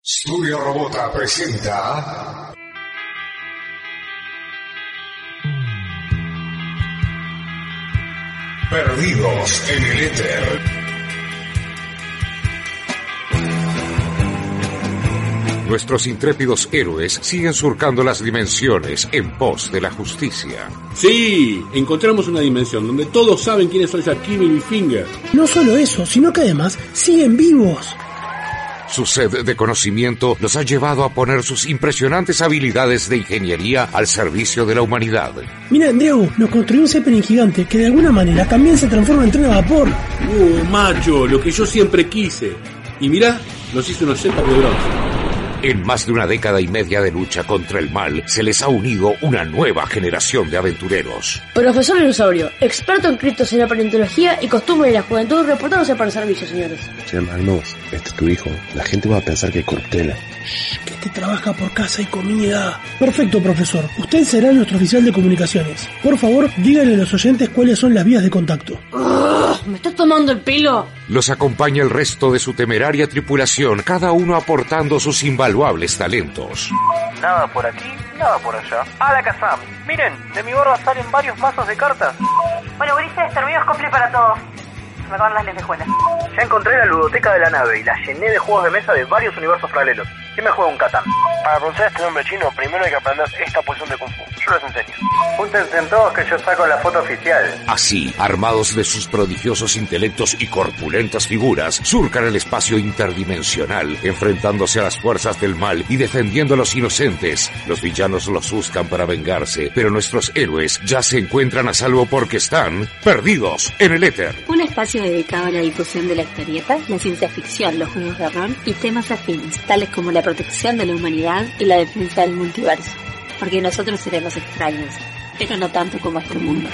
Studio Robota presenta Perdidos en el Éter. Nuestros intrépidos héroes siguen surcando las dimensiones en pos de la justicia. Sí, encontramos una dimensión donde todos saben quiénes son Shaquille y Finger. No solo eso, sino que además siguen vivos. Su sed de conocimiento los ha llevado a poner sus impresionantes habilidades de ingeniería al servicio de la humanidad. Mira, Andreu, nos construyó un Zeppelin gigante que de alguna manera también se transforma en tren a vapor. Macho, lo que yo siempre quise. Y mirá, nos hizo unos cepas de bronce. En más de una década y media de lucha contra el mal, se les ha unido una nueva generación de aventureros. Profesor Dinosaurio, experto en criptoseña, paleontología y costumbre de la juventud, reportándose para el servicio, señores. Che, Magnus, este es tu hijo. La gente va a pensar que es corruptela. Que te trabaja por casa y comida. Perfecto, profesor. Usted será nuestro oficial de comunicaciones. Por favor, díganle a los oyentes cuáles son las vías de contacto. ¿Me estás tomando el pelo? Los acompaña el resto de su temeraria tripulación, cada uno aportando sus invaluables talentos. Nada por aquí, nada por allá. ¡Hala, Kazam! Miren, de mi barba salen varios mazos de cartas. Bueno, Ulises, terminó cumple para todos. Me acaban las lentejuelas. Ya encontré la ludoteca de la nave y la llené de juegos de mesa de varios universos paralelos. ¿Quién me juega un Catán? Para pronunciar este nombre chino, primero hay que aprender esta posición de Kung Fu. Yo les enseño. Júntense en todos que yo saco la foto oficial. Así, armados de sus prodigiosos intelectos y corpulentas figuras, surcan el espacio interdimensional, enfrentándose a las fuerzas del mal y defendiendo a los inocentes. Los villanos los buscan para vengarse, pero nuestros héroes ya se encuentran a salvo porque están perdidos en el éter. Un espacio dedicado a la difusión de la historieta, la ciencia ficción, los juegos de rol y temas afines, tales como la protección de la humanidad y la defensa del multiverso. Porque nosotros seremos extraños, pero no tanto como este mundo.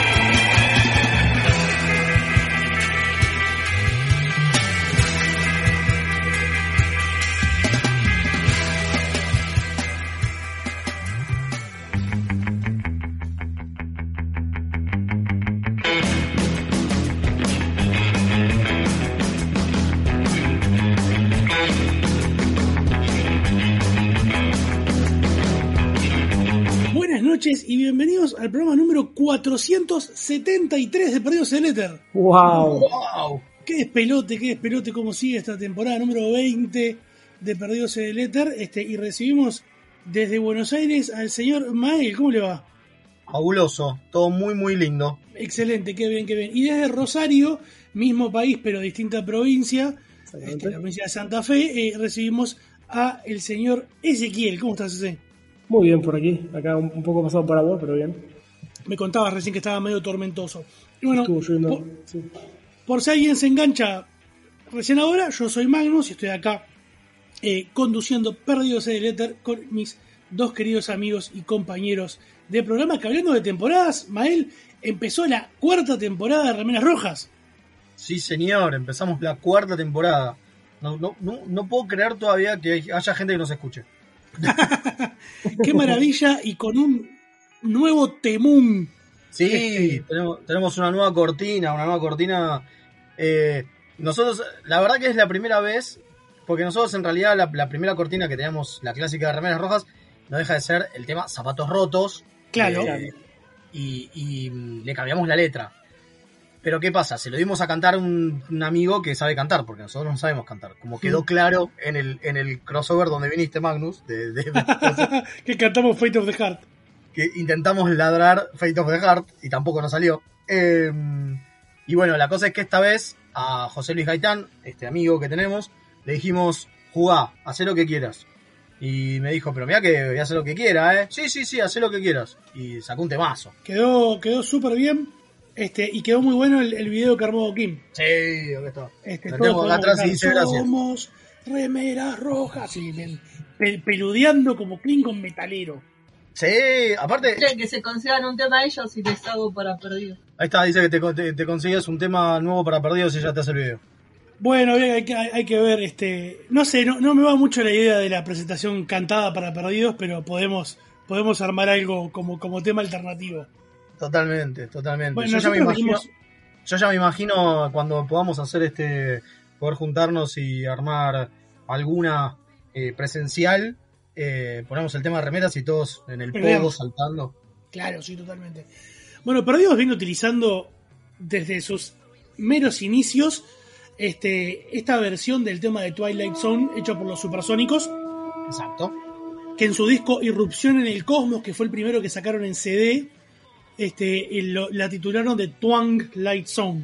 Y bienvenidos al programa número 473 de Perdidos en el Éter. ¡Wow! ¡Qué despelote cómo sigue esta temporada número 20 de Perdidos en el Éter! Y recibimos desde Buenos Aires al señor Mael. ¿Cómo le va? Fabuloso, todo muy muy lindo. Excelente, qué bien. Y desde Rosario, mismo país pero distinta provincia, la provincia de Santa Fe, recibimos a el señor Ezequiel. ¿Cómo estás, Eze? Muy bien por aquí, acá un poco pasado por agua, pero bien. Me contabas recién que estaba medio tormentoso. Y bueno, sí. Por si alguien se engancha recién ahora, yo soy Magnus y estoy acá conduciendo Perdidos en el Éter con mis dos queridos amigos y compañeros de programa, que hablando de temporadas, Mael, empezó la 4ª temporada de Remeras Rojas. Sí, señor, empezamos la 4ª temporada. No puedo creer todavía que haya gente que nos escuche. Qué maravilla, y con un nuevo temún. Sí, tenemos una nueva cortina. Nosotros, la verdad que es la primera vez, porque nosotros en realidad la primera cortina que teníamos, la clásica de Remeras Rojas, no deja de ser el tema Zapatos Rotos. Claro. Y le cambiamos la letra. Pero ¿qué pasa? Se lo dimos a cantar un amigo que sabe cantar, porque nosotros no sabemos cantar. Como quedó claro en el crossover donde viniste, Magnus, que cantamos Fate of the Heart. Que intentamos ladrar Fate of the Heart y tampoco nos salió. Y bueno, la cosa es que esta vez a José Luis Gaitán, este amigo que tenemos, le dijimos: jugá, hacé lo que quieras. Y me dijo: pero mirá que voy a hacer lo que quiera, ¿eh? Sí, hacé lo que quieras. Y sacó un temazo. Quedó súper bien. Y quedó muy bueno el video que armó Kim. Sí, aquí está. Tenemos atrás y dice gracias. Somos Remeras Rojas. Sí, peludeando como Klingon metalero. Sí, aparte. Que se consigan un tema a ellos y les hago para Perdidos. Ahí está, dice que te consigues un tema nuevo para Perdidos y ya te hace el video. Bueno, hay que ver. No sé, no me va mucho la idea de la presentación cantada para Perdidos, pero podemos armar algo como tema alternativo. Totalmente. Bueno, yo ya me imagino cuando podamos hacer poder juntarnos y armar alguna presencial, ponemos el tema de remeras y todos en el pogo saltando. Claro, sí, totalmente. Bueno, Perdidos viene utilizando desde sus meros inicios esta versión del tema de Twilight Zone hecho por los Supersónicos. Exacto. Que en su disco Irrupción en el Cosmos, que fue el primero que sacaron en CD, la titularon de Twang Light Zone.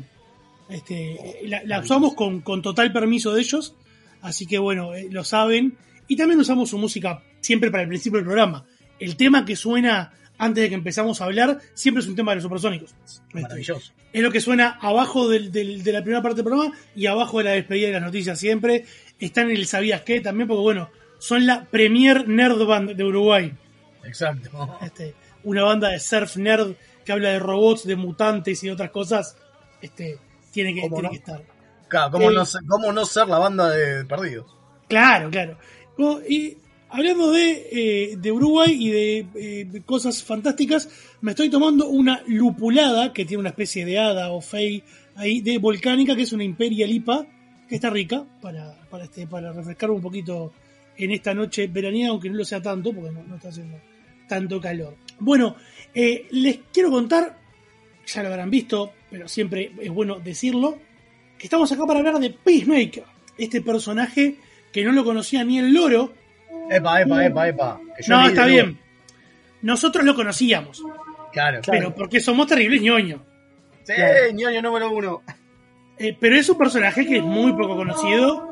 La usamos con total permiso de ellos, así que bueno, lo saben. Y también usamos su música siempre para el principio del programa. El tema que suena antes de que empezamos a hablar siempre es un tema de los Supersónicos. Maravilloso. Es lo que suena abajo de la primera parte del programa y abajo de la despedida de las noticias siempre. Están en el ¿Sabías qué? También, porque bueno, son la premier nerd band de Uruguay. Exacto. Una banda de surf nerd que habla de robots, de mutantes y de otras cosas. Tiene que estar. Claro, ¿cómo no ser la banda de Perdidos? Claro. Y hablando de Uruguay y de cosas fantásticas, me estoy tomando una lupulada que tiene una especie de hada o fey ahí de volcánica, que es una Imperial IPA, que está rica para refrescar un poquito en esta noche veraniega, aunque no lo sea tanto, porque no está haciendo tanto calor. Bueno, les quiero contar, ya lo habrán visto, pero siempre es bueno decirlo, que estamos acá para hablar de Peacemaker, este personaje que no lo conocía ni el loro. Epa. No, está bien. Nosotros lo conocíamos. Claro. Pero porque somos terribles ñoños. Sí, ñoño número 1. Pero es un personaje que es muy poco conocido.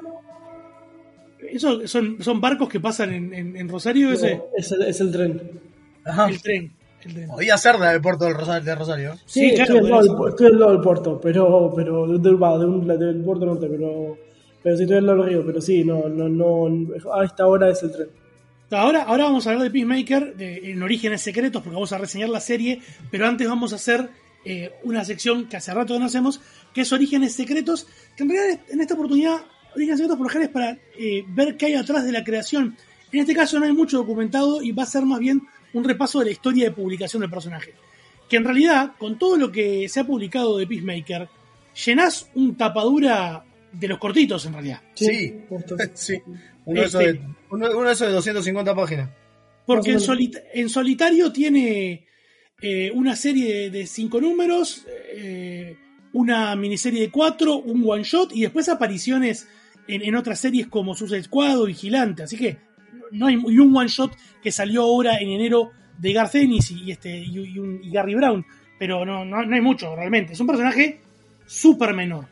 Eso son barcos que pasan en Rosario. No, ese es el tren. Ajá. El tren. Podía ser del puerto de Rosario. Sí, claro, estoy al lado del puerto, pero del puerto norte, pero sí estoy al lado del río, pero sí, no, a esta hora es el tren. Ahora vamos a hablar de Peacemaker en Orígenes Secretos, porque vamos a reseñar la serie, pero antes vamos a hacer una sección que hace rato que no hacemos, que es Orígenes Secretos, que en realidad en esta oportunidad Orígenes Secretos por lo general es para ver qué hay atrás de la creación. En este caso no hay mucho documentado y va a ser más bien un repaso de la historia de publicación del personaje. Que en realidad, con todo lo que se ha publicado de Peacemaker, llenás un tapadura de los cortitos en realidad. Sí. Uno de esos de 250 páginas. Porque en solitario tiene una serie de 5 números, una miniserie de 4, un one shot y después apariciones en otras series como Suicide Squad o Vigilante. Así que no hay, y un one shot que salió ahora en enero de Garth Ennis y Gary Brown, pero no hay mucho realmente. Es un personaje súper menor.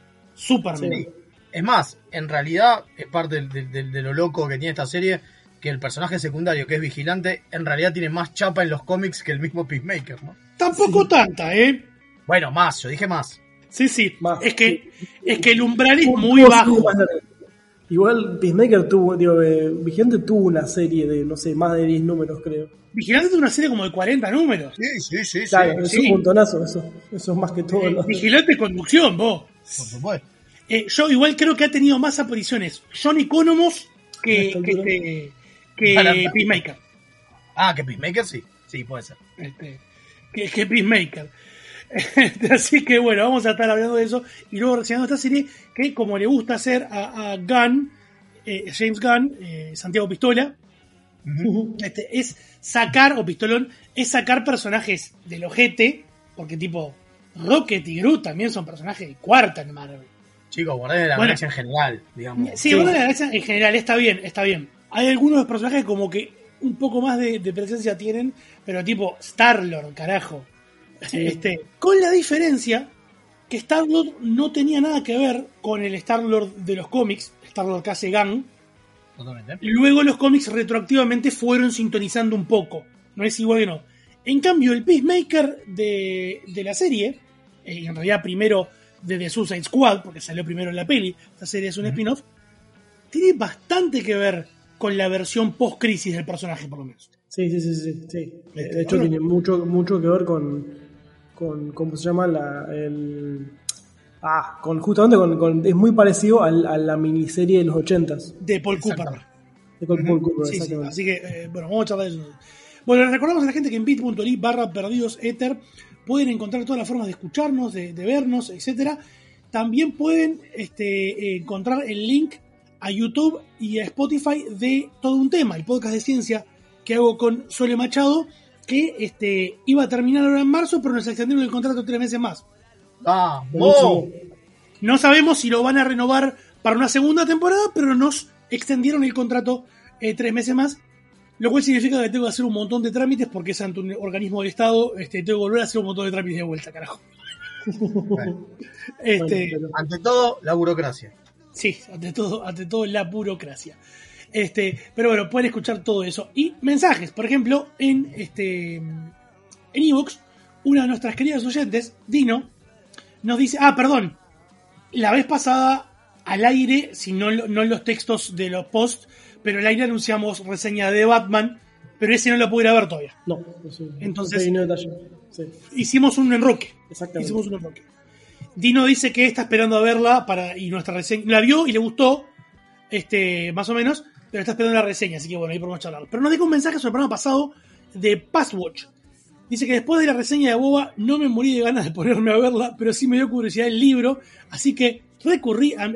Es más, en realidad es parte de lo loco que tiene esta serie, que el personaje secundario, que es Vigilante, en realidad tiene más chapa en los cómics que el mismo Peacemaker, ¿no? Tampoco tanta, ¿eh? Bueno, más, yo dije más. Sí, más. Es que el umbral es muy bajo. Igual Peacemaker Vigilante tuvo una serie de, no sé, más de 10 números, creo. Vigilante tuvo una serie como de 40 números. Sí. Claro, es un montonazo, eso es más que todo. Vigilante conducción, vos. Por supuesto. Yo igual creo que ha tenido más apariciones John Economos que Peacemaker. Que Peacemaker sí puede ser. Que Peacemaker. Así que bueno, vamos a estar hablando de eso y luego reseñando esta serie que, como le gusta hacer a Gunn, James Gunn, Santiago Pistola, es sacar, o Pistolón, es sacar personajes del ojete, porque tipo Rocket y Groot también son personajes de cuarta en Marvel. Chicos, Guardianes de la Galaxia en general, digamos. Sí, Guardianes de la Galaxia en general, está bien. Hay algunos personajes como que un poco más de presencia tienen, pero tipo Star-Lord, carajo. Sí. Con la diferencia que Star-Lord no tenía nada que ver con el Star-Lord de los cómics, Star-Lord que hace Gunn. Totalmente. Luego los cómics retroactivamente fueron sintonizando un poco. No es igual que no. En cambio, el Peacemaker de la serie, y en realidad primero de The Suicide Squad, porque salió primero en la peli, esta serie es un spin-off, tiene bastante que ver con la versión post-crisis del personaje, por lo menos. Sí. De hecho, tiene mucho que ver con ¿cómo se llama? Es muy parecido a la miniserie de los 80s. De Paul Cooper. De Paul Cooper, sí, exactamente. Sí. Así que, vamos a charlar de eso. Bueno, les recordamos a la gente que en bit.ly/perdidosether pueden encontrar todas las formas de escucharnos, de vernos, etcétera. También pueden encontrar el link a YouTube y a Spotify de todo un tema, el podcast de ciencia que hago con Sole Machado, que iba a terminar ahora en marzo, pero nos extendieron el contrato 3 meses más. No sabemos si lo van a renovar para una segunda temporada, pero nos extendieron el contrato 3 meses más, lo cual significa que tengo que hacer un montón de trámites porque es ante un organismo del Estado, tengo que volver a hacer un montón de trámites de vuelta, carajo. Bueno, ante todo, la burocracia. Sí, ante todo la burocracia. Pero bueno, pueden escuchar todo eso. Y mensajes, por ejemplo, en iVoox, una de nuestras queridas oyentes, Dino, nos dice, perdón, la vez pasada al aire, si no en los textos de los posts, pero al aire anunciamos reseña de Batman, pero ese no lo pude ir a ver todavía. No, entonces sí. hicimos un enroque. Exactamente. Dino dice que está esperando a verla y nuestra reseña la vio y le gustó, más o menos, pero está esperando la reseña, así que bueno, ahí podemos charlar. Pero nos dejó un mensaje sobre el programa pasado de Passwatch. Dice que después de la reseña de Boba no me morí de ganas de ponerme a verla, pero sí me dio curiosidad el libro, así que recurrí a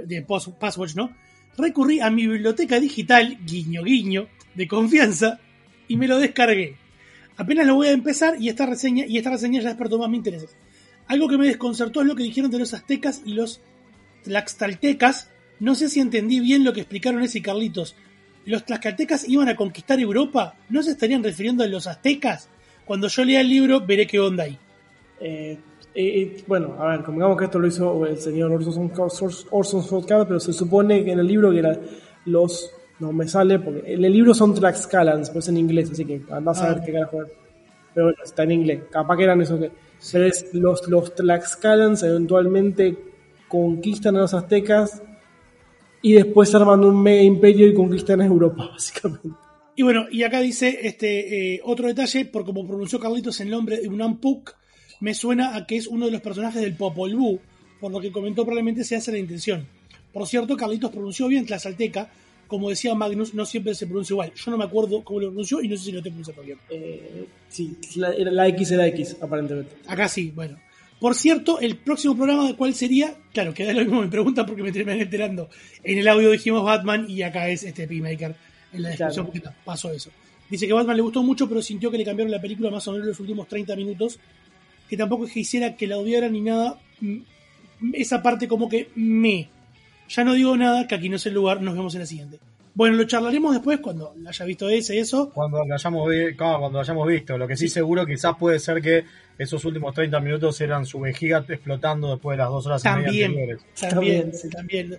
mi biblioteca digital, guiño guiño, de confianza, y me lo descargué. Apenas lo voy a empezar y esta reseña ya despertó más mi interés. Algo que me desconcertó es lo que dijeron de los aztecas y los tlaxcaltecas. No sé si entendí bien lo que explicaron ese y Carlitos. ¿Los tlaxcaltecas iban a conquistar Europa? ¿No se estarían refiriendo a los aztecas? Cuando yo lea el libro veré qué onda ahí. Bueno, a ver, digamos que esto lo hizo el señor Orson Scott Card, pero se supone que en el libro que no me sale, porque en el libro son Tlaxcalans, pero es en inglés, así que andás a ver qué carajo es. Pero bueno, está en inglés, capaz que eran eso que... Pero es, los Tlaxcalans eventualmente conquistan a los aztecas y después arman un mega imperio y conquistan a Europa, básicamente. Y bueno, y acá dice otro detalle, por como pronunció Carlitos el nombre de Unampuk, me suena a que es uno de los personajes del Popol Vuh, por lo que comentó probablemente se hace la intención. Por cierto, Carlitos pronunció bien tlaxcalteca, como decía Magnus, no siempre se pronuncia igual. Yo no me acuerdo cómo lo pronunció y no sé si lo te pronunciando bien. Sí, la X era X, aparentemente. Acá sí, bueno. Por cierto, el próximo programa de cuál sería, claro, que da lo mismo me preguntan porque me terminan enterando. En el audio dijimos Batman y acá es P-Maker en la descripción, porque pasó eso. Dice que Batman le gustó mucho, pero sintió que le cambiaron la película más o menos los últimos 30 minutos, que tampoco es que hiciera que la odiaran ni nada. Esa parte como que ya no digo nada, que aquí no es el lugar, nos vemos en la siguiente. Bueno, lo charlaremos después cuando haya visto eso. Cuando lo hayamos visto. Lo que sí seguro quizás puede ser que esos últimos 30 minutos eran su vejiga explotando después de las 2 horas y media anteriores. También.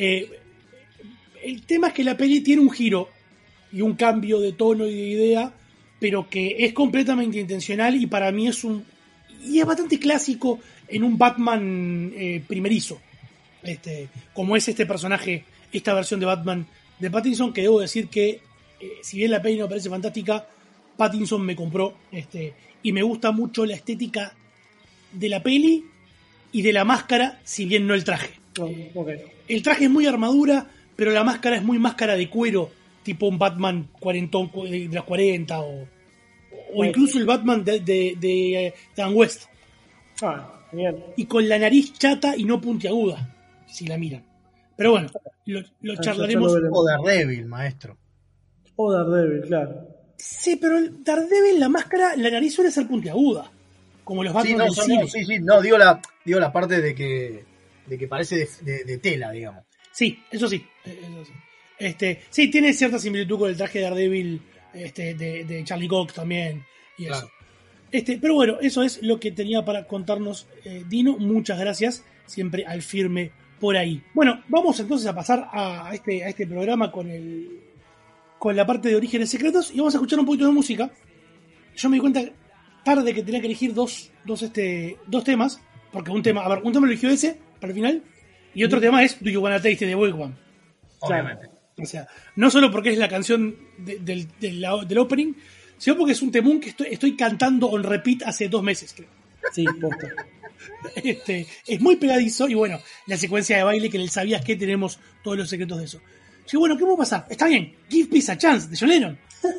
El tema es que la peli tiene un giro y un cambio de tono y de idea, pero que es completamente intencional y para mí es bastante clásico en un Batman primerizo. Como es este personaje, esta versión de Batman de Pattinson, que debo decir que si bien la peli no me parece fantástica, Pattinson me compró y me gusta mucho la estética de la peli y de la máscara, si bien no el traje. Okay. El traje es muy armadura, pero la máscara es muy máscara de cuero, tipo un Batman cuarentón de los 40 o incluso el Batman de Dan West. Genial. Y con la nariz chata y no puntiaguda, si la miran. Pero bueno, lo charlaremos. O Daredevil, maestro. O Daredevil, claro. Sí, pero el Daredevil, la máscara, la nariz suele ser puntiaguda. Como los Batman del cine. Digo la parte de que parece de tela, digamos. Sí, eso sí. Sí, tiene cierta similitud con el traje de Daredevil de Charlie Cox también. Y eso. Claro. Pero bueno, eso es lo que tenía para contarnos Dino. Muchas gracias. Siempre al firme por ahí. Bueno, vamos entonces a pasar a este programa con la parte de Orígenes Secretos y vamos a escuchar un poquito de música. Yo me di cuenta tarde que tenía que elegir dos temas, porque un tema lo eligió ese para el final y otro tema es Do You Wanna Taste de Wigwam. Obviamente. O sea, no solo porque es la canción del opening, sino porque es un temún que estoy cantando on repeat hace 2 meses, creo. Sí, posta. Es muy pegadizo y bueno, la secuencia de baile que en el Sabías que tenemos todos los secretos de eso. Sí, bueno, ¿qué va a pasar? Está bien, Give Peace a Chance de John Lennon.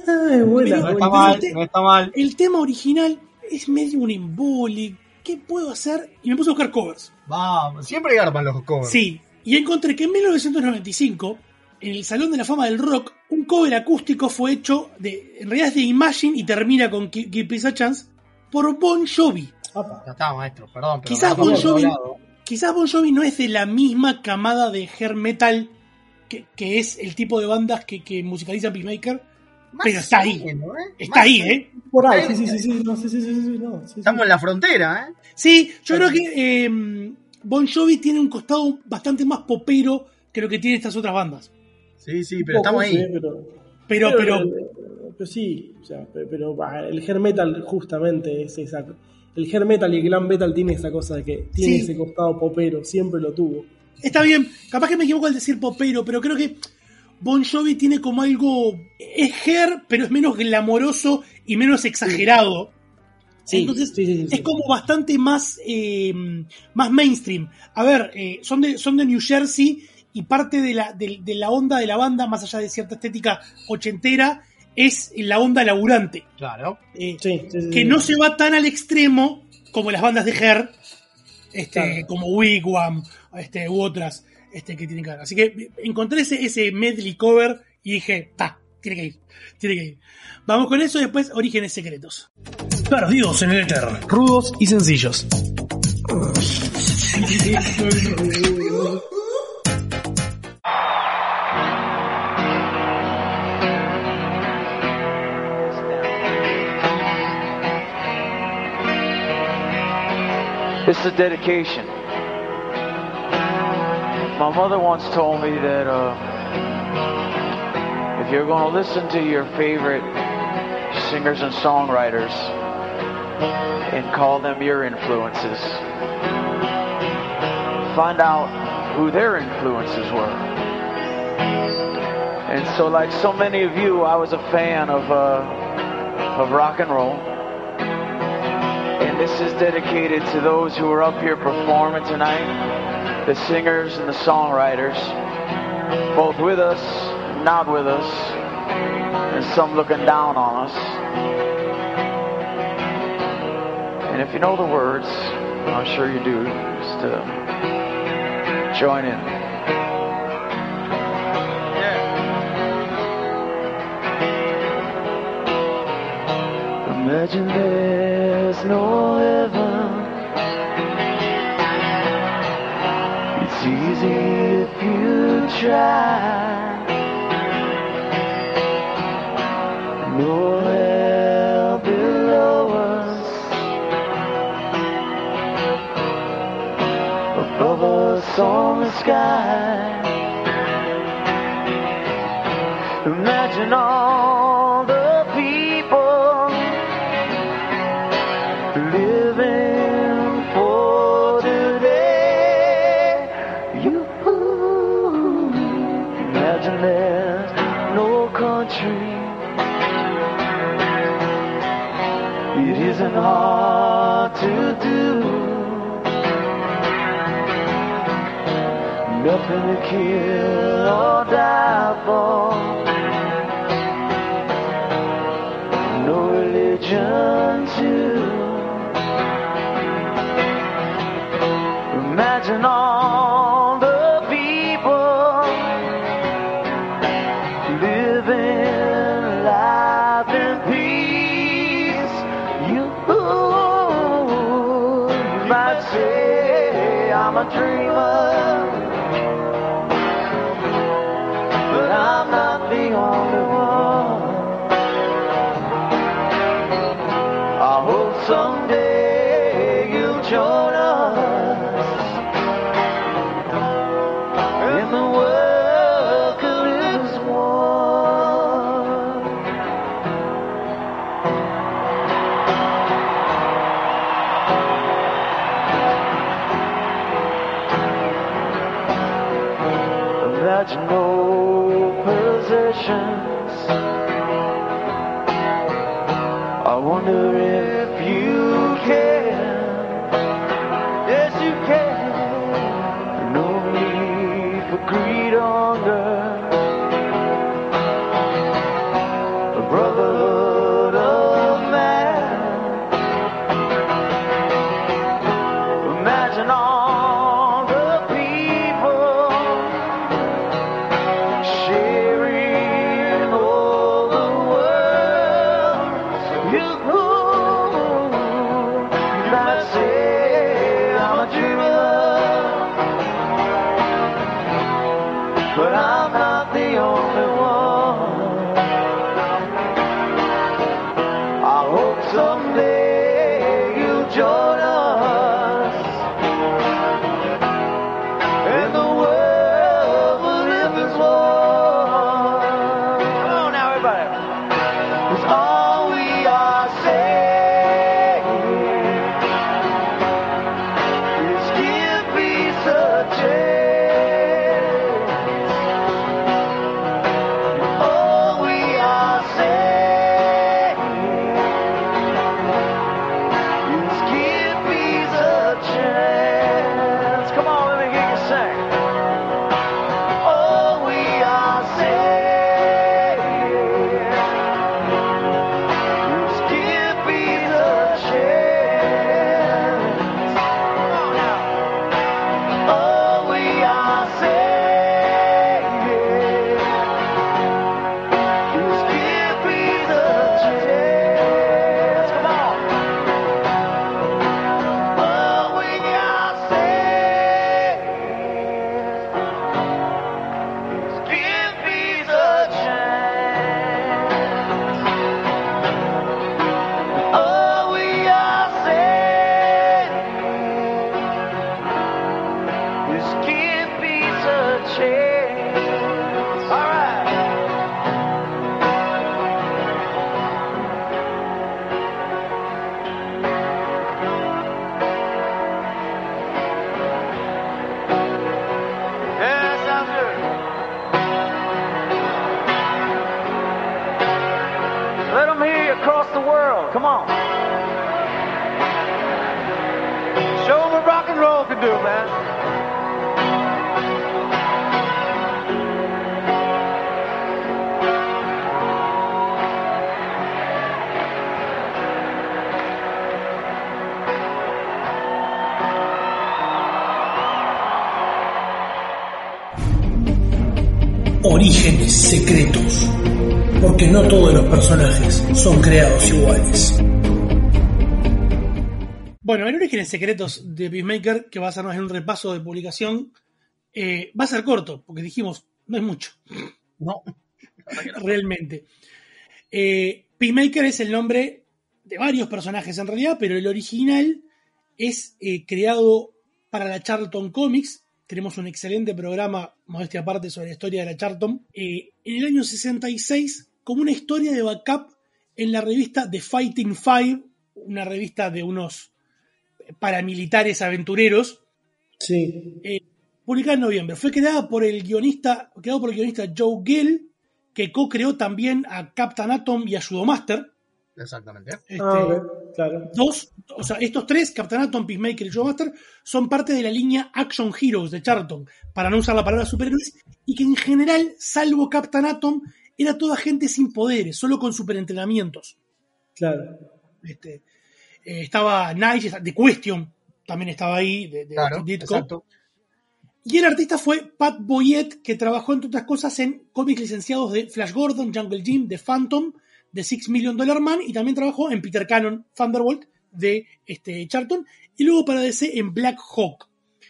No está mal. El tema original es medio un embole. ¿Qué puedo hacer? Y me puse a buscar covers. Vamos, siempre garpan los covers. Sí, y encontré que en 1995 en el Salón de la Fama del Rock, un cover acústico fue hecho, en realidad es de Imagine y termina con Give Peace a Chance, por Bon Jovi. Ya está, maestro, perdón. Pero Quizás Bon Jovi no es de la misma camada de hair metal que es el tipo de bandas que musicaliza Peacemaker, pero está ahí. Está ahí, ¿eh? Por ahí, sí. Estamos en la frontera, ¿eh? Sí, yo creo que Bon Jovi tiene un costado bastante más popero que lo que tienen estas otras bandas. Sí, pero estamos ahí. Pero sí, o sea, pero el hair metal justamente es esa. El hair metal y el glam metal tiene esa cosa de que tiene ese costado popero, siempre lo tuvo. Está bien, capaz que me equivoco al decir popero, pero creo que Bon Jovi tiene como algo, es hair, pero es menos glamoroso y menos exagerado. Sí, entonces es como bastante más mainstream. A ver, son de New Jersey y parte de la onda de la banda, más allá de cierta estética ochentera, es la onda laburante. Claro. Que no se va tan al extremo como las bandas de hair, como Wigwam, u otras que tienen que ver. Así que encontré ese medley cover y dije, tiene que ir. Vamos con eso y después Orígenes Secretos. Perdidos en el éter, rudos y sencillos. This is a dedication. My mother once told me that if you're going to listen to your favorite singers and songwriters and call them your influences, find out who their influences were. And so, like so many of you, I was a fan of rock and roll. And this is dedicated to those who are up here performing tonight, the singers and the songwriters, both with us, not with us, and some looking down on us. And if you know the words, I'm sure you do, just join in. Imagine there's no heaven. It's easy if you try. No hell below us, above us on the sky. Imagine all the people living for today. You imagine there's no country. It isn't hard to do. Nothing to kill or die for. No religion too. Imagine all the people living life in peace. You might say I'm a dreamer, but I'm not the only one. I hope someday you'll join us, and the world can live as one. Imagine no possessions. I wonder if you can. Yes, you can. No need for greed or hunger. A brotherhood of man. Imagine all the people sharing Come on. Show 'em what rock and roll can do, man. Orígenes secretos, porque no todos los personajes son creados iguales. Bueno, en Orígenes secretos de Peacemaker, que va a hacernos en un repaso de publicación, va a ser corto, porque dijimos, no es mucho. No. Realmente. Peacemaker es el nombre de varios personajes en realidad, pero el original es creado para la Charlton Comics. Tenemos un excelente programa, modestia aparte, sobre la historia de la Charlton. En el año 66, como una historia de backup en la revista The Fighting Five, una revista de unos paramilitares aventureros. Sí. Publicada en noviembre. Fue creado por el guionista Joe Gill, que co-creó también a Captain Atom y a Judomaster. Exactamente. Claro. Estos tres, Captain Atom, Peacemaker y Judomaster, son parte de la línea Action Heroes de Charlton, para no usar la palabra superhéroes, y que en general, salvo Captain Atom, era toda gente sin poderes, solo con superentrenamientos. Claro. Estaba Nice, The Question también estaba ahí, de Ditko. Exacto. Y el artista fue Pat Boyette, que trabajó, entre otras cosas, en cómics licenciados de Flash Gordon, Jungle Jim, The Phantom, de $6 Million Man, y también trabajó en Peter Cannon Thunderbolt de Charlton, y luego para DC en Black Hawk.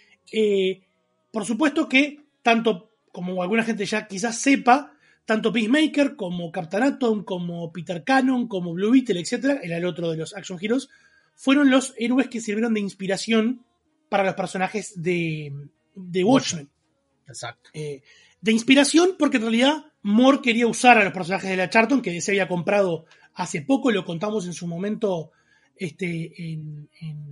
Por supuesto que, tanto como alguna gente ya quizás sepa, tanto Peacemaker como Captain Atom, como Peter Cannon, como Blue Beetle, etc., era el otro de los Action Heroes, fueron los héroes que sirvieron de inspiración para los personajes de Watchmen. Exacto. De inspiración porque en realidad Moore quería usar a los personajes de la Charlton, que se había comprado hace poco, lo contamos en su momento en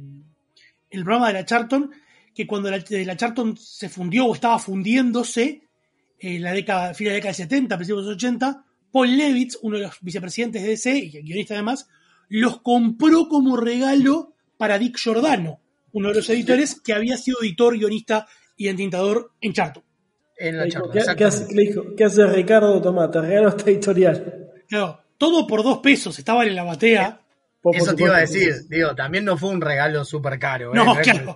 el programa de la Charlton, que cuando la Charlton se fundió o estaba fundiéndose en la década, fin de la década de 70, principios de los 80, Paul Levitz, uno de los vicepresidentes de DC y el guionista además, los compró como regalo para Dick Giordano, uno de los editores que había sido editor, guionista y entintador en Charlton. En la Charlton, ¿Qué hace Ricardo? Toma, te regalo esta editorial. Claro, todo por $2, estaban en la batea. Eso te iba a decir, digo, también no fue un regalo súper caro. No, claro.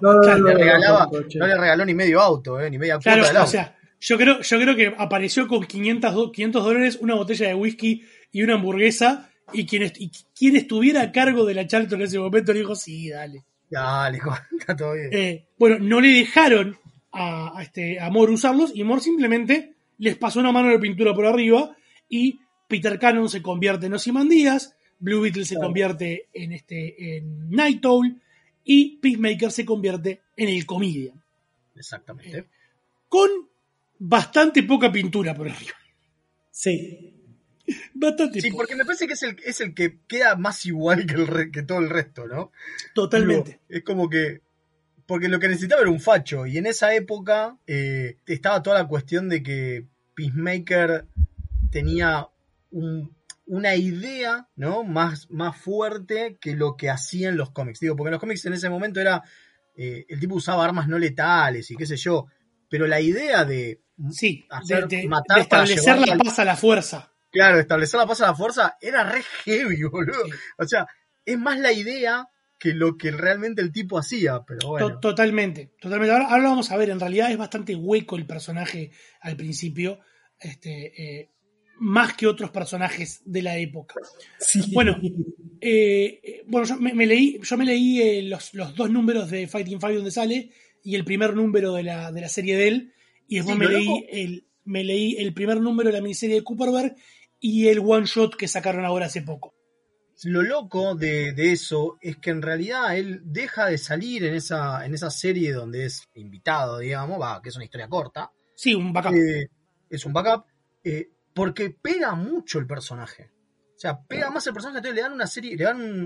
No le regaló ni medio auto, ni media cuota del auto. O sea, yo creo que apareció con $500, una botella de whisky y una hamburguesa, y quien estuviera a cargo de la Charlton en ese momento le dijo, sí, dale. Dale, está todo bien. Bueno, no le dejaron a Moore usarlos, y Moore simplemente les pasó una mano de pintura por arriba, y Peter Cannon se convierte en Ozymandias, Blue Beetle se convierte en Night Owl, y Peacemaker se convierte en el Comedian. Exactamente. Con bastante poca pintura por arriba. Sí. Bastante sí, poca. porque me parece que es el que queda más igual que todo el resto, ¿no? Totalmente. Digo, es como que... Porque lo que necesitaba era un facho, y en esa época estaba toda la cuestión de que Peacemaker tenía una idea, ¿no? más fuerte que lo que hacía en los cómics. Digo, porque en los cómics en ese momento era el tipo usaba armas no letales y qué sé yo, pero la idea de matar, de establecer la paz a la fuerza. Claro, establecer la paz a la fuerza era re heavy, boludo. Sí. O sea, es más la idea que lo que realmente el tipo hacía, pero bueno. Totalmente. Ahora lo vamos a ver, en realidad es bastante hueco el personaje al principio, más que otros personajes de la época. Sí. Bueno, yo me leí los 2 números de Fighting Five donde sale, y el primer número de la serie de él, y después me leí el primer número de la miniserie de Cooperberg y el one shot que sacaron ahora hace poco. Lo loco de eso es que en realidad él deja de salir en esa serie donde es invitado, digamos, que es una historia corta. Sí, un backup. Es un backup, porque pega mucho el personaje. O sea, pega más el personaje, entonces le dan una serie, le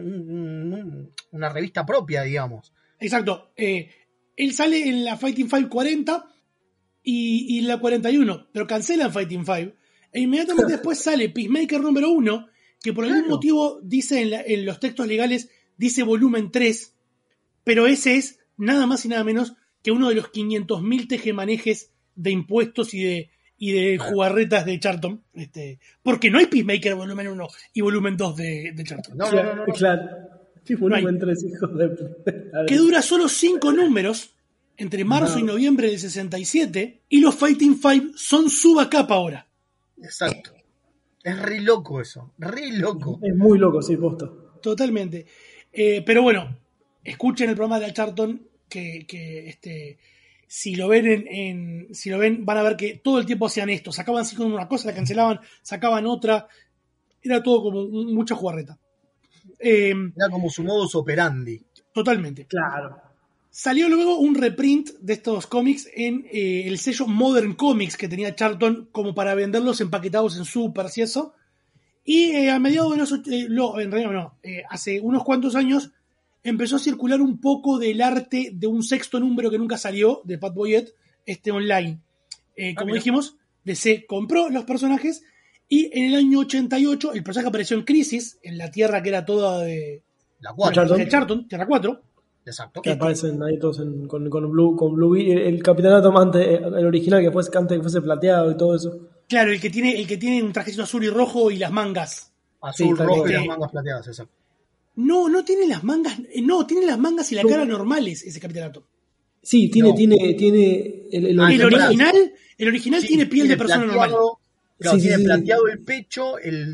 dan una revista propia, digamos. Exacto. Él sale en la Fighting Five 40 y en la 41, pero cancelan Fighting Five. E inmediatamente después sale Peacemaker número 1, que por algún motivo dice en los textos legales, dice volumen 3, pero ese es nada más y nada menos que uno de los 500.000 tejemanejes de impuestos y de jugarretas de Charlton, porque no hay Peacemaker volumen 1 y volumen 2 de Charlton. No. Claro. Sí, volumen 3, hijos de... Que dura solo 5 números, entre marzo y noviembre del 67, y los Fighting Five son su backup ahora. Exacto. Es re loco eso, re loco. Es muy loco, sí, posta. Totalmente. Pero bueno, escuchen el programa de Charlton, que si lo ven si lo ven, van a ver que todo el tiempo hacían esto. Sacaban así como una cosa, la cancelaban, sacaban otra. Era todo como mucha jugarreta. Era como su modus operandi. Totalmente. Claro. Salió luego un reprint de estos cómics en el sello Modern Comics que tenía Charlton como para venderlos empaquetados en Supers y eso. Y a mediados de los... hace unos cuantos años empezó a circular un poco del arte de un sexto número que nunca salió, de Pat Boyett, online. Como dijimos, DC compró los personajes y en el año 88 el personaje apareció en Crisis, en la Tierra que era toda de... La 4. De Charlton, Tierra 4. Exacto. Que aparecen ahí todos con Blue, el Capitán Atom antes, el original que antes que fuese plateado y todo eso. Claro, el que tiene un trajecito azul y rojo y las mangas. Azul, rojo y las mangas plateadas, exacto. No tiene las mangas, tiene las mangas y la cara normales ese Capitán Atom. Sí, tiene el original tiene piel de persona normal. Claro, tiene plateado el pecho, el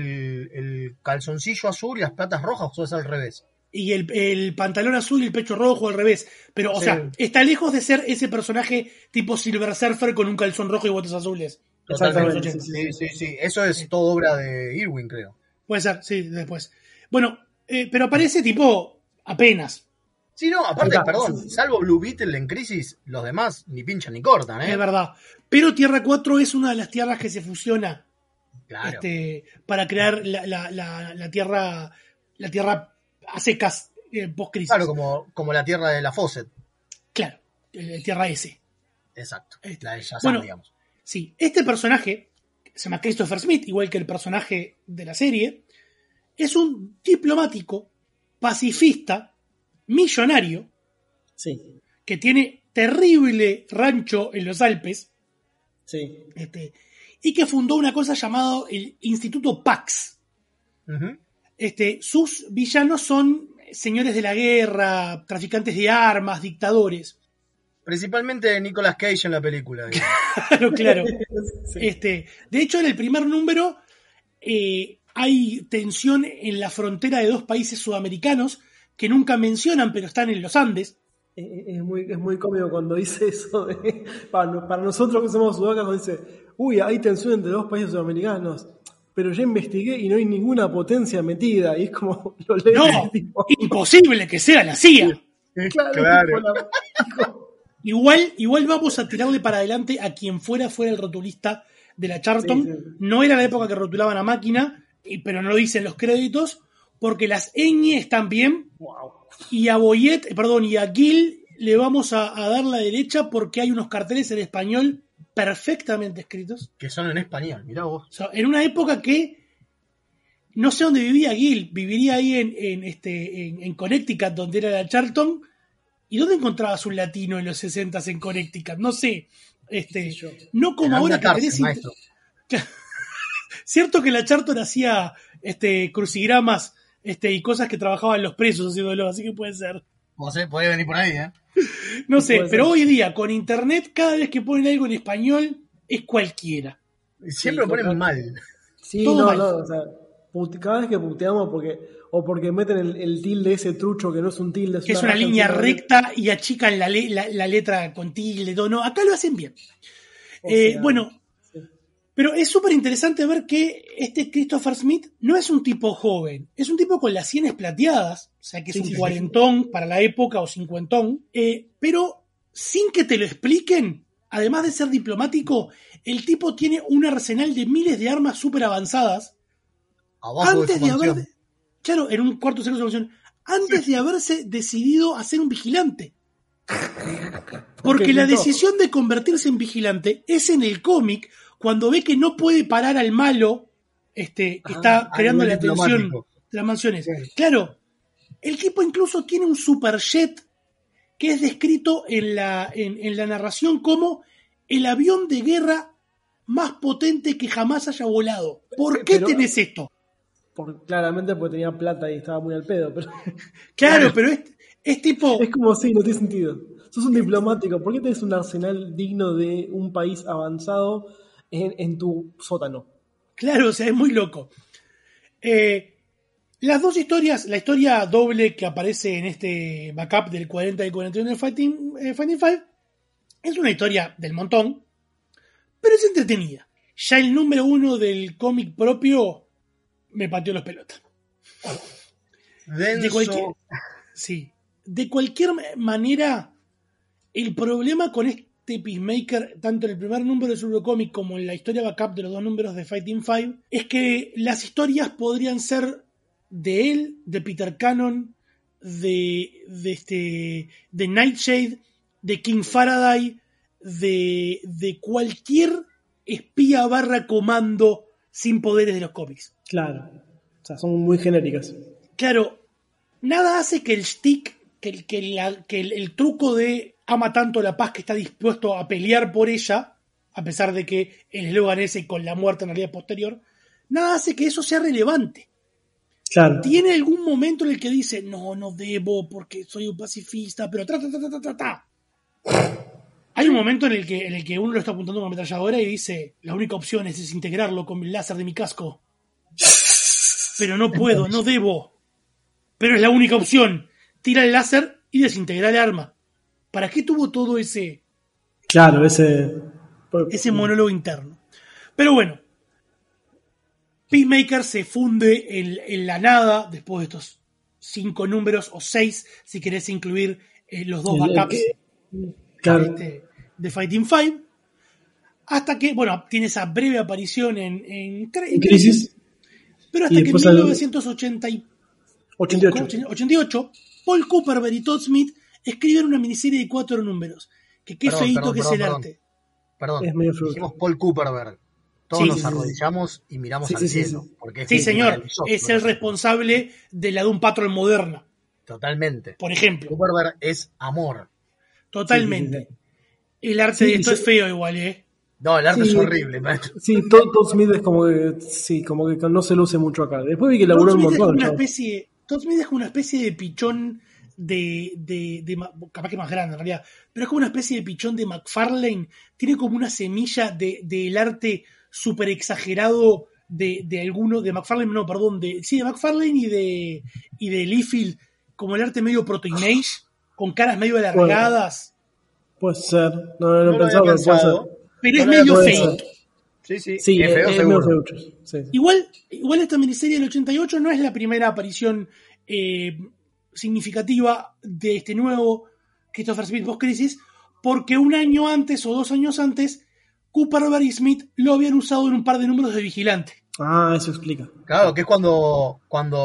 calzoncillo azul y las patas rojas, o es al revés. Y el pantalón azul y el pecho rojo al revés. Pero, o sea, está lejos de ser ese personaje tipo Silver Surfer con un calzón rojo y botas azules. Totalmente. Sí. Eso es todo obra de Irwin, creo. Puede ser, sí, después. Bueno, pero aparece tipo apenas. Sí, no, aparte, perdón, salvo Blue Beetle en Crisis, los demás ni pinchan ni cortan, Es verdad. Pero Tierra 4 es una de las tierras que se fusiona. Claro. Para crear la tierra a secas post-crisis. Claro, como la tierra de la Fawcett. Claro, Tierra S. Exacto, la de Shazam, digamos. Sí, este personaje, se llama Christopher Smith, igual que el personaje de la serie, es un diplomático, pacifista, millonario, que tiene terrible rancho en los Alpes, y que fundó una cosa llamada el Instituto Pax. Uh-huh. Sus villanos son señores de la guerra, traficantes de armas, dictadores. Principalmente Nicolas Cage en la película. Claro. De hecho, en el primer número hay tensión en la frontera de dos países sudamericanos que nunca mencionan, pero están en los Andes. Es muy cómico cuando dice eso. Para nosotros que somos sudacas, dice, hay tensión entre dos países sudamericanos. Pero yo investigué y no hay ninguna potencia metida. Y es como lo lees. No, tipo, imposible que sea la CIA. Claro. Igual vamos a tirarle para adelante a quien fuera el rotulista de la Charlton. Sí. No era la época que rotulaban a máquina, pero no dicen los créditos, porque las ñ están bien. Wow. Y a Boyett, y a Gill le vamos a dar la derecha porque hay unos carteles en español perfectamente escritos. Que son en español, mirá vos. O sea, en una época que no sé dónde vivía Gill, viviría ahí en Connecticut, donde era la Charlton. ¿Y dónde encontrabas un latino en los 60s en Connecticut? No sé. No como ahora que tenés... Cierto que la Charlton hacía crucigramas y cosas que trabajaban los presos haciéndolo, así que puede ser. No sé, puede venir por ahí, ¿eh? No sé, pero hoy día, con internet, cada vez que ponen algo en español, es cualquiera. Siempre lo ponen mal. Sí, todo mal. O sea, cada vez que puteamos porque meten el tilde ese trucho que no es un tilde. Que es una línea recta y achican la letra con tilde, todo. No, acá lo hacen bien. Pero es súper interesante ver que Christopher Smith no es un tipo joven, es un tipo con las sienes plateadas, o sea que es un cuarentón para la época o cincuentón, pero sin que te lo expliquen, además de ser diplomático, el tipo tiene un arsenal de miles de armas súper avanzadas. Abajo antes de haber, claro, en un cuarto secreto de formación, antes de haberse decidido a ser un vigilante. Porque la decisión de convertirse en vigilante es en el cómic cuando ve que no puede parar al malo que está creando la tensión diplomático de las mansiones. Sí. Claro, el tipo incluso tiene un superjet que es descrito en la narración como el avión de guerra más potente que jamás haya volado. ¿Por qué tenés esto? Claramente porque tenía plata y estaba muy al pedo. Pero... Claro, pero es tipo... Es como si, no tiene sentido. Sos un diplomático, ¿por qué tenés un arsenal digno de un país avanzado en tu sótano? Claro, o sea, es muy loco. Las dos historias, la historia doble que aparece en este backup del 40 y 41 de Fighting 5, es una historia del montón, pero es entretenida. Ya el número 1 del cómic propio me pateó los pelotas. De cualquier manera, el problema con este Peacemaker, tanto en el primer número de su cómic como en la historia backup de los 2 números de Fighting 5, es que las historias podrían ser de él, de Peter Cannon, de Nightshade, de King Faraday, de cualquier espía / comando sin poderes de los cómics. Claro, o sea, son muy genéricas. Claro, nada hace que el stick, que el truco de ama tanto la paz que está dispuesto a pelear por ella, a pesar de que el eslogan ese con la muerte en realidad posterior, nada hace que eso sea relevante. Claro. Tiene algún momento en el que dice, no debo porque soy un pacifista, pero Hay un momento en el que uno lo está apuntando con una ametralladora y dice, la única opción es desintegrarlo con el láser de mi casco. Pero no puedo, no debo. Pero es la única opción. Tira el láser y desintegra el arma. ¿Para qué tuvo todo ese... Claro, ese monólogo interno? Pero bueno, Peacemaker se funde en la nada después de estos 5 números, o 6, si querés incluir los 2 backups de Fighting 5, hasta que, tiene esa breve aparición en Crisis, pero hasta que en 1988 Paul Cooperberg y Todd Smith escriben una miniserie de 4 números, que qué feíto que es el arte. Perdón, es medio dijimos Paul Cooperberg. Todos nos arrodillamos y miramos al cielo. Porque sí, señor, es el responsable de la Doom Patrol moderna. Totalmente. Por ejemplo. Cooperberg es amor. Totalmente. El arte de esto es feo igual, ¿eh? No, el arte es horrible, maestro. Sí, Todd Smith es como que no se luce mucho acá. Después vi que laburó un montón. Todd Smith es como una especie de pichón capaz que más grande en realidad, pero es como una especie de pichón de McFarlane. Tiene como una semilla del arte súper exagerado de alguno, de McFarlane, no, perdón, de McFarlane y de Liefeld, como el arte medio proto-image, con caras medio alargadas. Puede ser, no lo he pensado, pero puede ser. Pero es medio feo. Sí, es feo, seguro. Sí. Igual esta miniserie del 88 no es la primera aparición significativa de este nuevo Christopher Smith post-crisis, porque un año antes o 2 años antes Cooperberg y Smith lo habían usado en un par de números de Vigilante. Ah, eso explica. Claro, que es cuando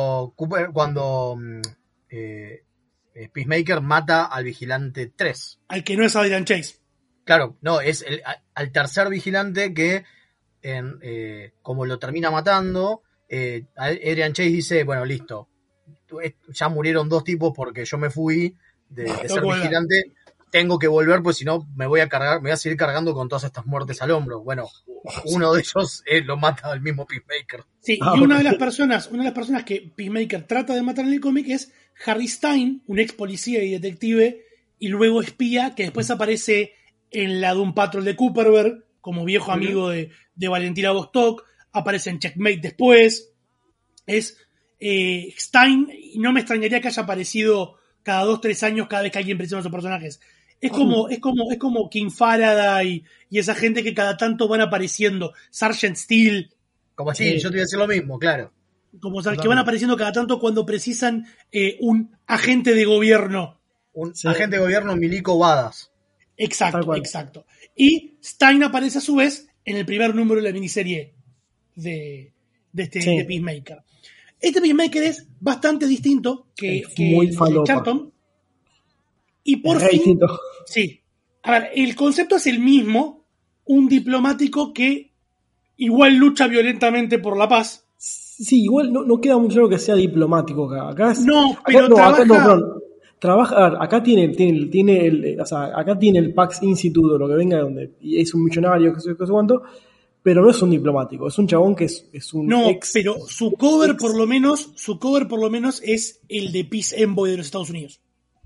Peacemaker mata al Vigilante 3. Al que no es Adrian Chase. Claro, no, es al tercer Vigilante que como lo termina matando, Adrian Chase dice, bueno, listo, ya murieron 2 tipos porque yo me fui de ser vigilante, tengo que volver, pues si no me voy a seguir cargando con todas estas muertes al hombro. Bueno, uno de ellos lo mata al mismo Peacemaker. Sí, y una de las personas que Peacemaker trata de matar en el cómic es Harry Stein, un ex policía y detective y luego espía que después aparece en la Doom Patrol de Cooperberg como viejo amigo de Valentina Vostok, aparece en Checkmate después. Es Stein, y no me extrañaría que haya aparecido cada 2-3 años cada vez que alguien presenta a sus personajes. Es como King Faraday y esa gente que cada tanto van apareciendo. Sergeant Steele. Como así, yo te iba a decir lo mismo, claro. Como que van apareciendo cada tanto cuando precisan un agente de gobierno. Agente de gobierno milico Badas. Exacto. Y Stein aparece a su vez en el primer número de la miniserie de Peacemaker. Este Peacemaker es bastante distinto que Charlton. Y por fin... distinto. Sí. A ver, el concepto es el mismo. Un diplomático que igual lucha violentamente por la paz. Sí, igual no queda muy claro que sea diplomático acá. Acá es, No, pero trabaja, a ver, acá tiene acá tiene el Pax Institute o lo que venga, donde y es un millonario, que sé cuánto, pero no es un diplomático, es un chabón que es un pero su cover por lo menos es el de Peace Envoy de los Estados Unidos.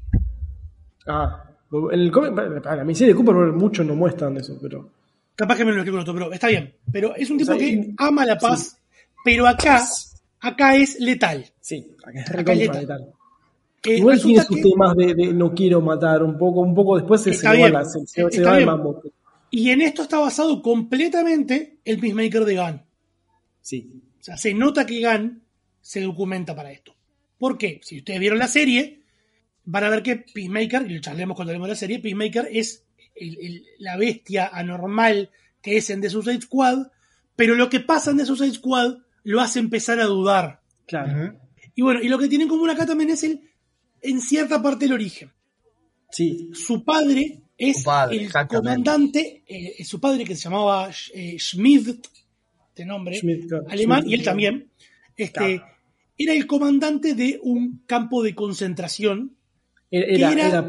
En el cómic, la miseria de Cooper muchos no muestran eso, pero capaz que me lo explico otro, pero está bien. Pero es un tipo que ama la paz, pero acá es letal. Sí, acá es letal. Igual tiene sus temas de no quiero matar, un poco después se va el mambo. Y en esto está basado completamente el Peacemaker de Gunn. Sí. O sea, se nota que Gunn se documenta para esto. ¿Por qué? Si ustedes vieron la serie, van a ver que Peacemaker, y lo charlemos cuando hablemos de la serie, Peacemaker es la bestia anormal que es en The Suicide Squad, pero lo que pasa en The Suicide Squad lo hace empezar a dudar. Claro. Y bueno, y lo que tienen en común acá también es en cierta parte el origen. Sí. Su padre es el comandante, su padre que se llamaba Schmidt, de nombre alemán, y él también, era el comandante de un campo de concentración. Era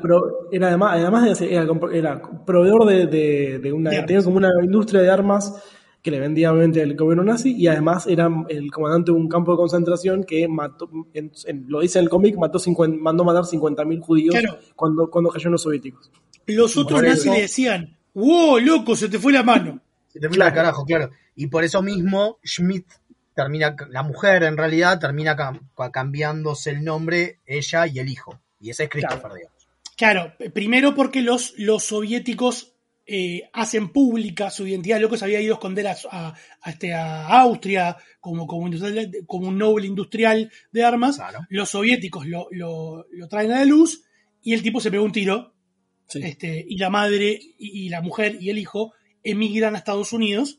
proveedor de una, tenía como una industria de armas que le vendía obviamente el gobierno nazi, y además era el comandante de un campo de concentración que mató, lo dice en el cómic, mandó matar 50.000 judíos cuando cayeron los soviéticos. Los otros nazis le decían, ¡wow, loco, se te fue la mano! Se te fue la carajo, claro. Y por eso mismo Schmidt termina, la mujer en realidad termina cambiándose el nombre, ella y el hijo. Y ese es Christopher, digamos. Claro, primero porque los soviéticos hacen pública su identidad. Loco se había ido a esconder a Austria como un noble industrial de armas. Claro. Los soviéticos lo traen a la luz y el tipo se pega un tiro. Sí. Y la madre y la mujer y el hijo emigran a Estados Unidos.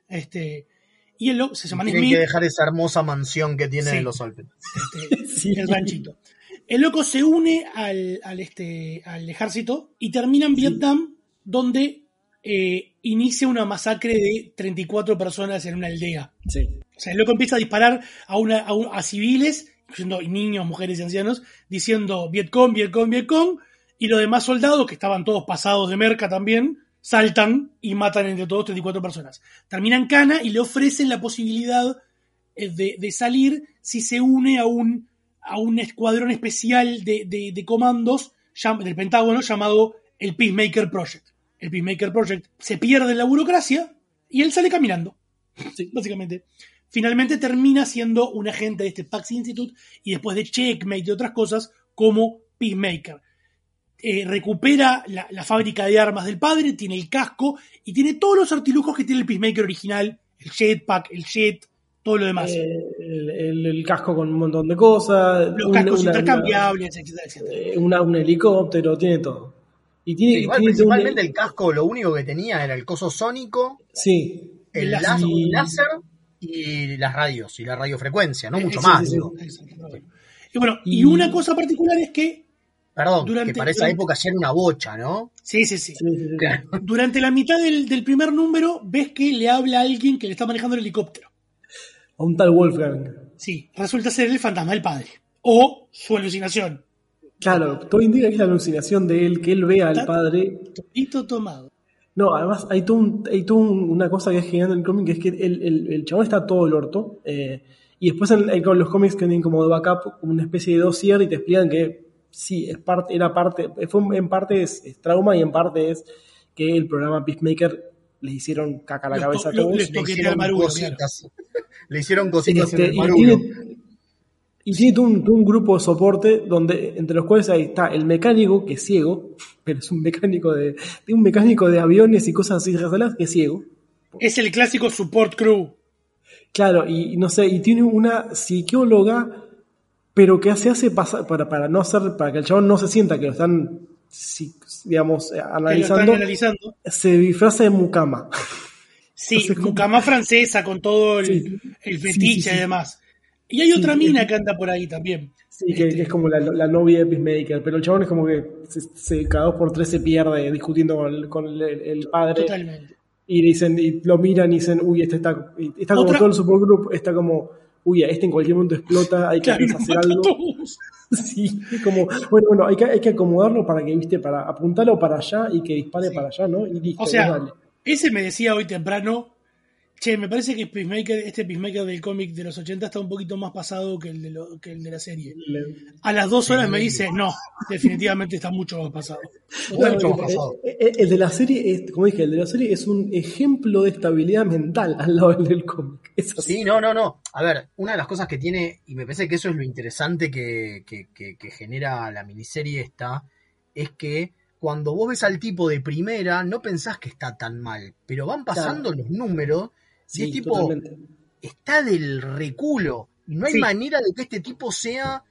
Y el loco se llama Smith. Tienen que dejar esa hermosa mansión que tiene en los Alpes. El ranchito. El loco se une al ejército y termina en Vietnam, donde inicia una masacre de 34 personas en una aldea. Sí. O sea, el loco empieza a disparar a civiles, incluyendo niños, mujeres y ancianos, diciendo Vietcong, Vietcong, Vietcong, y los demás soldados, que estaban todos pasados de merca también, saltan y matan entre todos 34 personas. Terminan Cana y le ofrecen la posibilidad de salir si se une a un escuadrón especial de comandos del Pentágono llamado el Peacemaker Project. El Peacemaker Project se pierde en la burocracia y él sale caminando. Sí, básicamente. Finalmente termina siendo un agente de este Pax Institute y después de Checkmate y otras cosas como Peacemaker. Recupera la fábrica de armas del padre, tiene el casco y tiene todos los artilugios que tiene el Peacemaker original, el jetpack, el jet, todo lo demás. El casco con un montón de cosas. Los cascos intercambiables, etcétera. Un helicóptero, tiene todo. Y tiene principalmente el casco, lo único que tenía era el coso sónico, el láser y las radios y la radiofrecuencia, no mucho más. Y bueno, y una cosa particular es que que para esa época ya era una bocha, ¿no? Sí. Durante la mitad del primer número ves que le habla a alguien que le está manejando el helicóptero. A un tal Wolfgang. Sí, resulta ser el fantasma del padre. O su alucinación. Claro, todo indica que es la alucinación de él, que él vea al padre. Todito tomado. No, además hay todo una cosa que es genial en el cómic, que es que el chabón está todo el orto. Y después con los cómics que tienen como de backup, como una especie de dossier, y te explican que sí, en parte es trauma y en parte es que el programa Peacemaker le hicieron caca a la cabeza a todos. Le hicieron cositas en el maruro. Y tiene todo un grupo de soporte donde entre los cuales ahí está el mecánico, que es ciego, pero es un mecánico de aviones y cosas así razonadas, que es ciego. Es el clásico support crew. Claro, y no sé, y tiene una psicóloga, pero que se hace pasar para que el chabón no se sienta que lo están, digamos, analizando. Se disfraza de mucama. Sí, entonces, mucama francesa con todo el fetiche y demás. Y hay otra mina que anda por ahí también. Sí, que es como la novia de Peacemaker, pero el chabón es como que cada 2 por 3 se pierde discutiendo con el padre. Totalmente. Y dicen, y lo miran y dicen, uy, está como todo el supergroup, está como, uy, en cualquier momento explota, hay que hacer algo. Sí, como, bueno, hay que acomodarlo para que, viste, para apuntarlo para allá y que dispare para allá, ¿no? Y listo, o sea, dale. Ese me decía hoy temprano, che, me parece que este Peacemaker del cómic de los 80 está un poquito más pasado que el de la serie. A las 2 horas me dice, no, definitivamente está mucho más pasado. El de la serie, como dije, el de la serie es un ejemplo de estabilidad mental al lado del cómic. Sí, no. A ver, una de las cosas que tiene, y me parece que eso es lo interesante que genera la miniserie esta, es que cuando vos ves al tipo de primera, no pensás que está tan mal, pero van pasando los números y el tipo está del reculo. Y no hay manera de que este tipo sea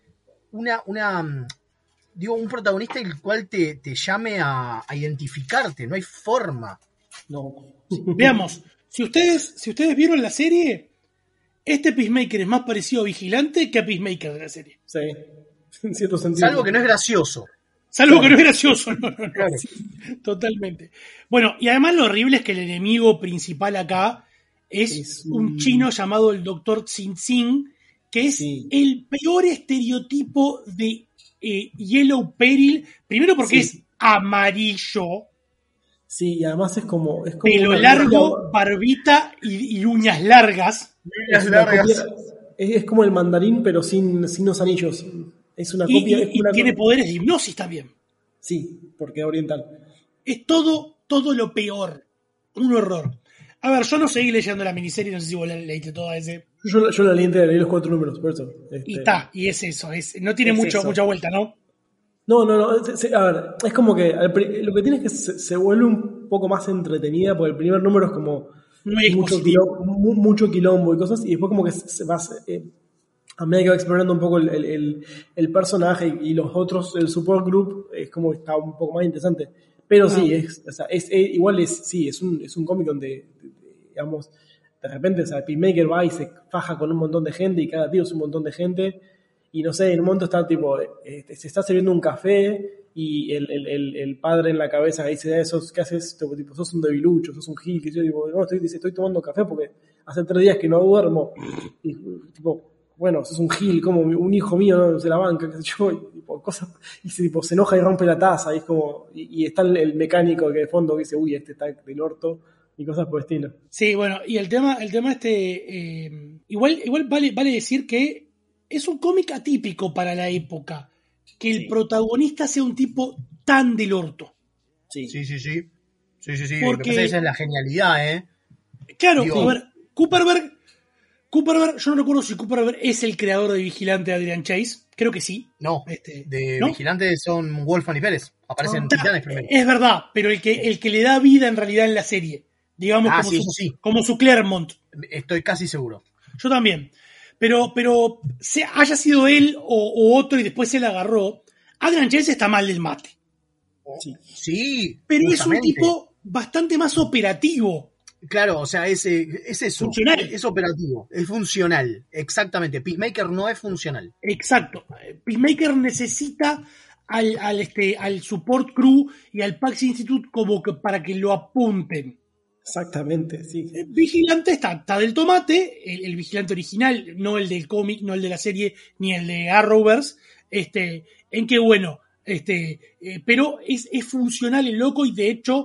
un protagonista el cual te llame a identificarte. No hay forma. No. Veamos, si ustedes vieron la serie, este Peacemaker es más parecido a Vigilante que a Peacemaker de la serie. Sí, en cierto sentido. Salvo que no es gracioso. No. Claro. Sí, totalmente. Bueno, y además lo horrible es que el enemigo principal acá es un chino llamado el Dr. Xin Xin, que es el peor estereotipo de Yellow Peril. Primero porque es amarillo. Sí, y además es como pelo largo, barbita y uñas largas. Es como el mandarín, pero sin los anillos. Es una copia. Y tiene poderes de hipnosis también. Sí, porque es oriental. Es todo lo peor. Un horror. A ver, yo no seguí leyendo la miniserie, no sé si vos la leíste toda ese. Yo la leí entera, leí los 4 números, por eso. Y es eso, no tiene mucha vuelta, ¿no? No. A ver, es como que lo que tiene es que se vuelve un poco más entretenida, porque el primer número es como mucho quilombo y cosas, y después como que se va a medida que va explorando un poco el personaje y los otros, el support group, es como que está un poco más interesante. Pero sí, es un cómic donde, digamos, de repente, o sea, Peacemaker va y se faja con un montón de gente y cada tío es un montón de gente. Y no sé, en un momento está tipo, se está sirviendo un café y el padre en la cabeza dice, ¿qué haces? Tipo, sos un debilucho, sos un gil. Que yo digo, no, estoy tomando café porque hace 3 días que no duermo. Y tipo, bueno, sos un gil, como un hijo mío no se la banca, qué sé yo, y, tipo, cosas, y se enoja y rompe la taza, y es como, y está el mecánico que de fondo que dice, uy, este está del orto, y cosas por el estilo. Sí, bueno, y el tema igual vale decir que es un cómic atípico para la época, que el protagonista sea un tipo tan del orto. Sí. Porque esa es la genialidad, Claro, a ver, Cooperberg, yo no recuerdo si Cooperberg es el creador de Vigilante Adrian Chase, creo que sí. No, ¿no? Vigilante son Wolfman y Pérez, aparecen Titanes primero. Es verdad, pero el que le da vida en realidad en la serie, digamos como su Claremont. Estoy casi seguro. Yo también. Pero haya sido él o otro y después se la agarró, Adrian Chase está mal del mate. Sí. Pero es un tipo bastante más operativo. Claro, o sea, es eso. Funcional. Es operativo, es funcional. Exactamente. Peacemaker no es funcional. Exacto. Peacemaker necesita al support crew y al PAX Institute como que para que lo apunten. Exactamente, sí. Vigilante está del tomate, el Vigilante original, no el del cómic, no el de la serie, ni el de Arrowverse, en que bueno, pero es funcional el loco y de hecho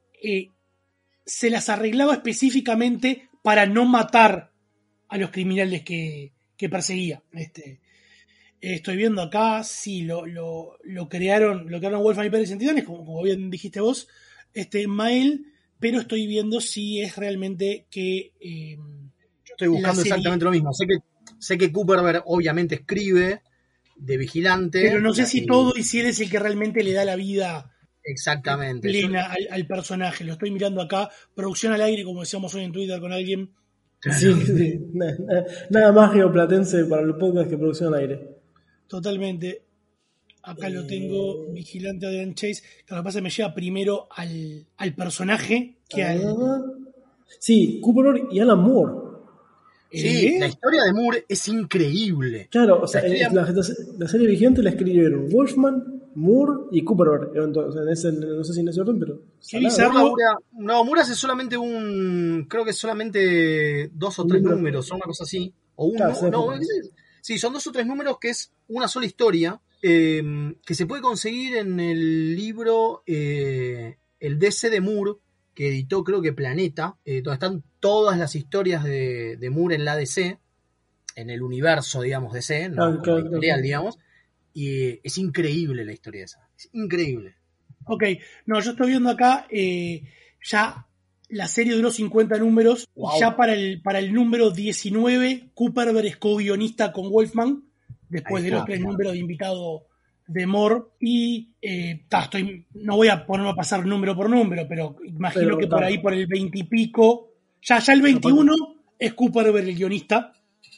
se las arreglaba específicamente para no matar a los criminales que perseguía. Estoy viendo acá, sí, lo crearon Wolfman y Pérez en Titanes, como bien dijiste vos, Mael, pero estoy viendo si es realmente que... Yo estoy buscando exactamente lo mismo. Sé que Cooperberg obviamente escribe de Vigilante. Pero no sé si todo y si él es el que realmente le da la vida exactamente plena al personaje. Lo estoy mirando acá. Producción al aire, como decíamos hoy en Twitter con alguien. Sí. Nada más geoplatense para el podcast que producción al aire. Totalmente. Acá lo tengo, Vigilante Adrian Chase. Lo que pasa es que me lleva primero al personaje que al... Sí, Cooper y Alan Moore. Sí, la historia de Moore es increíble. Claro, o sea, la serie Vigilante la escribieron Wolfman, Moore y Cooper. No sé si en ese orden, pero... Qué bizarro. No, Moore hace solamente creo que solamente 2 o 3 números, o una cosa así. O uno, sí, son 2 o 3 números que es una sola historia, que se puede conseguir en el libro el DC de Moore, que editó creo que Planeta, donde están todas las historias de Moore en la DC, en el universo, digamos, DC, no editorial, digamos. Y es increíble la historia esa. Es increíble. Ok, no, yo estoy viendo acá, ya la serie duró 50 números. Wow. Y ya para el número 19, Cooper es co-guionista con Wolfman, después de los 3 números de invitado de Moore. Y no voy a ponerme a pasar número por número, pero imagino que por ahí, por el 20 y pico, ya el 21 es Cooper el guionista.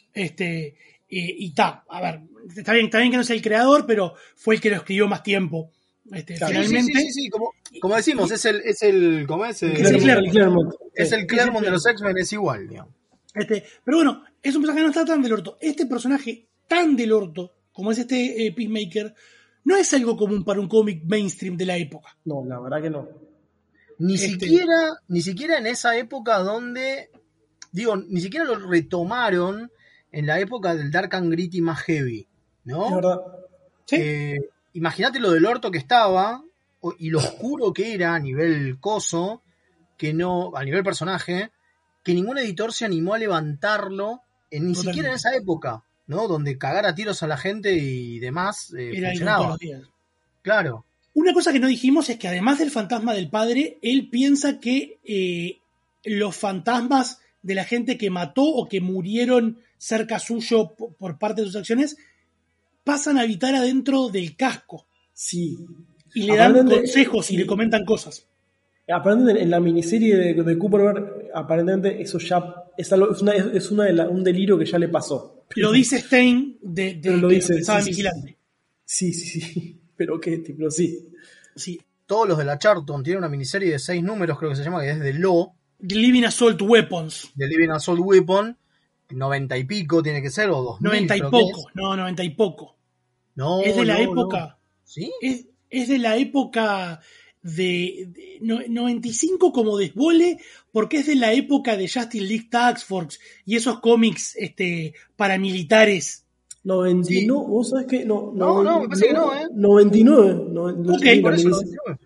A ver, está bien que no sea el creador, pero fue el que lo escribió más tiempo. Finalmente. Sí, como decimos, es el Claremont. Es el Claremont de los X-Men, es igual, digamos. Pero bueno, es un personaje que no está tan del orto. Este personaje tan del orto, como es este Peacemaker, no es algo común para un cómic mainstream de la época. No, la verdad que no. Ni siquiera en esa época donde, ni siquiera lo retomaron en la época del Dark and Gritty más heavy, ¿no? Es verdad. ¿Sí? Imagínate lo del orto que estaba y lo oscuro que era a nivel coso, a nivel personaje, que ningún editor se animó a levantarlo, ni siquiera en esa época, ¿no? Donde cagar a tiros a la gente y demás funcionaba. Claro. Una cosa que no dijimos es que además del fantasma del padre, él piensa que los fantasmas de la gente que mató o que murieron cerca suyo por parte de sus acciones pasan a habitar adentro del casco. Sí. Y le dan consejos y le comentan cosas. Aparentemente en la miniserie de Cooper, aparentemente eso ya es un delirio que ya le pasó. Lo dice Stein lo dice, que estaba vigilante. Sí. Pero sí. Sí. Todos los de la Charlton tienen una miniserie de 6 números, creo que se llama, que es de Law. The Living Assault Weapons. The Living Assault Weapon. 90 y pico tiene que ser, o 2000. 90 y poco. No, 90 y poco. No, es de la época. No. ¿Sí? Es de la época de 95 como desbole, porque es de la época de Justice League Task Force y esos cómics paramilitares. 99, ¿vos sabés qué? No, me parece que no, 99. Ok, por eso.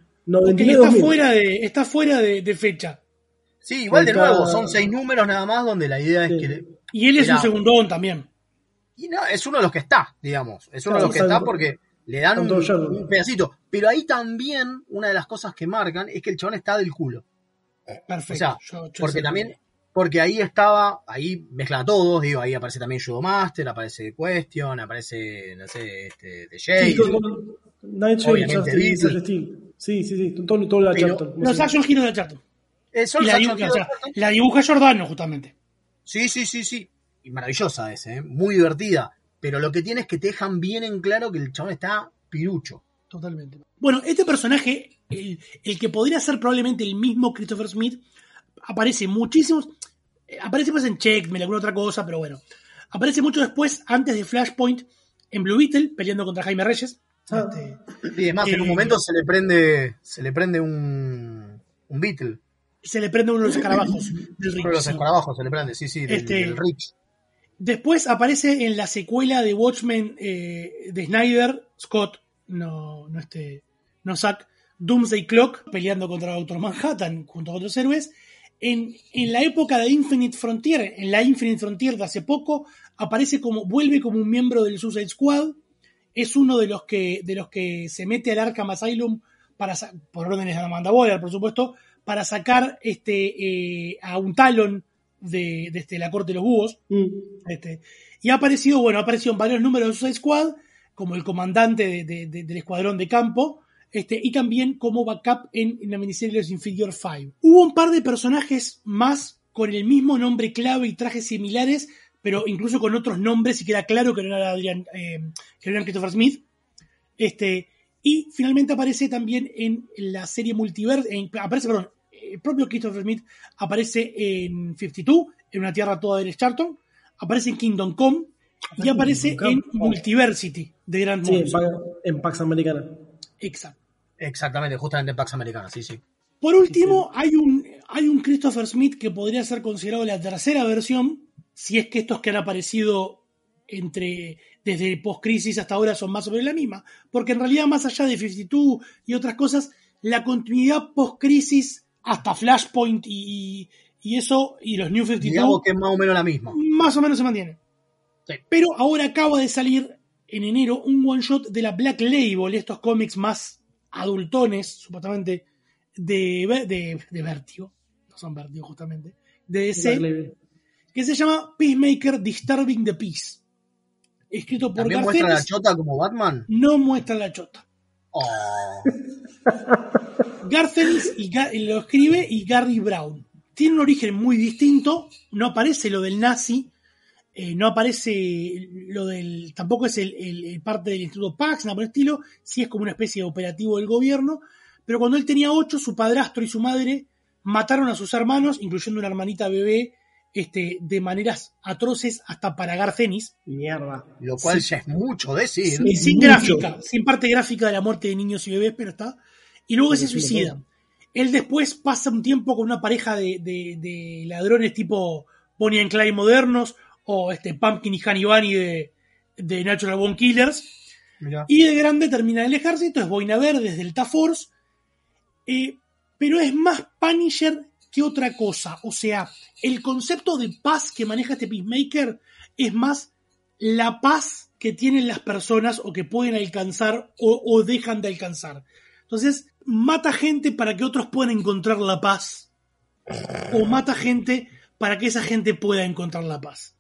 99 está fuera de fecha. Sí, igual de nuevo, son 6 números nada más donde la idea es que... Y él es un segundón también. Y no, es uno de los que está, digamos. Es uno de los que está porque le dan un pedacito. Pero ahí también, una de las cosas que marcan es que el chabón está del culo. Perfecto. O sea, porque ahí mezcla a todos, ahí aparece también Judo Master, aparece Question, aparece, no sé, The Shade. Obviamente Beatle. Sí, todo la Charlton. Los Action Heroes de la Charlton. La dibuja Giordano, justamente. Sí. Y maravillosa muy divertida. Pero lo que tiene es que te dejan bien en claro que el chabón está pirucho. Totalmente. Bueno, este personaje, el que podría ser probablemente el mismo Christopher Smith, aparece muchísimos. Aparece pues en Checkmate, alguna otra cosa, pero bueno. Aparece mucho después, antes de Flashpoint, en Blue Beetle, peleando contra Jaime Reyes. Y además, en un momento se le prende un Beetle. Se le prende uno de los escarabajos del Rich. Uno de los escarabajos se le prende, sí, del Rich. Después aparece en la secuela de Watchmen de Snyder, Scott, no Zack, Doomsday Clock, peleando contra Dr. Manhattan junto a otros héroes. En la época de Infinite Frontier, en la Infinite Frontier de hace poco, vuelve como un miembro del Suicide Squad. Es uno de los que se mete al Arkham Asylum por órdenes de Amanda Waller, por supuesto, para sacar a un Talon de la corte de los búhos. Y ha aparecido en varios números de Suicide Squad, como el comandante del escuadrón de campo, y también como backup en la miniserie de los Inferior 5. Hubo un par de personajes más con el mismo nombre clave y trajes similares, pero incluso con otros nombres, y queda claro que no era Christopher Smith. Y finalmente aparece también en la serie Multiverse, el propio Christopher Smith aparece en 52, en una tierra toda de Charlton, aparece en Kingdom Come y aparece en Multiversity de Grant Morrison. En Pax Americana. Exacto. Exactamente, justamente en Pax Americana, sí. Por último, hay un Christopher Smith que podría ser considerado la tercera versión, si es que estos que han aparecido desde post-crisis hasta ahora son más o menos la misma, porque en realidad más allá de 52 y otras cosas, la continuidad post-crisis hasta Flashpoint y eso, y los New 52, digamos que es más o menos la misma. Más o menos se mantiene. Sí. Pero ahora acaba de salir en enero un one-shot de la Black Label, estos cómics más adultones, supuestamente, de Vértigo, no son Vértigo justamente, de DC, que se llama Peacemaker Disturbing the Peace. Escrito por ¿También Garth Ennis. muestra la chota como Batman? No muestra la chota. Oh. Garth Ennis lo escribe y Gary Brown. Tiene un origen muy distinto, no aparece lo del nazi, no aparece lo del... Tampoco es el parte del Instituto Pax, nada por el estilo, sí es como una especie de operativo del gobierno, pero cuando él tenía 8, su padrastro y su madre mataron a sus hermanos, incluyendo una hermanita bebé, de maneras atroces hasta para Garth Ennis. Mierda. Lo cual ya es mucho decir. Sí, sin gráfica, sin parte gráfica de la muerte de niños y bebés, pero está. Y luego se suicida. Él después pasa un tiempo con una pareja de ladrones tipo Bonnie and Clyde modernos o Pumpkin y Honey Bunny de Natural Born Killers. Mirá. Y de grande termina en el ejército, es boina verde, es Delta Force, pero es más Punisher que otra cosa. O sea, el concepto de paz que maneja este Peacemaker es más la paz que tienen las personas o que pueden alcanzar o dejan de alcanzar. Entonces, mata gente para que otros puedan encontrar la paz. O mata gente para que esa gente pueda encontrar la paz.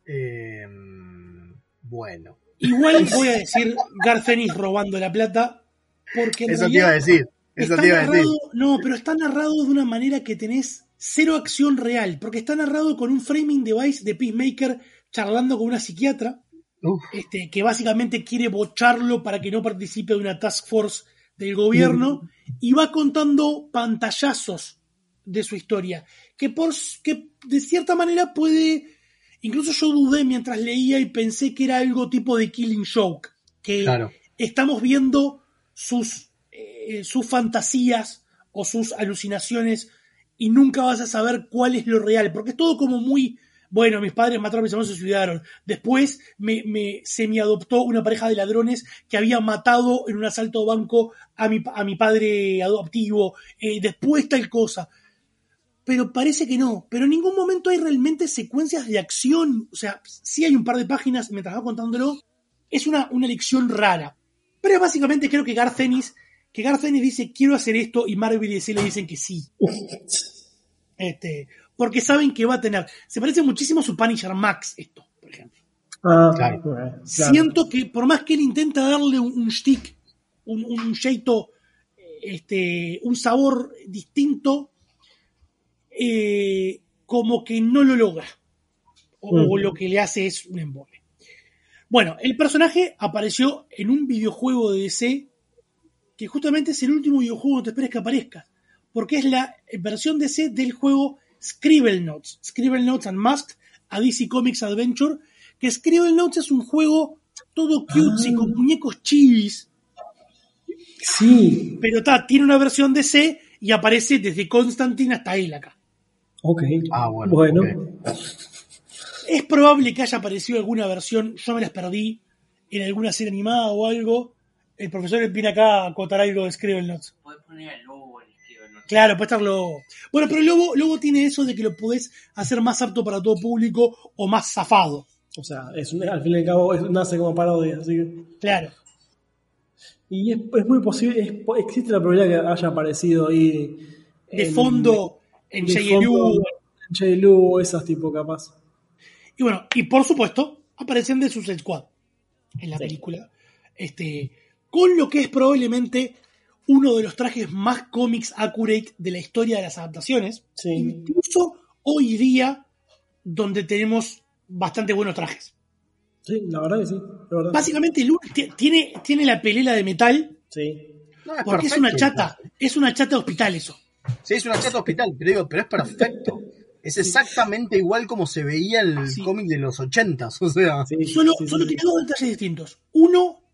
Bueno. Igual voy a decir Garth Ennis robando la plata. Porque en eso te iba a decir. No, pero está narrado de una manera que tenés cero acción real. Porque está narrado con un framing device de Peacemaker charlando con una psiquiatra. Que básicamente quiere bocharlo para que no participe de una task force del gobierno, y va contando pantallazos de su historia, que de cierta manera puede, incluso yo dudé mientras leía y pensé que era algo tipo de Killing Joke, que estamos viendo sus fantasías o sus alucinaciones y nunca vas a saber cuál es lo real, porque es todo como muy... Bueno, mis padres mataron a mis hermanos y se suicidaron. Después se me adoptó una pareja de ladrones que había matado en un asalto de banco a mi padre adoptivo. Después tal cosa. Pero parece que no. Pero en ningún momento hay realmente secuencias de acción. O sea, sí hay un par de páginas mientras va contándolo. Es una lección rara. Pero básicamente creo que Garth Ennis dice quiero hacer esto y Marvel y DC le dicen que sí. Porque saben que va a tener... Se parece muchísimo a su Punisher Max esto, por ejemplo. Claro. Siento que por más que él intenta darle un shtick, un jeito, un sabor distinto, como que no lo logra. O lo que le hace es un embole. Bueno, el personaje apareció en un videojuego de DC que justamente es el último videojuego que te esperes que aparezca. Porque es la versión DC del juego Scribble Notes Unmasked, a DC Comics Adventure, que Scribble Notes es un juego todo cutesy, con muñecos chivis. Sí. Pero tiene una versión DC y aparece desde Constantine hasta él acá. Ok. Bueno. Okay. Es probable que haya aparecido alguna versión, yo me las perdí, en alguna serie animada o algo. El profesor viene acá a acotar algo de Scribble Notes. Podés poner el lobo en Scribble Notes. Claro, puede estar Lobo. Bueno, pero Lobo tiene eso de que lo podés hacer más apto para todo público o más zafado. O sea, al fin y al cabo nace como parodia, así que... Claro. Y es muy posible, existe la probabilidad que haya aparecido ahí... De fondo, en JLU, esas tipo capaz. Y bueno, y por supuesto, aparecen de Suicide Squad en la película. Con lo que es probablemente uno de los trajes más comics accurate de la historia de las adaptaciones. Sí. Incluso hoy día, donde tenemos bastante buenos trajes. Sí, la verdad que sí. La verdad. Básicamente, tiene la pelela de metal. Sí. No, porque perfecto, es una chata de hospital eso. Sí, es una chata de hospital, pero es perfecto. Es exactamente igual como se veía el cómic de los 80s, o sea. Solo tiene dos detalles distintos. Uno,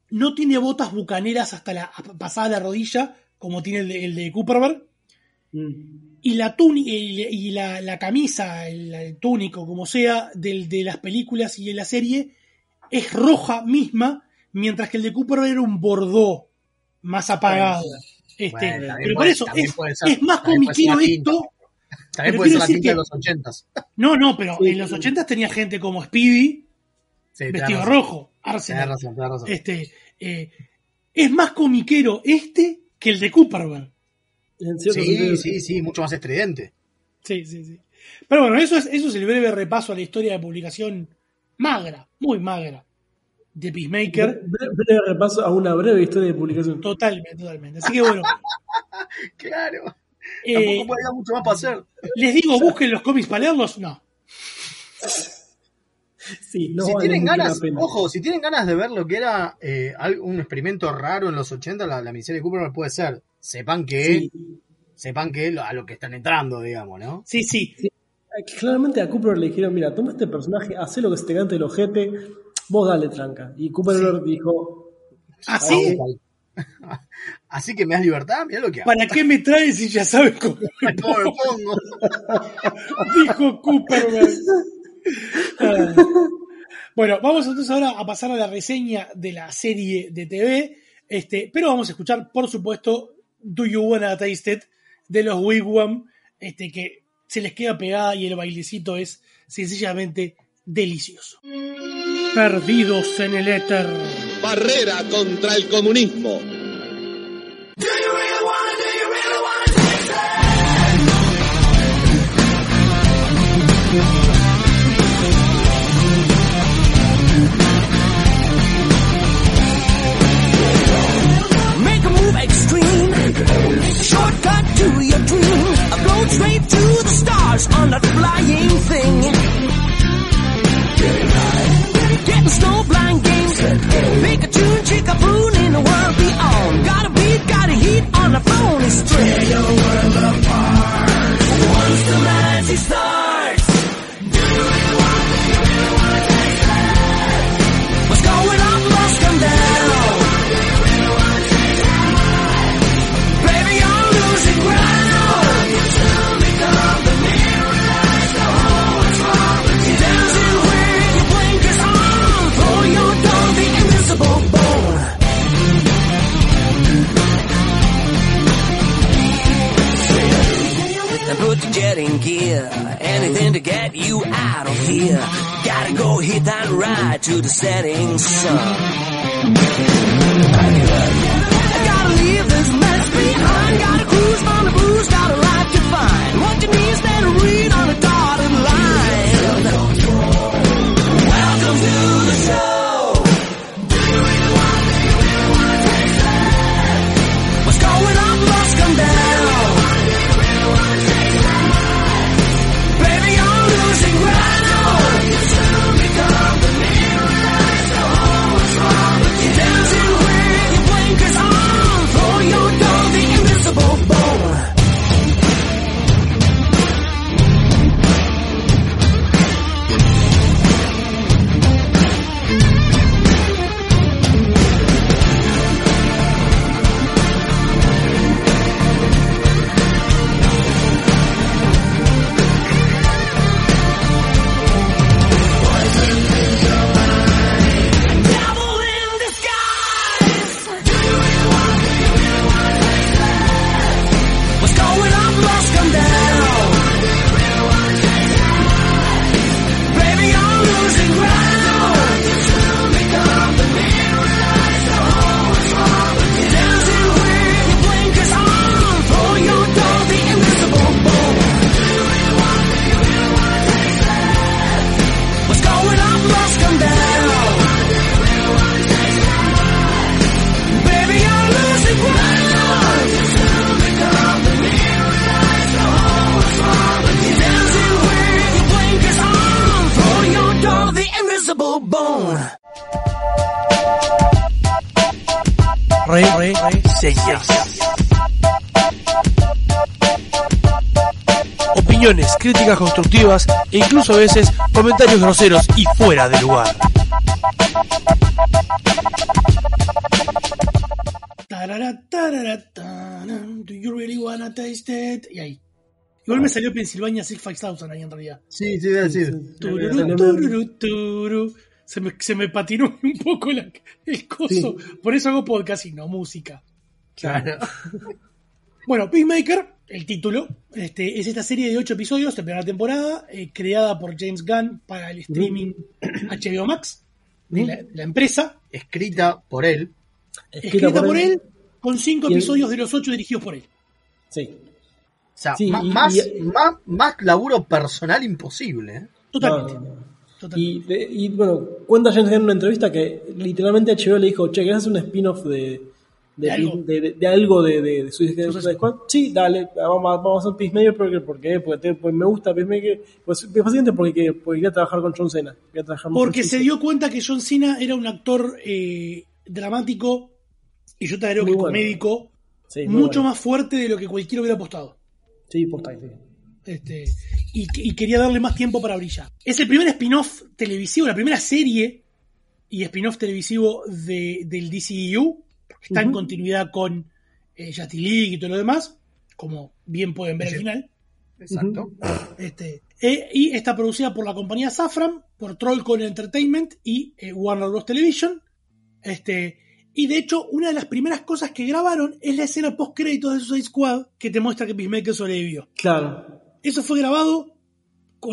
no tiene botas bucaneras hasta la pasada la rodilla, como tiene el de Cooperberg. Y la túnica y la camisa, el túnico, como sea, de las películas y de la serie, es roja misma, mientras que el de Cooperberg era un bordó más apagado. Pero por eso es más comiquero esto. También puede ser la pinta de los 80s. No, pero en los 80s tenía gente como Speedy, vestido rojo, Arsenal. Tenés razón. Es más comiquero que el de Cooperberg. Sí, mucho más estridente. Sí. Pero bueno, eso es el breve repaso a la historia de publicación magra, muy magra, de Peacemaker. Breve repaso a una breve historia de publicación. Totalmente. Así que bueno. Claro. Tampoco puede haber mucho más para hacer. Les digo, busquen los cómics para leerlos, no. Sí, no si vale tienen ganas, pena. ojo, si tienen ganas de ver lo que era un experimento raro en los 80, la miniserie de Cooperman puede ser. Sepan que a lo que están entrando, digamos, ¿no? Sí. Claramente a Cooper le dijeron, mira, toma este personaje, hacé lo que se te cante el ojete, vos dale tranca. Y Cooper dijo... ¿Así? Así que me das libertad, mirá lo que hago. ¿Para qué me traes si ya sabes cómo me pongo? Dijo Cooperman. Bueno, vamos entonces ahora a pasar a la reseña de la serie de TV, pero vamos a escuchar, por supuesto, Do You Wanna Taste It, de los Wigwam, que se les queda pegada y el bailecito es sencillamente delicioso. Perdidos en el éter. Barrera contra el comunismo. Make a move extreme. Shortcut to your dreams. Float straight to the stars on that flying thing. Getting snowblind games. Make a tune, chick a prune in the world beyond. Got a beat, got a heat on the phony string. Tear your world apart. Once the magic starts. Do you really wanna taste it? What's going on must come down. Baby, you're losing ground. You soon become the mirror. So what's wrong with you? Dancing with your blinkers on. Throw your dog the invisible bone. And put your jet in gear. Anything to get you out of here. Gotta go hit that ride to the setting sun. I gotta leave this mess behind. Gotta cruise on the blues, got a life to find. What you need is better read on a dotted line. Welcome to the show. Do you really wanna taste it? What's going on must come down. Baby, you're losing ground. You soon become the mirror. So what's wrong with you? Dancing with your blinkers on. Throw your dog the invisible bone. Devil in disguise. Do you really wanna taste it? What's going on must come down. Baby, you're losing ground. You soon become the mirror. So what's wrong with you? Dancing with your blinkers on. Throw your dog the invisible bone. Do you really wanna taste it? What's going on must come down. Baby, you're losing ground. You soon become the mirror. So what's wrong with you? Dancing with your blinkers on. Throw your dog the invisible bone. Reseñas. Opiniones, críticas constructivas e incluso a veces comentarios groseros y fuera de lugar. Do you really wanna taste it? Y ahí. Igual me salió Pennsylvania 65000 ahí en realidad. Sí, te iba a decir. Tururu. Se me patinó un poco el coso. Sí. Por eso hago podcast y no música. Claro. Bueno, Peacemaker, el título, es esta serie de 8 episodios de primera temporada, creada por James Gunn para el streaming HBO Max, de la empresa. Escrita por él. Escrita por él, con 5 episodios de los 8 dirigidos por él. Sí. O sea, más laburo personal imposible. ¿eh? Totalmente. Y bueno, cuenta James Gunn en una entrevista que literalmente HBO le dijo, che, ¿querés hacer un spin-off de algo de Suicide Squad? Sí, dale, vamos a hacer Peacemaker porque me gusta Peacemaker, pues básicamente porque quería trabajar con John Cena. Porque se dio cuenta que John Cena era un actor dramático y yo te agrego que comédico mucho más fuerte de lo que cualquiera hubiera apostado. Sí, posta, sí. Y quería darle más tiempo para brillar. Es el primer spin-off televisivo, la primera serie y spin-off televisivo del DCEU. Está en continuidad con Justice League y todo lo demás, como bien pueden ver al final. Exacto. Y está producida por la compañía Safran, por Trollcon Entertainment y Warner Bros. Television. Y de hecho, una de las primeras cosas que grabaron es la escena post-créditos de Suicide Squad que te muestra que Peacemaker sobrevivió. Claro. Eso fue grabado con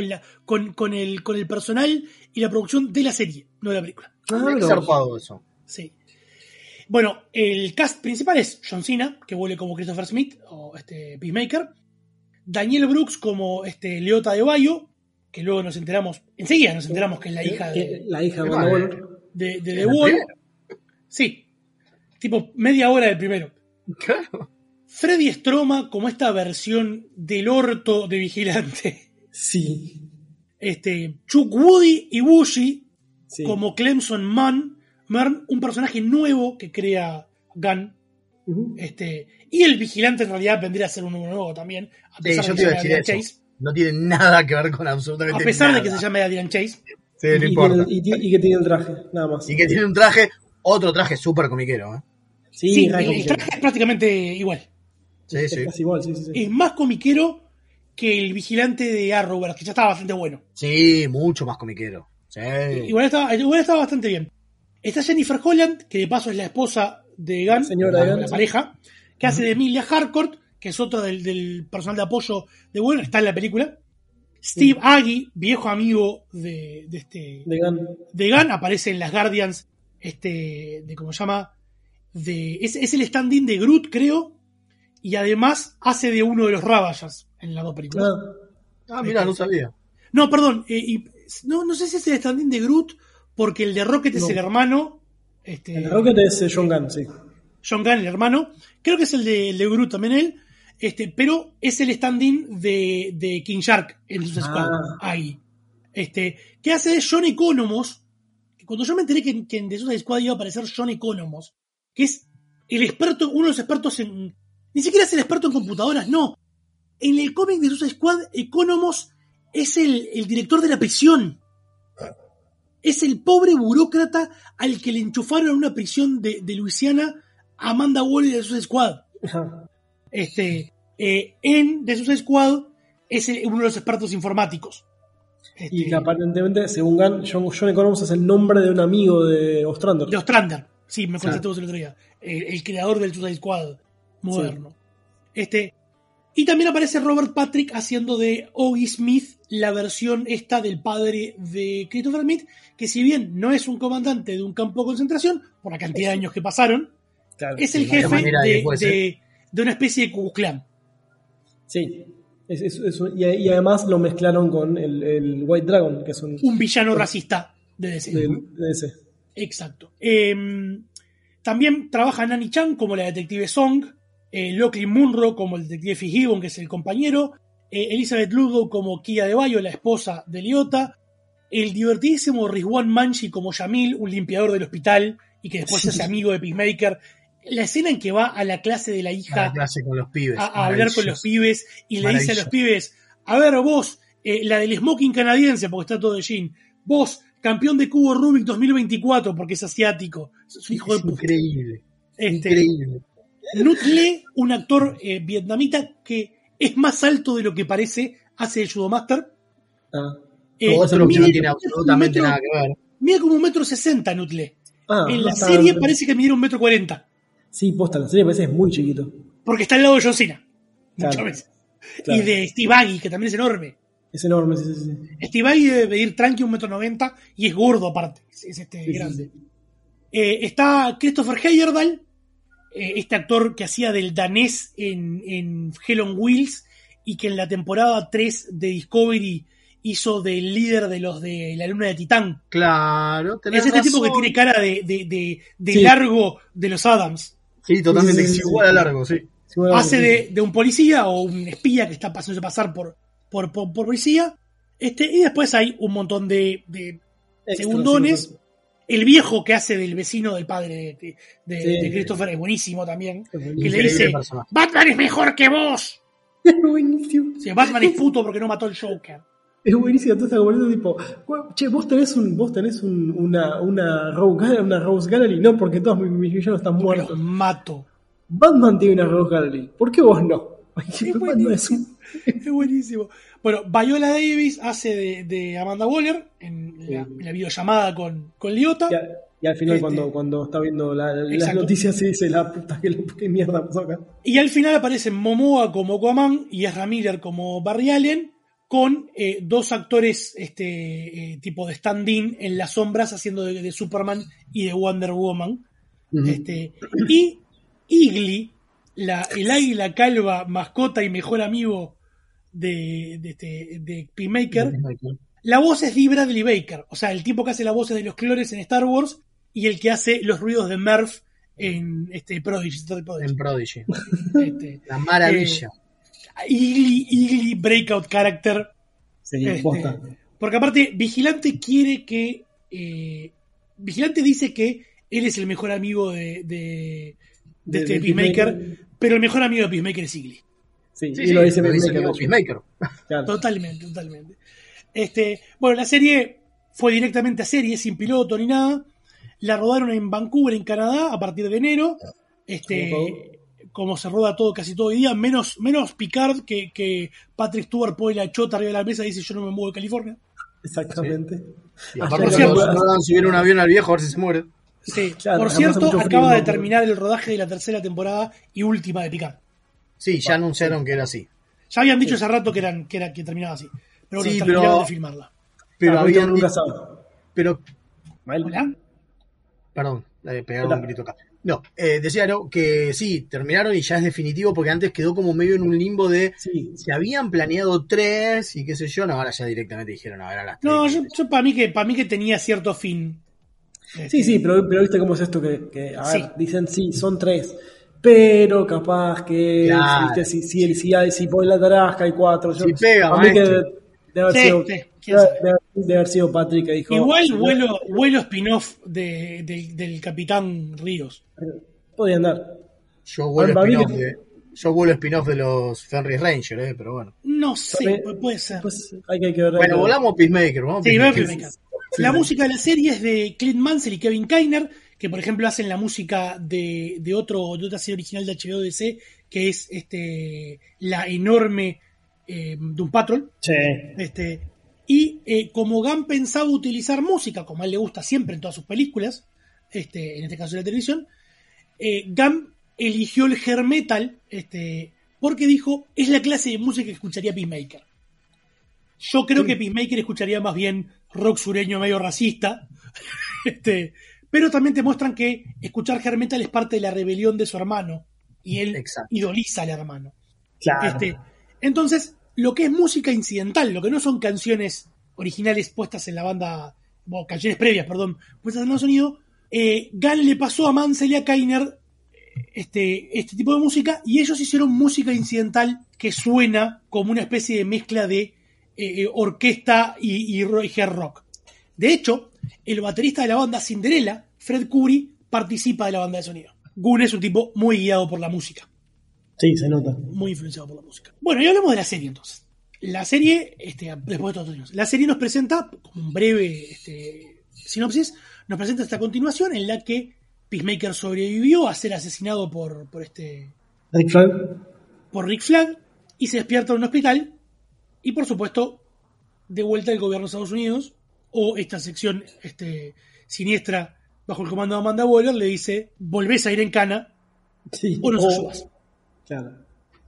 el personal y la producción de la serie, no de la película. Zarpado eso. Sí. Bueno, el cast principal es John Cena, que vuelve como Christopher Smith, o Peacemaker. Daniel Brooks como Leota de Bayo, que luego enseguida nos enteramos que es la hija de The Wall. Sí, tipo media hora del primero. Claro. Freddy Stroma como esta versión del orto de Vigilante. Sí. Chuck Woody y Bushi como Clemson Munn, un personaje nuevo que crea Gunn. Y el Vigilante en realidad vendría a ser uno nuevo también, a pesar de que se llame Adrian Chase. No tiene nada que ver con absolutamente nada. A pesar de que se llame Adrian Chase. Sí, no importa. Y que tiene el traje, nada más. Y que tiene un traje, otro traje súper comiquero. ¿eh? Sí, el traje es prácticamente igual. Sí. Casi igual, sí. Es más comiquero que el Vigilante de Arrowverse, que ya estaba bastante bueno. Sí, mucho más comiquero. Sí. Igual estaba bastante bien. Está Jennifer Holland, que de paso es la esposa de Gunn, la pareja, que hace de Emilia Harcourt, que es otra del personal de apoyo de Warner, está en la película. Steve Agee, viejo amigo de Gunn, aparece en las Guardians, ¿cómo se llama? Es el stand-in de Groot, creo, y además hace de uno de los Ravagers en las dos películas. Mira, no sabía. No, perdón, no sé si es el stand-in de Groot, porque el de Rocket es el hermano. El de Rocket es John Gunn, sí. John Gunn, el hermano. Creo que es el de Groot también él. Pero es el stand-in de King Shark en Suicide Squad. Ahí. Que hace de John Economos. Que cuando yo me enteré que en The Suicide Squad iba a aparecer John Economos, que es el experto, uno de los expertos en. Ni siquiera es el experto en computadoras, no. En el cómic de Suicide Squad, Economos es el director de la prisión. Es el pobre burócrata al que le enchufaron a una prisión de Luisiana a Amanda Waller de Suicide Squad. En The Suicide Squad es uno de los expertos informáticos. Y que aparentemente, según Gunn, John Economos es el nombre de un amigo de Ostrander. De Ostrander, sí, me contaste vos el otro día. El creador del Suicide Squad moderno. Sí. Y también aparece Robert Patrick haciendo de Oggy Smith la versión esta del padre de Christopher Smith, que si bien no es un comandante de un campo de concentración, por la cantidad de años que pasaron, es el jefe de una especie de Ku Klux Klan. Sí. Y además lo mezclaron con el White Dragon, que es un villano racista de DC. De DC. Exacto. También trabaja Nani Chan como la detective Song, Lockley Munro como el detective Fitzgibbon, que es el compañero, Elizabeth Lugo como Kia de Bayo, la esposa de Leota, el divertidísimo Rizwan Manchi como Yamil, un limpiador del hospital y que después se hace amigo de Peacemaker. La escena en que va a la clase de la hija a la clase con los pibes, a hablar con los pibes y le dice a los pibes, a ver vos, la del smoking canadiense, porque está todo de jean, vos, campeón de cubo Rubik 2024 porque es asiático, es un hijo de puta. Increíble. Increíble. Nut Le, un actor vietnamita que es más alto de lo que parece, hace de Judomaster. Todo eso no tiene absolutamente nada que ver. Mide como 1,60 m Nut Le. En la está serie bien. parece que mide 1,40 m. Sí, posta, la serie parece es muy chiquito. Porque está al lado de John Cena. Claro. Muchas veces. Claro. Y de Steve Agee, que también es enorme. Es enorme, sí. Steve Agee debe medir tranqui 1,90 m y es gordo aparte. Es grande. Sí. Está Christopher Heyerdahl, este actor que hacía del danés en Hell on Wheels y que en la temporada 3 de Discovery hizo del líder de los de la luna de Titán. Claro, es este tipo que tiene cara de Sí. Largo de los Adams. Sí, totalmente, Sí. igual a Largo, sí. Hace de un policía o un espía que está pasándose pasar por policía. Y después hay un montón de segundones. Sí. El viejo que hace del vecino del padre de Christopher es buenísimo también. Que le dice, personaje. Batman es mejor que vos. Es buenísimo. Sí, Batman es puto porque no mató al Joker. Es buenísimo, toda esta conversación tipo, che, vos tenés una Rose Gallery, no, porque todos mis villanos están muertos. Los mato. Batman tiene una Rose Gallery, ¿por qué vos no? Es buenísimo. Bueno, Viola Davis hace de Amanda Waller en la videollamada con Liotta. Y al final cuando está viendo las noticias se dice, la puta, qué mierda pasó acá. Y al final aparecen Momoa como Aquaman y Ezra Miller como Barry Allen, con dos actores tipo de stand-in en las sombras haciendo de Superman y de Wonder Woman. Y Igli, el águila calva, mascota y mejor amigo de Peacemaker, la voz es de Bradley Baker, o sea, el tipo que hace las voces de los clones en Star Wars y el que hace los ruidos de Murph en Prodigy. En Prodigy. La maravilla. Igli breakout character. Sí, posta. Porque aparte, Vigilante quiere que. Vigilante dice que él es el mejor amigo de Peacemaker, pero el mejor amigo de Peacemaker es Igli. Sí, y lo dice Peacemaker. Claro. Totalmente. Bueno, la serie fue directamente a serie, sin piloto ni nada. La rodaron en Vancouver, en Canadá, a partir de enero. Como se roda casi todo el día, menos Picard, que Patrick Stewart pone la chota arriba de la mesa y dice yo no me muevo de California. Exactamente. Sí. Aparte no dan subir un avión al viejo a ver si se muere. Sí, claro, por cierto, acaba de terminar el rodaje de la tercera temporada y última de Picard. Sí, ya anunciaron que era así. Ya habían dicho hace rato que terminaba así. Pero bueno, terminaron de filmarla. Pero habían nunca sabe. Pero ¿Hola? Perdón, pegaron un grito acá. No, decía que sí, terminaron y ya es definitivo porque antes quedó como medio en un limbo de se habían planeado 3 y qué sé yo, no, ahora ya directamente dijeron a ver a las 3. No, yo para mí que tenía cierto fin. Sí, pero viste cómo es esto que a ver, dicen sí, son 3, pero capaz que claro. si por la tarasca hay 4. Si pega, a mí que de haber sido Patrick que dijo. Igual vuelo spin-off del Capitán Ríos. Podían dar. Yo vuelo spin-off de los Fenris Rangers, pero bueno. No sé, puede ser. Pues hay que ver. Bueno, volamos Peacemaker. Peacemaker. La música de la serie es de Clint Mansell y Kevin Kiner, que por ejemplo hacen la música de otra serie original de HBO DC, que es la enorme Doom Patrol. Sí. Y como Gunn pensaba utilizar música, como a él le gusta siempre en todas sus películas, en este caso de la televisión, Gunn eligió el hair metal porque dijo, es la clase de música que escucharía Peacemaker. Yo creo que Peacemaker escucharía más bien rock sureño medio racista, pero también te muestran que escuchar hair metal es parte de la rebelión de su hermano, y él idoliza al hermano. Claro. Entonces, lo que es música incidental, lo que no son canciones originales puestas en la banda, canciones previas, puestas en el sonido, Gunn le pasó a Mansell y a Kiner este tipo de música, y ellos hicieron música incidental que suena como una especie de mezcla de orquesta y hard rock. De hecho, el baterista de la banda Cinderella, Fred Coury, participa de la banda de sonido. Gunn es un tipo muy guiado por la música. Sí, se nota. Muy influenciado por la música. Bueno, y hablamos de la serie entonces. La serie, después de todos los años, la serie nos presenta, como un breve sinopsis, nos presenta esta continuación en la que Peacemaker sobrevivió a ser asesinado por Rick Flag. Por Rick Flag y se despierta en un hospital y por supuesto de vuelta el gobierno de Estados Unidos o esta sección siniestra bajo el comando de Amanda Waller le dice volvés a ir en cana o nos ayudas. Claro.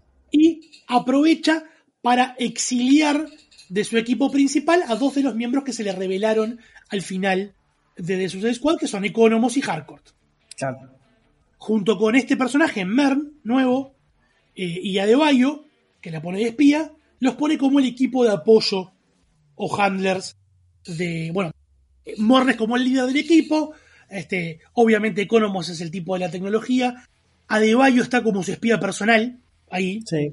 Y aprovecha para exiliar de su equipo principal a 2 de los miembros que se le revelaron al final de The Suicide Squad, que son Economos y Harcourt. Claro. Junto con este personaje, Mern, nuevo, y Adebayo, que la pone de espía, los pone como el equipo de apoyo o handlers de... Bueno, Mornes como el líder del equipo, obviamente Economos es el tipo de la tecnología, Adebayo está como su espía personal, ahí. Sí.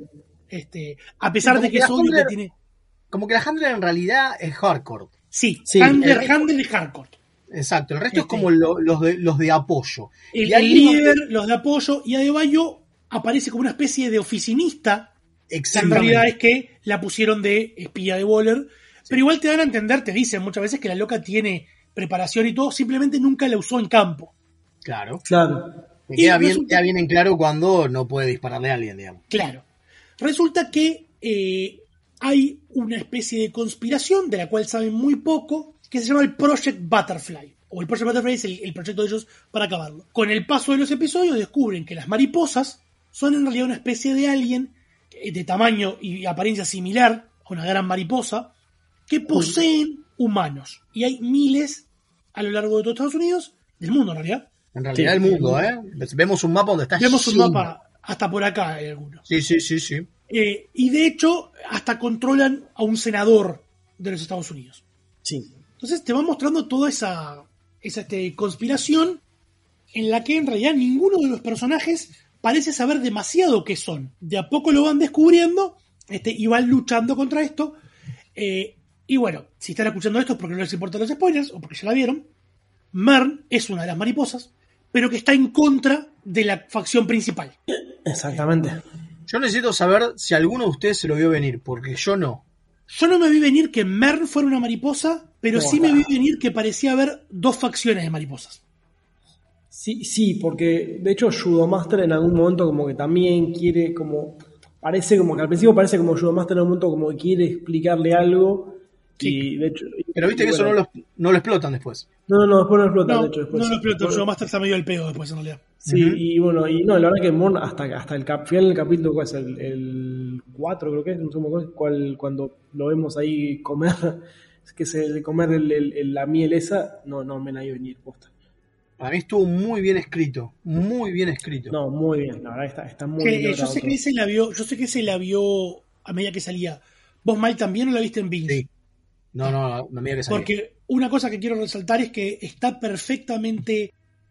A pesar de que es obvio que tiene... Como que la handler en realidad es Harcourt. Sí, handler de Harcourt. Exacto, el resto es como los de apoyo. El líder, los de apoyo, y Adebayo aparece como una especie de oficinista. En realidad es que la pusieron de espía de Waller. Pero igual te dan a entender, te dicen muchas veces que la loca tiene preparación y todo, simplemente nunca la usó en campo. Claro. Me queda bien en claro cuando no puede dispararle a alguien, digamos. Claro. Resulta que hay una especie de conspiración de la cual saben muy poco, que se llama el Project Butterfly. O el Project Butterfly es el proyecto de ellos para acabarlo. Con el paso de los episodios descubren que las mariposas son en realidad una especie de alien de tamaño y apariencia similar a una gran mariposa que poseen humanos. Y hay miles a lo largo de todo Estados Unidos, del mundo en realidad. En realidad el mundo, Vemos un mapa donde está Vemos un mapa hasta por acá hay algunos. Sí. Y de hecho hasta controlan a un senador de los Estados Unidos. Sí. Entonces te va mostrando toda esa conspiración en la que en realidad ninguno de los personajes parece saber demasiado qué son. De a poco lo van descubriendo y van luchando contra esto. Y bueno, si están escuchando esto es porque no les importan los spoilers o porque ya la vieron. Mern es una de las mariposas, pero que está en contra de la facción principal. Exactamente. Yo necesito saber si alguno de ustedes se lo vio venir, porque yo no. Yo no me vi venir que Mern fuera una mariposa, pero sí me vi venir que parecía haber 2 facciones de mariposas. Sí, porque de hecho Judomaster en algún momento como que también quiere parece como que al principio parece como Judomaster en un momento como que quiere explicarle algo. Sí. Y de hecho, pero viste que eso no lo explotan después. No, después no lo explotan, de hecho. Después, no lo explotan, Judomaster está medio al pedo después en realidad. Sí, y bueno, y no, la verdad que Morn hasta el final del capítulo, ¿cuál es? El 4 creo que es, no sé cuando lo vemos ahí comer, que se comer la miel esa, no me la iba a venir posta. Para mí estuvo muy bien escrito, muy bien escrito. No, muy bien, la verdad está muy bien. Yo sé que ese la vio a medida que salía. ¿Vos, Mal, también o la viste en Binge? Sí. No, a medida que salía. Porque una cosa que quiero resaltar es que está perfectamente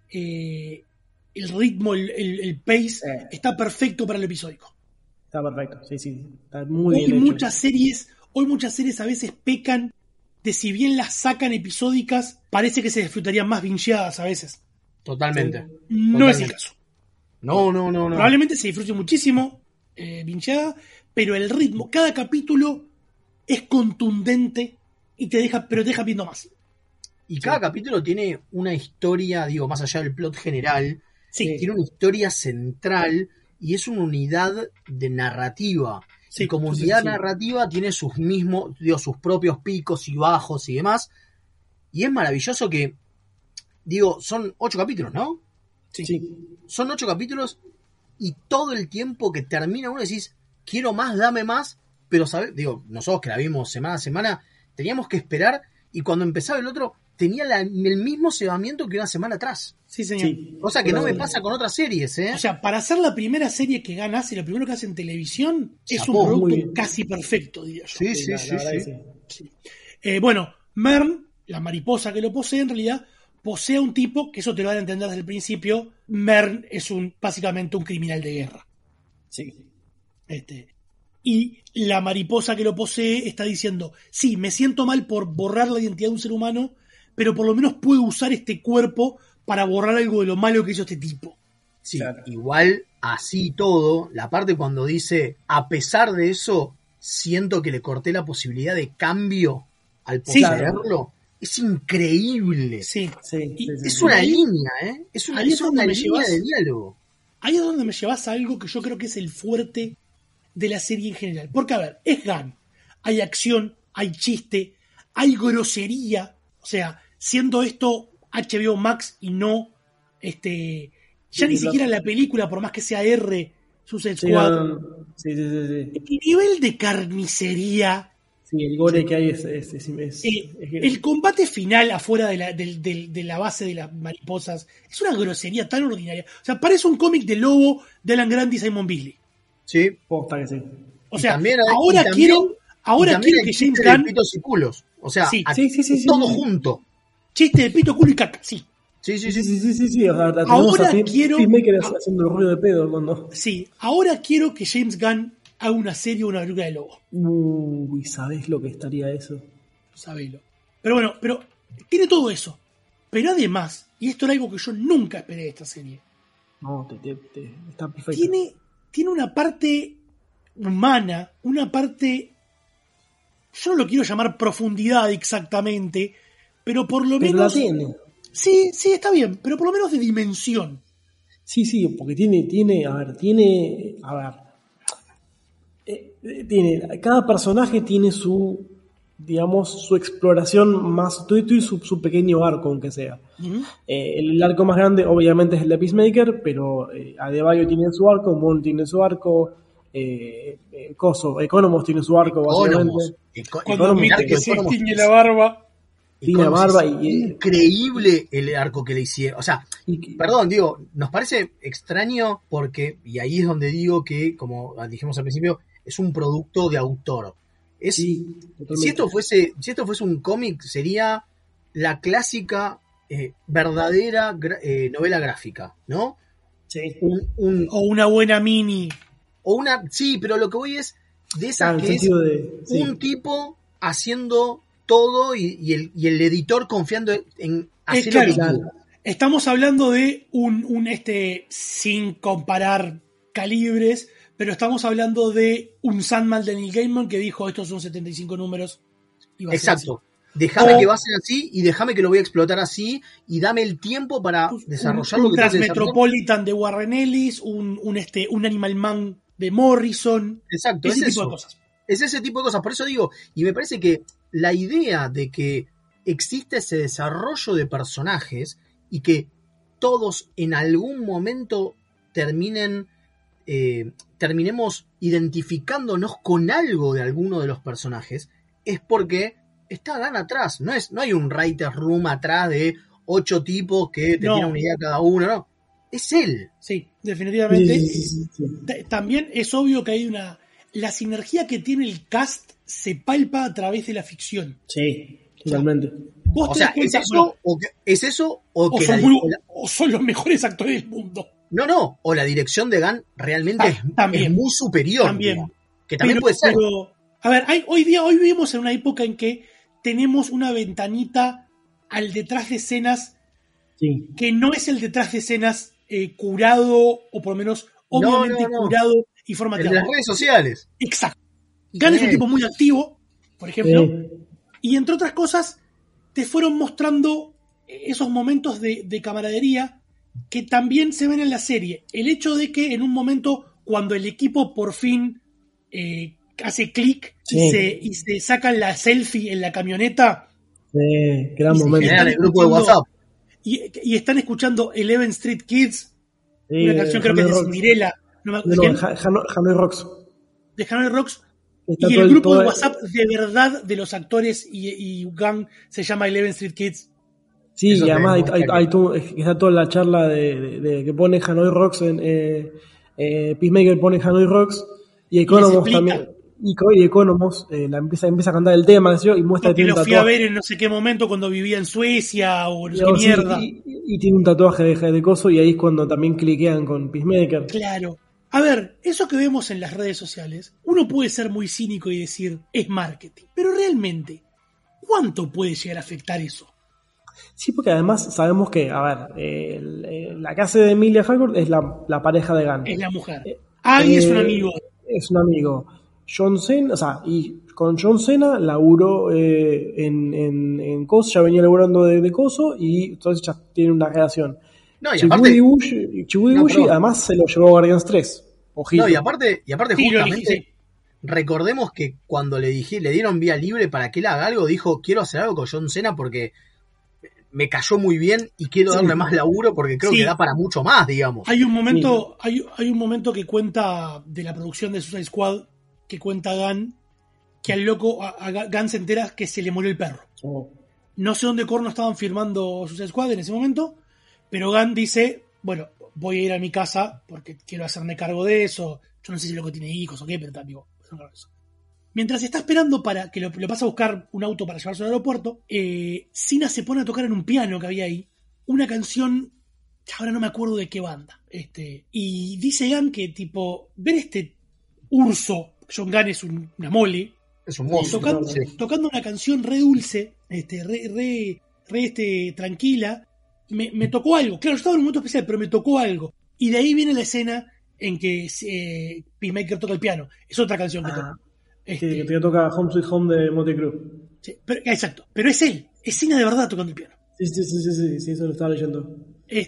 el ritmo, el pace, está perfecto para el episódico. Está perfecto, sí, está muy bien hecho. Hoy muchas series a veces pecan de si bien las sacan episódicas, parece que se disfrutarían más bingeadas a veces. Totalmente. No es el caso. No. Probablemente se disfrute muchísimo bingeada, pero el ritmo, cada capítulo es contundente y te deja viendo más. Y cada capítulo tiene una historia, digo, más allá del plot general, tiene una historia central y es una unidad de narrativa. Sí, y como unidad narrativa tiene sus propios picos y bajos y demás. Y es maravilloso que, son 8 capítulos, ¿no? Sí. Son 8 capítulos y todo el tiempo que termina uno decís, quiero más, dame más, pero nosotros que la vimos semana a semana, teníamos que esperar y cuando empezaba el otro tenía el mismo cebamiento que una semana atrás. Sí, señor. Sí, cosa que no me pasa con otras series, ¿eh? O sea, para ser la primera serie que ganas y lo primero que hace en televisión, es un producto casi perfecto, diría yo. Sí. Bueno, Mern, la mariposa que lo posee, en realidad posee a un tipo, que eso te lo van a entender desde el principio, Mern es básicamente un criminal de guerra. Sí. Y la mariposa que lo posee está diciendo, sí, me siento mal por borrar la identidad de un ser humano, pero por lo menos puedo usar este cuerpo para borrar algo de lo malo que hizo este tipo. Sí, claro. Igual así todo, la parte cuando dice, a pesar de eso, siento que le corté la posibilidad de cambio al poseerlo, es increíble. Sí. Es una línea, ¿eh? Es una línea de diálogo. Ahí es donde me llevas a algo que yo creo que es el fuerte de la serie en general. Porque, a ver, es Gunn. Hay acción, hay chiste, hay grosería. O sea, siendo esto HBO Max y no ya ni siquiera la película, por más que sea R, Suicide Squad. Sí. El nivel de carnicería. Sí, el gore que hay es el combate final afuera de la base de las mariposas es una grosería tan ordinaria. O sea, parece un cómic de Lobo de Alan Grant y Simon Bisley. Sí. Posta que sí. O sea, ahora quiero que James Gunn... pitos y culos. O sea, sí. Todo junto. Chiste de pito, culo y caca, sí. Sí. O sea, ahora quiero... Peacemaker haciendo el ruido de pedo cuando... Sí, ahora quiero que James Gunn haga una serie o una película de Lobo. Uy, ¿sabés lo que estaría eso? Sabelo. Pero bueno, tiene todo eso. Pero además, y esto era algo que yo nunca esperé de esta serie. No, está perfecto. Tiene una parte humana, una parte... Yo no lo quiero llamar profundidad exactamente, pero por lo menos... la tiene. Sí, está bien, pero por lo menos de dimensión. Sí, porque tiene, cada personaje tiene su, digamos, su exploración más, y su pequeño arco, aunque sea. Uh-huh. El arco más grande, obviamente, es el de Peacemaker, pero Adebayo tiene su arco, Moon tiene su arco, Economos tiene su arco, básicamente. Cuando admite que se tiñe la barba. Increíble el arco que le hicieron. O sea, perdón, digo, nos parece extraño porque, y ahí es donde digo que, como dijimos al principio, es un producto de autor. Si esto fuese un cómic, sería la clásica verdadera novela gráfica, ¿no? Sí. O una buena mini. Sí, pero lo que voy es de esa que es un tipo haciendo todo y el editor confiando en hacer lo que quiera. Estamos hablando de un sin comparar calibres, pero estamos hablando de un Sandman de Neil Gaiman que dijo estos son 75 números. Y exacto. Déjame que va a ser así y déjame que lo voy a explotar así y dame el tiempo para desarrollarlo. Un Transmetropolitan de Warren Ellis, un Animal Man de Morrison. Exacto, ese tipo de cosas. Es ese tipo de cosas. Por eso digo, y me parece que la idea de que existe ese desarrollo de personajes y que todos en algún momento terminemos identificándonos con algo de alguno de los personajes, es porque está Gunn atrás. No hay un writer's room atrás de 8 tipos que te tienen una idea cada uno, no. Es él. Sí, definitivamente. Sí. También es obvio que hay la sinergia que tiene el cast se palpa a través de la ficción. Sí, totalmente. O sea, ¿es eso o que son los mejores actores del mundo? No, o la dirección de Gunn realmente es muy superior. También. Que también puede ser. A ver, hoy vivimos en una época en que tenemos una ventanita al detrás de escenas que no es el detrás de escenas curado, o por lo menos obviamente curado y formateado. En las redes sociales. Exacto. Gunn es un tipo muy activo, por ejemplo, y entre otras cosas te fueron mostrando esos momentos de camaradería que también se ven en la serie. El hecho de que en un momento, cuando el equipo por fin hace clic y se sacan la selfie en la camioneta, gran momento. En el grupo de WhatsApp. Y están escuchando Eleven Street Kids, una canción creo que es de Cinderella. Hanoi Rocks. De Hanoi Rocks. Y el grupo de WhatsApp de verdad de los actores y Gunn se llama Eleven Street Kids. Sí, eso, y además está toda la charla de que pone Hanoi Rocks Peacemaker pone Hanoi Rocks y Economos también. Y Economos empieza a cantar el tema y muestra que lo fui a ver en no sé qué momento cuando vivía en Suecia o no sé qué mierda. Y tiene un tatuaje de coso y ahí es cuando también cliquean con Peacemaker. Claro. A ver, eso que vemos en las redes sociales, uno puede ser muy cínico y decir, es marketing. Pero realmente, ¿cuánto puede llegar a afectar eso? Sí, porque además sabemos que, a ver, la que hace de Emilia Harcourt es la pareja de Gunn. Es la mujer. Aggie es un amigo. Es un amigo. John Cena, o sea, y con John Cena laburó en Coso, ya venía laburando de Coso, y entonces ya tiene una relación. No, y aparte... Chibuibushi además se lo llevó a Guardians 3. Ojito. No, y aparte justamente, recordemos que cuando le dieron vía libre para que él haga algo, dijo, quiero hacer algo con John Cena porque me cayó muy bien y quiero darle más laburo porque creo que da para mucho más, digamos. Hay un momento, hay un momento que cuenta de la producción de Suicide Squad, que cuenta Gunn, que al loco, a Gunn se entera que se le murió el perro. No sé dónde corno estaban firmando Suicide Squad en ese momento, pero Gunn dice, bueno, voy a ir a mi casa porque quiero hacerme cargo de eso. Yo no sé si el loco tiene hijos o qué, pero también eso. Mientras está esperando para que lo pase a buscar un auto para llevarse al aeropuerto, Cena se pone a tocar en un piano que había ahí una canción, ahora no me acuerdo de qué banda, y dice Gunn que tipo, ver este urso, John Gunn es una mole, es un monstruo, tocando una canción re dulce, re tranquila, me tocó algo. Claro, yo estaba en un momento especial, pero me tocó algo. Y de ahí viene la escena en que Peacemaker toca el piano. Es otra canción que toca. Que te toca Home Sweet Home de Motley Crue. Sí, exacto. Pero es él. Es Cena de verdad tocando el piano. Sí, eso lo estaba leyendo.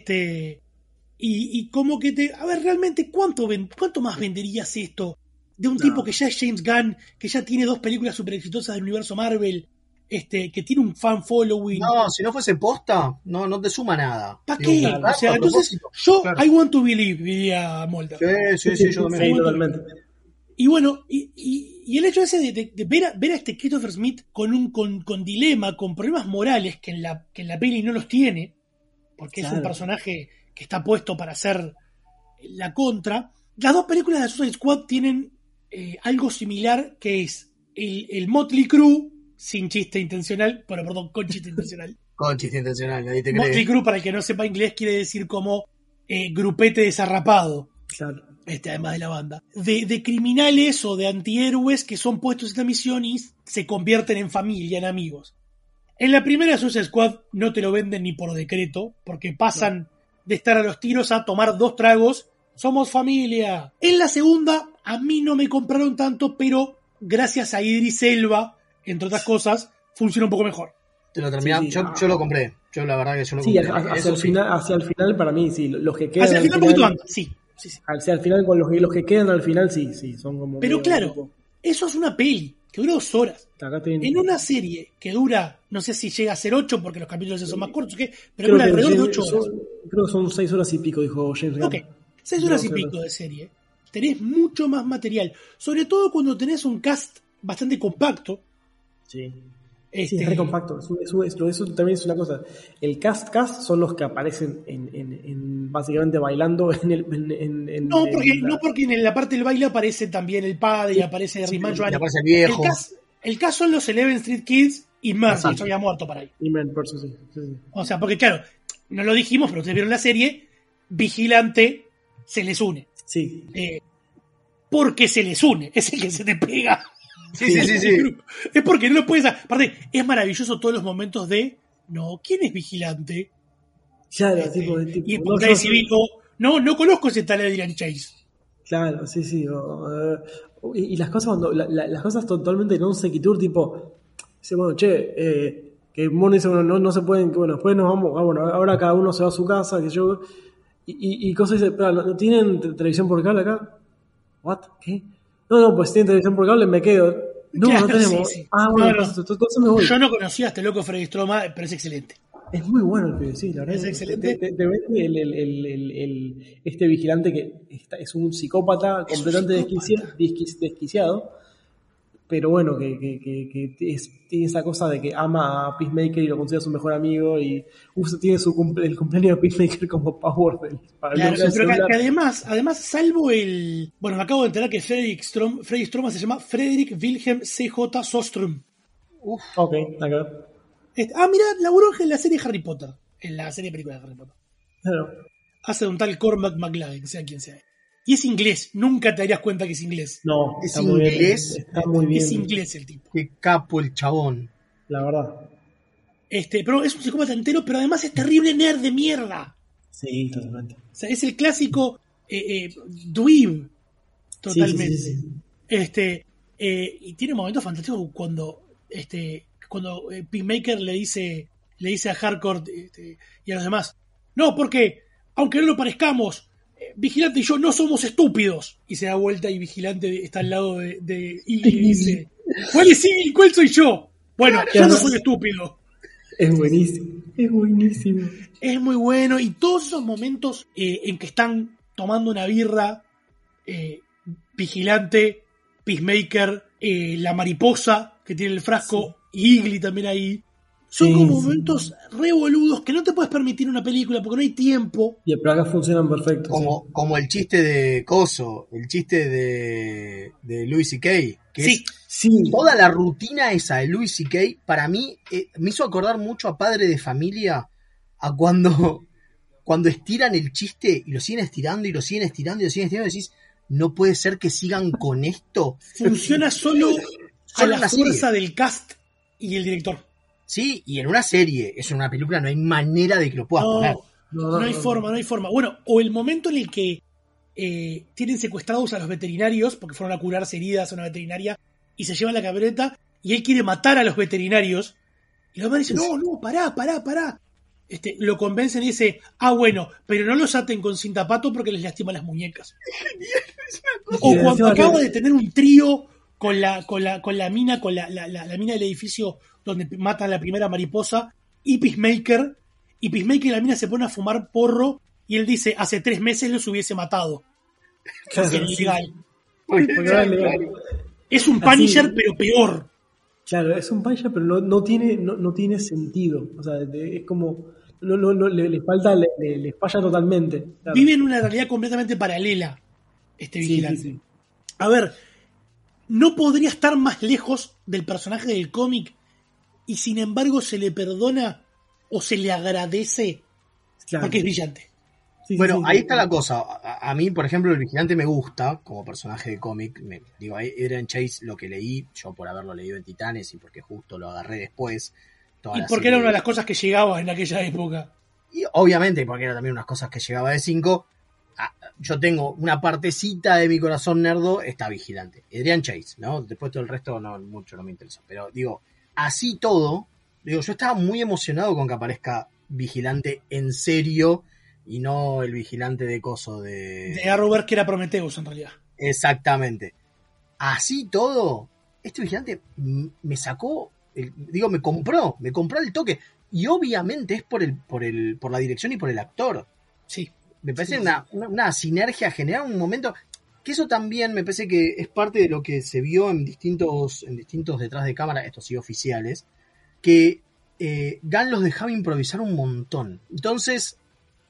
Y como que a ver, realmente, ¿cuánto más venderías esto de un tipo que ya es James Gunn, que ya tiene 2 películas super exitosas del universo Marvel, que tiene un fan following? No, si no fuese posta, no te suma nada. ¿Para qué? O sea, entonces, I want to believe, diría Mulder. Sí, yo también. Sí, totalmente. Y bueno, y el hecho ese de ver a este Christopher Smith con dilema, con problemas morales que en la peli no los tiene, porque es un personaje que está puesto para ser la contra. Las 2 películas de Suicide Squad tienen algo similar, que es el Motley Crue, sin chiste intencional, con chiste intencional. Con chiste intencional, nadie te cree. Motley Crue, para el que no sepa inglés, quiere decir como grupete desarrapado. Claro. Además de la banda. De criminales o de antihéroes que son puestos en esta misión y se convierten en familia, en amigos. En la primera Suicide Squad no te lo venden ni por decreto, porque pasan de estar a los tiros a tomar 2 tragos. ¡Somos familia! En la segunda, a mí no me compraron tanto, pero gracias a Idris Elba, entre otras cosas, funciona un poco mejor. Te lo terminé. Yo lo compré. Yo la verdad que yo lo compré. Hacia el final, para mí, sí. Los que quedan. Hacia el final, un poquito antes, sí. Hacia el final, con los que quedan al final, sí, son como. Pero claro, eso es una peli que dura 2 horas. En una serie que dura, no sé si llega a ser 8 porque los capítulos son más cortos, pero dura alrededor de 8 horas. Creo que son 6 horas y pico, dijo James Gunn. Ok, 6 horas y pico de serie. Tenés mucho más material. Sobre todo cuando tenés un cast bastante compacto. Sí. Sí, es re compacto. Eso también es una cosa. El cast son los que aparecen en básicamente bailando porque en la parte del baile aparece también el padre y aparece Riman Joan. Aparece el viejo. El cast son los 11 Street Kids y Mercy, yo había muerto para ahí. Y Mercy, sí. O sea, porque claro, no lo dijimos, pero ustedes vieron la serie, Vigilante se les une. Sí. Porque se les une, es el que se te pega. Sí. Es porque no lo puedes. Aparte, es maravilloso todos los momentos de. No, ¿quién es Vigilante? Claro, y el policía civil, no conozco ese tal Adrian Chase. Claro, sí. Y las cosas cuando. Las cosas totalmente non sequitur, tipo. Dice, bueno, que Mono dice, bueno, no se pueden. Que bueno, después nos vamos. Ahora cada uno se va a su casa, que yo. Y cosas dice, pero ¿no tienen televisión por cable acá? ¿What? ¿Qué? No, pues tienen televisión por cable, me quedo. No, claro, no tenemos. Sí. Entonces me voy. Yo no conocía a este loco Freddy Stroma, pero es excelente. Es muy bueno el pibe, sí, la verdad. Es excelente. Te este vigilante que es un psicópata completamente desquiciado, pero bueno, que tiene esa cosa de que ama a Peacemaker y lo considera su mejor amigo y tiene el cumpleaños de Peacemaker como power claro, pero que además, salvo el... Bueno, me acabo de enterar que Freddy Stroma se llama Frederick Wilhelm C.J. Sostrom. Ok, acá. Mira, laburó en la serie Harry Potter, en la serie película de Harry Potter. Claro. Hace de un tal Cormac McLaren, sea quien sea. Y es inglés, nunca te darías cuenta que es inglés. No, es inglés. Está muy bien. Es inglés el tipo. Qué capo el chabón. La verdad. Pero es un psicópata entero, pero además es terrible nerd de mierda. Sí, totalmente. O sea, es el clásico dweeb. Totalmente. Sí. Y tiene momentos fantásticos cuando Peacemaker le dice a Harcourt y a los demás, no, porque aunque no lo parezcamos, Vigilante y yo no somos estúpidos. Y se da vuelta y Vigilante está al lado de Iggy y dice, ¿cuál es Iggy y cuál soy yo? Bueno, yo no soy estúpido. Es buenísimo, es buenísimo. Es muy bueno, y todos esos momentos en que están tomando una birra, Vigilante, Peacemaker, la mariposa que tiene el frasco, y Iggy también ahí, son como momentos revoludos que no te puedes permitir en una película porque no hay tiempo. Y pero acá funcionan perfecto. Como el chiste de Coso, el chiste de Louis C.K., que es toda la rutina esa de Louis C.K., para mí me hizo acordar mucho a Padre de Familia, a cuando estiran el chiste y lo siguen estirando y lo siguen estirando y lo siguen estirando y decís, no puede ser que sigan con esto. Funciona solo a la fuerza del cast y el director. Sí, y en una serie, eso en una película no hay manera de que lo puedas poner. No hay forma. Bueno, o el momento en el que tienen secuestrados a los veterinarios porque fueron a curarse heridas a una veterinaria y se llevan la camioneta y él quiere matar a los veterinarios y los demás dicen, no, pará. Lo convencen y dice, bueno, pero no los aten con cinta pato porque les lastima las muñecas. O cuando acaba de tener un trío con la mina, con la mina del edificio donde matan a la primera mariposa, y Peacemaker y la mina se pone a fumar porro, y él dice, hace 3 meses los hubiese matado. Claro, es ilegal. Legal. Es un Punisher, pero peor. Claro, es un Punisher, pero no tiene sentido. O sea, es como... le falla totalmente. Claro. Vive en una realidad completamente paralela, Vigilante. Sí. A ver, no podría estar más lejos del personaje del cómic, y sin embargo se le perdona o se le agradece porque es brillante. Ahí está la cosa. A mí, por ejemplo, el Vigilante me gusta como personaje de cómic. Adrian Chase, lo que leí, yo por haberlo leído en Titanes y porque justo lo agarré después. Y porque era una de las cosas que llegaba en aquella época. Y obviamente porque era también unas cosas que llegaba de 5. Yo tengo una partecita de mi corazón nerdo, está Vigilante. Adrian Chase, ¿no? Después todo el resto no me interesa. Pero digo, así todo, yo estaba muy emocionado con que aparezca Vigilante en serio y no el Vigilante de coso de Arrowverse, que era Prometheus en realidad. Exactamente. Así todo, este Vigilante me sacó, me compró el toque. Y obviamente es por la dirección y por el actor. Sí. Me parece una sinergia, generar un momento que eso también me parece que es parte de lo que se vio en distintos detrás de cámara, estos sí oficiales, que Gunn los dejaba improvisar un montón. Entonces,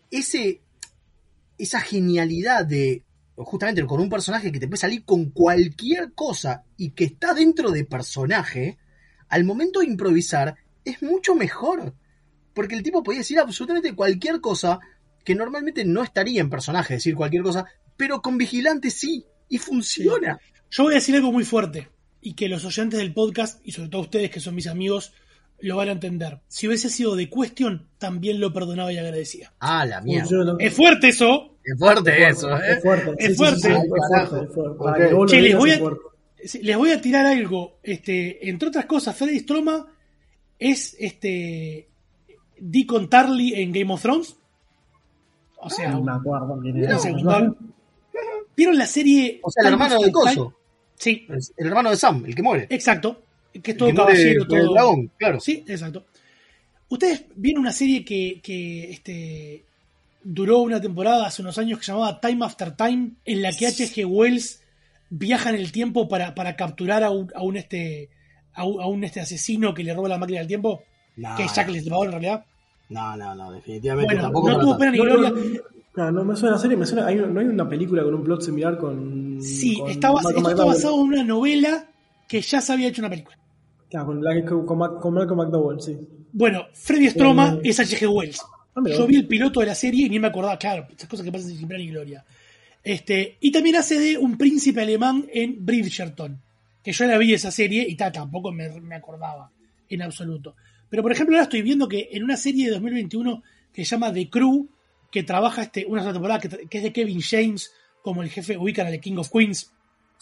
esa genialidad de, justamente con un personaje que te puede salir con cualquier cosa y que está dentro de personaje, al momento de improvisar es mucho mejor. Porque el tipo podía decir absolutamente cualquier cosa que normalmente no estaría en personaje, decir cualquier cosa, pero con Vigilante sí, y funciona. Sí. Yo voy a decir algo muy fuerte, y que los oyentes del podcast, y sobre todo ustedes que son mis amigos, lo van a entender. Si hubiese sido The Question, también lo perdonaba y agradecía. La mierda. Es fuerte eso. Es fuerte eso, ¿eh? Es fuerte. Es fuerte. Che, les voy a tirar algo. Entre otras cosas, Freddy Stroma es Deacon Tarly en Game of Thrones. O sea, no me acuerdo quién era. ¿Vieron la serie? O sea, el hermano de Coso. Sí. El hermano de Sam, el que muere. Exacto. Que es todo caballero, todo. El dragón, claro. Sí, exacto. Ustedes vieron una serie que duró una temporada hace unos años que se llamaba Time After Time, en la que H.G. Wells viaja en el tiempo para capturar a un asesino que le roba la máquina del tiempo, que es Jack el Destripador en realidad. No, definitivamente tampoco. No tuvo pena ni gloria. No me suena la serie, ¿no hay una película con un plot similar con... Sí, con esto está basado en una novela que ya se había hecho una película. Claro, con Malcolm McDowell, sí. Bueno, Freddy Stroma es H.G. Wells. Yo vi el piloto de la serie y ni me acordaba, claro, esas cosas que pasan sin pena ni gloria. Y también hace de un príncipe alemán en Bridgerton, que yo la vi esa serie y tampoco me acordaba en absoluto. Pero por ejemplo ahora estoy viendo que en una serie de 2021 que se llama The Crew, que trabaja una sola temporada, que es de Kevin James como el jefe, ubican al King of Queens. Sí.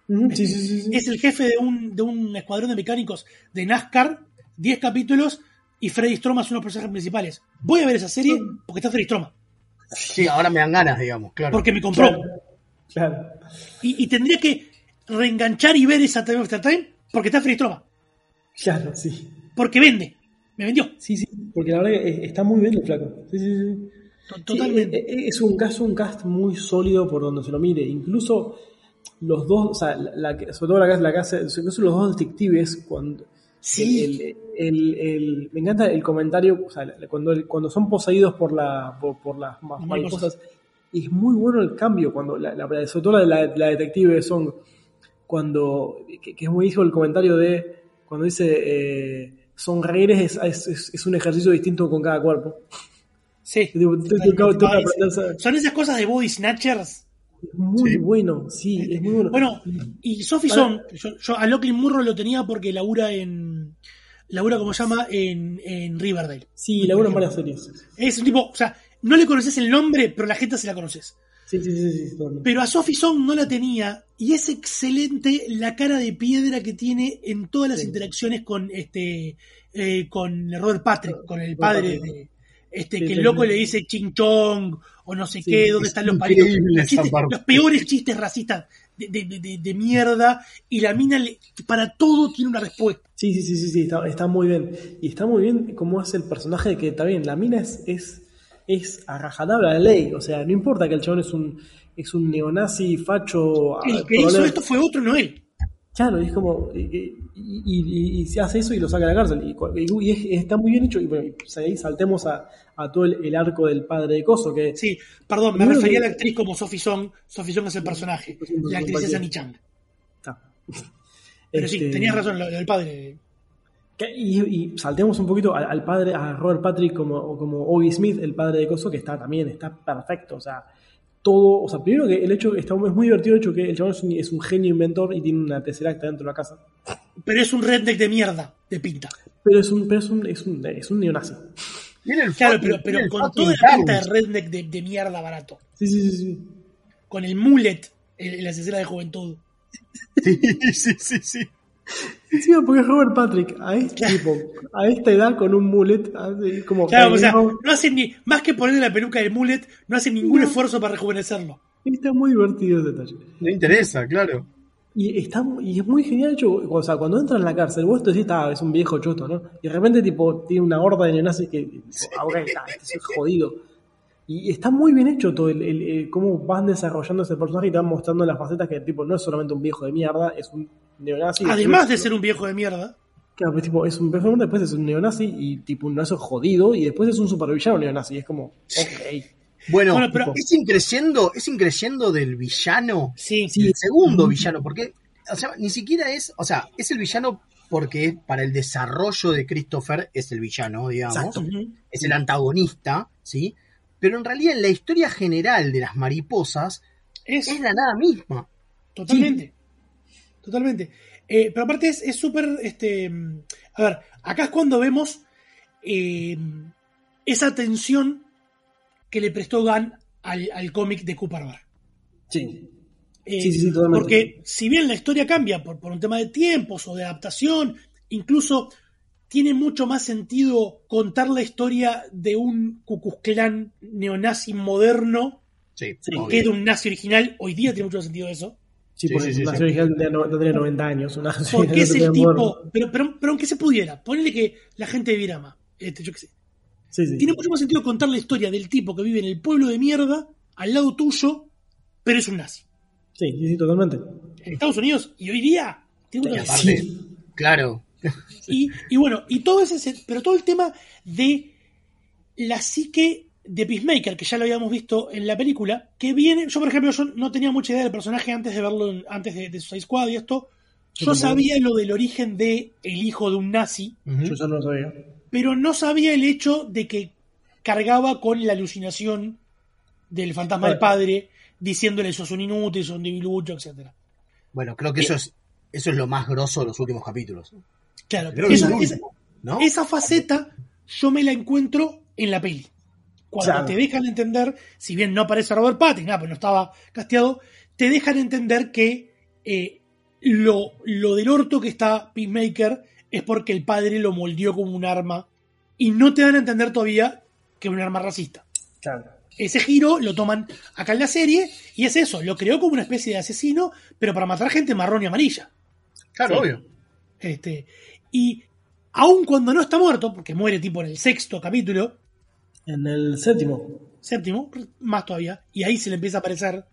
Sí. Es el jefe de un escuadrón de mecánicos de NASCAR, 10 capítulos, y Freddy Stroma es uno de los personajes principales. Voy a ver esa serie porque está Freddy Stroma. Sí, ahora me dan ganas, digamos, claro. Porque me compró. Claro. Y tendría que reenganchar y ver esa Time After Time porque está Freddy Stroma. Claro, sí. Porque vende. Me vendió. Sí, porque la verdad que está muy bien el flaco. Sí. Totalmente. Es un cast muy sólido por donde se lo mire. Incluso los dos, o sea, sobre todo la que hace, incluso los dos detectives, cuando sí. Me encanta el comentario, o sea, cuando son poseídos por las mariposas, es muy bueno el cambio, cuando sobre todo la detective son, que es muy hijo el comentario de, cuando dice, sonreír es un ejercicio distinto con cada cuerpo. Sí. Son esas cosas de body snatchers. Muy bueno, sí, es muy bueno. Bueno, y Sophie Song, yo a Lachlan Murrow lo tenía porque labura como se llama, en Riverdale. Sí, labura en varias series. Es un tipo, o sea, no le conoces el nombre, pero la gente se la conoces. Sí. Pero a Sophie Song no la tenía, y es excelente la cara de piedra que tiene en todas las interacciones con con Robert Patrick, con el padre de que el loco le dice ching chong o no sé qué, dónde están los palitos, los peores chistes racistas de mierda, y la mina para todo tiene una respuesta. Sí, está muy bien. Y está muy bien cómo hace el personaje, que está bien, la mina es a rajatabla de ley, o sea, no importa que el chabón es un neonazi facho. El que hizo esto fue otro, no él. Claro, y es como y se hace eso y lo saca de la cárcel y está muy bien hecho. Y bueno, ahí saltemos a todo el arco del padre de Coso, que sí, perdón, me refería a la actriz como Sophie Song es el personaje, la actriz es Annie Chang. Pero sí, tenías razón, lo del padre. Y saltemos un poquito al padre, a Robert Patrick como Obi Smith, el padre de Coso, que está perfecto, o sea, todo, o sea, primero que el hecho es muy divertido el hecho que el chabón es un genio inventor y tiene una Tesseract dentro de la casa. Pero es un redneck de mierda, de pinta. Pero es un neonazi. Claro, pero con toda la pinta de redneck de mierda barato. Sí. Con el mullet en la escena de juventud. Sí. Sí, porque es Robert Patrick, a esta edad con un mullet, como... Claro, o sea, no hace más que ponerle la peluca del mullet, no hace ningún esfuerzo para rejuvenecerlo. Está muy divertido ese detalle. Me interesa, claro. Y es muy genial hecho, o sea, cuando entra en la cárcel, vos te decís, es un viejo choto, ¿no? Y de repente, tiene una horda de neonazis que, es jodido. Y está muy bien hecho todo cómo van desarrollando ese personaje y te van mostrando las facetas que no es solamente un viejo de mierda, es un neonazi. Además de ser un viejo de mierda. Claro, pues, es un viejo, después es un neonazi y un neonazi jodido, y después es un supervillano neonazi, y es como, ok. Bueno, pero es increciendo del villano. Sí. El segundo villano, porque, o sea, ni siquiera es el villano porque para el desarrollo de Christopher es el villano, digamos. Exacto. Es el antagonista, ¿sí? Pero en realidad en la historia general de las mariposas es la nada misma. Totalmente. Sí. Totalmente. Pero aparte es súper... a ver, acá es cuando vemos esa atención que le prestó Gunn al cómic de Cooper Barr. Sí. Totalmente. Porque si bien la historia cambia por un tema de tiempos o de adaptación, incluso tiene mucho más sentido contar la historia de un Ku Klux Klan neonazi moderno que de un nazi original. Hoy día tiene mucho sentido eso. Sí, porque un nazi original no tiene 90 años. Porque es el tipo... Pero aunque se pudiera, ponele que la gente viviera más. Yo qué sé. Sí. Tiene mucho más sentido contar la historia del tipo que vive en el pueblo de mierda, al lado tuyo, pero es un nazi. Sí, totalmente. En Estados Unidos, y hoy día... Claro. Y bueno, y todo pero todo el tema de la psique de Peacemaker, que ya lo habíamos visto en la película, que viene, yo por ejemplo, yo no tenía mucha idea del personaje antes de verlo, antes de Suicide Squad y esto, yo sabía lo del origen de el hijo de un nazi, yo ya no lo sabía, pero no sabía el hecho de que cargaba con la alucinación del fantasma del padre, diciéndole sos un inútil, sos un debilucho, etcétera. Bueno, creo que eso es lo más grosso de los últimos capítulos. Claro, pero esa faceta yo me la encuentro en la peli. Cuando te dejan entender, si bien no aparece Robert Patrick, pues no estaba casteado, te dejan entender que lo del orto que está Peacemaker es porque el padre lo moldeó como un arma y no te dan a entender todavía que es un arma racista. Claro. Ese giro lo toman acá en la serie y es eso, lo creó como una especie de asesino, pero para matar gente marrón y amarilla. Claro, obvio. Y aun cuando no está muerto, porque muere tipo en el 6º capítulo. En el 7º, más todavía. Y ahí se le empieza a aparecer.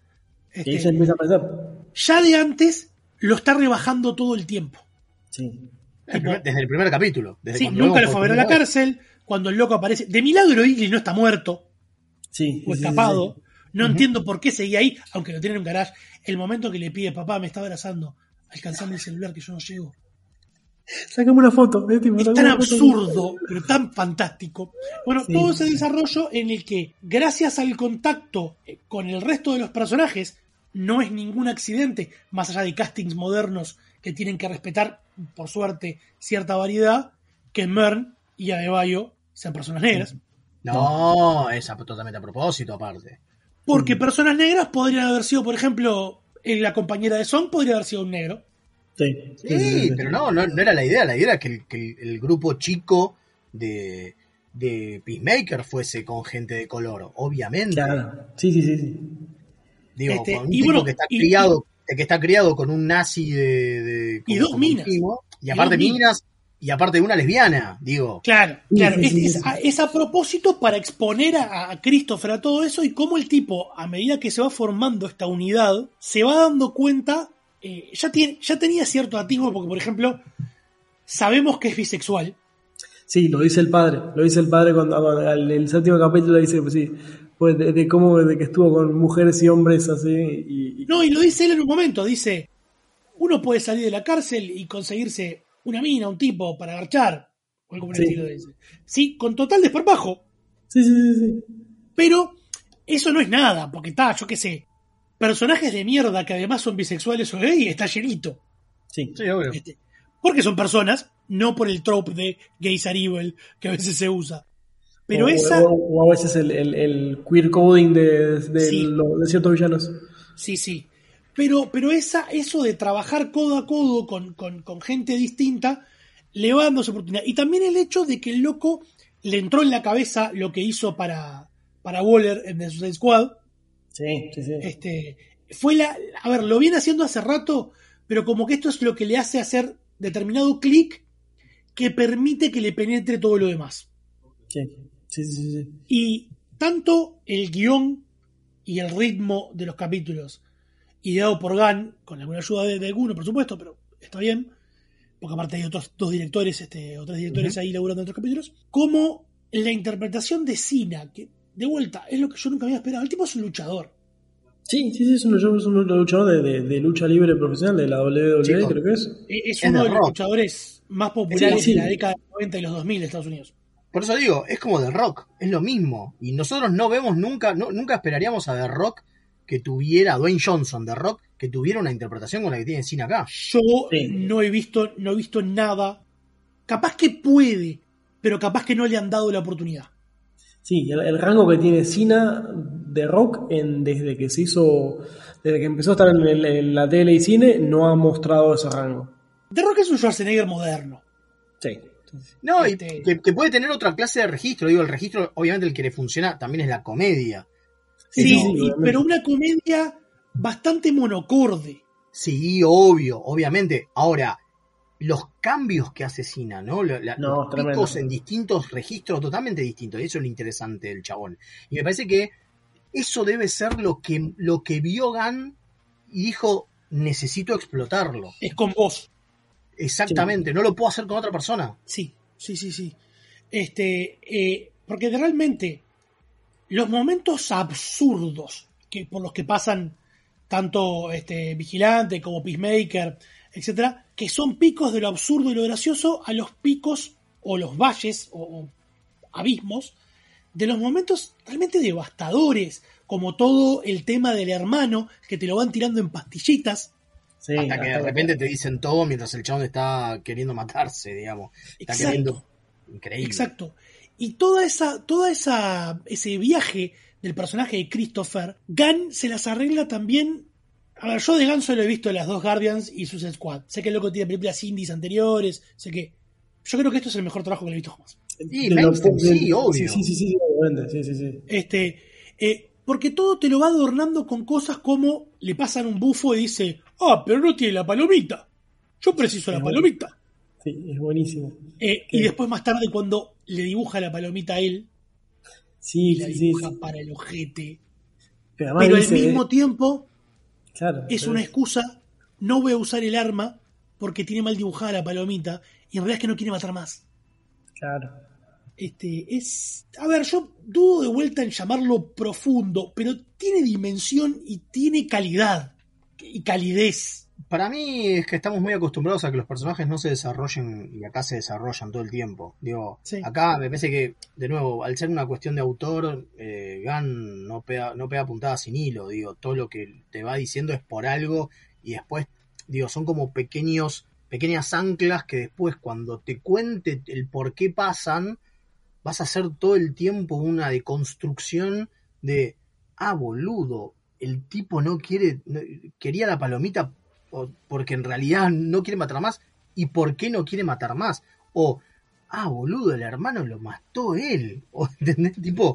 Ya de antes lo está rebajando todo el tiempo. Sí. Desde el primer capítulo. Nunca lo fue a ver a la cárcel. Cuando el loco aparece. De milagro, Igli no está muerto. Sí. O escapado. No entiendo por qué seguía ahí, aunque lo tienen en un garage. El momento que le pide, papá, me está abrazando. Alcanzame el celular que yo no llego. Sácame una foto. Es tan absurdo, pero tan fantástico. Bueno, todo ese desarrollo en el que, gracias al contacto con el resto de los personajes, no es ningún accidente, más allá de castings modernos que tienen que respetar, por suerte, cierta variedad, que Mern y Adebayo sean personas negras. No, es totalmente a propósito, aparte. Porque personas negras podrían haber sido, por ejemplo, la compañera de Song podría haber sido un negro. Sí, pero no era la idea. La idea era que el grupo chico de Peacemaker fuese con gente de color, obviamente. Claro. Sí. Digo, con un tipo que está criado con un nazi y dos minas. Y aparte minas, y aparte una lesbiana, digo. Claro. Es a propósito para exponer a Christopher a todo eso y cómo el tipo, a medida que se va formando esta unidad, se va dando cuenta. Ya tenía cierto atisbo porque, por ejemplo, sabemos que es bisexual. Sí, lo dice el padre cuando en el 7º capítulo dice, pues sí, pues de cómo de que estuvo con mujeres y hombres así. No, y lo dice él en un momento, dice, uno puede salir de la cárcel y conseguirse una mina, un tipo para garchar, o algo por el estilo dice. Sí, con total desparpajo. Sí. Pero eso no es nada, porque está, yo qué sé, personajes de mierda que además son bisexuales o gay, está llenito. Sí, obvio. Porque son personas, no por el trope de gays are evil que a veces se usa. Pero o a veces el queer coding de ciertos villanos. Sí. Pero eso de trabajar codo a codo con gente distinta le va dando esa oportunidad. Y también el hecho de que el loco le entró en la cabeza lo que hizo para Waller en The Suicide Squad. Sí. A ver, lo viene haciendo hace rato, pero como que esto es lo que le hace hacer determinado clic que permite que le penetre todo lo demás. Sí. Y tanto el guión y el ritmo de los capítulos, ideado por Gunn, con alguna ayuda de alguno, por supuesto, pero está bien, porque aparte hay otros dos directores, o tres directores ahí laburando en otros capítulos, como la interpretación de Cena, que de vuelta es lo que yo nunca había esperado. El tipo es un luchador. Sí, es un luchador de lucha libre profesional de la WWE, Chico, creo que es. Es uno de los luchadores más populares de la década de 90 y los 2000 de Estados Unidos. Por eso digo, es como The Rock, es lo mismo. Y nosotros no vemos nunca esperaríamos a The Rock que tuviera, Dwayne Johnson, The Rock, que tuviera una interpretación con la que tiene Cena acá. Yo no he visto nada. Capaz que puede, pero capaz que no le han dado la oportunidad. Sí, el rango que tiene Cena de Rock desde que empezó a estar en la tele y cine, no ha mostrado ese rango. The Rock es un Schwarzenegger moderno. Sí. No, y que puede tener otra clase de registro. Digo, el registro, obviamente, el que le funciona también es la comedia. Sí, pero una comedia bastante monocorde. Sí, obviamente. Ahora, los cambios que hace Cena, ¿no? Los picos en distintos registros totalmente distintos. Eso es lo interesante del chabón. Y me parece que eso debe ser lo que vio Gunn y dijo, necesito explotarlo. Es con vos. Exactamente, sí. No lo puedo hacer con otra persona. Sí. Porque realmente los momentos absurdos por los que pasan tanto Vigilante como Peacemaker, etcétera, que son picos de lo absurdo y lo gracioso, a los picos o los valles o abismos de los momentos realmente devastadores, como todo el tema del hermano que te lo van tirando en pastillitas. Sí, hasta que de repente te dicen todo mientras el chabón está queriendo matarse, digamos. Está queriendo. Increíble. Exacto. Y todo ese viaje del personaje de Christopher, Gunn se las arregla también A ver, yo de Gunn solo he visto las dos Guardians y Suicide Squad. Sé que el loco tiene películas indies anteriores, sé que... Yo creo que esto es el mejor trabajo que le he visto jamás. Sí, mainstream, sí, obvio. Sí, obviamente, sí. Porque todo te lo va adornando con cosas como le pasan un bufo y dice, pero no tiene la palomita. Yo preciso la palomita. Sí, es buenísimo. Y después más tarde cuando le dibuja la palomita a él, la dibuja para el ojete. Pero al mismo tiempo es una excusa, no voy a usar el arma porque tiene mal dibujada la palomita y en realidad es que no quiere matar más. Claro. A ver, yo dudo de vuelta en llamarlo profundo, pero tiene dimensión y tiene calidad y calidez. Para mí es que estamos muy acostumbrados a que los personajes no se desarrollen, y acá se desarrollan todo el tiempo. Digo, acá me parece que, de nuevo, al ser una cuestión de autor, Gunn no pega puntadas sin hilo. Digo, todo lo que te va diciendo es por algo, y después, digo, son como pequeñas anclas que después, cuando te cuente el por qué pasan, vas a hacer todo el tiempo una deconstrucción de, boludo, el tipo quería la palomita porque en realidad no quiere matar más, y por qué no quiere matar más, o boludo, el hermano lo mató él, o ¿entendés? Tipo,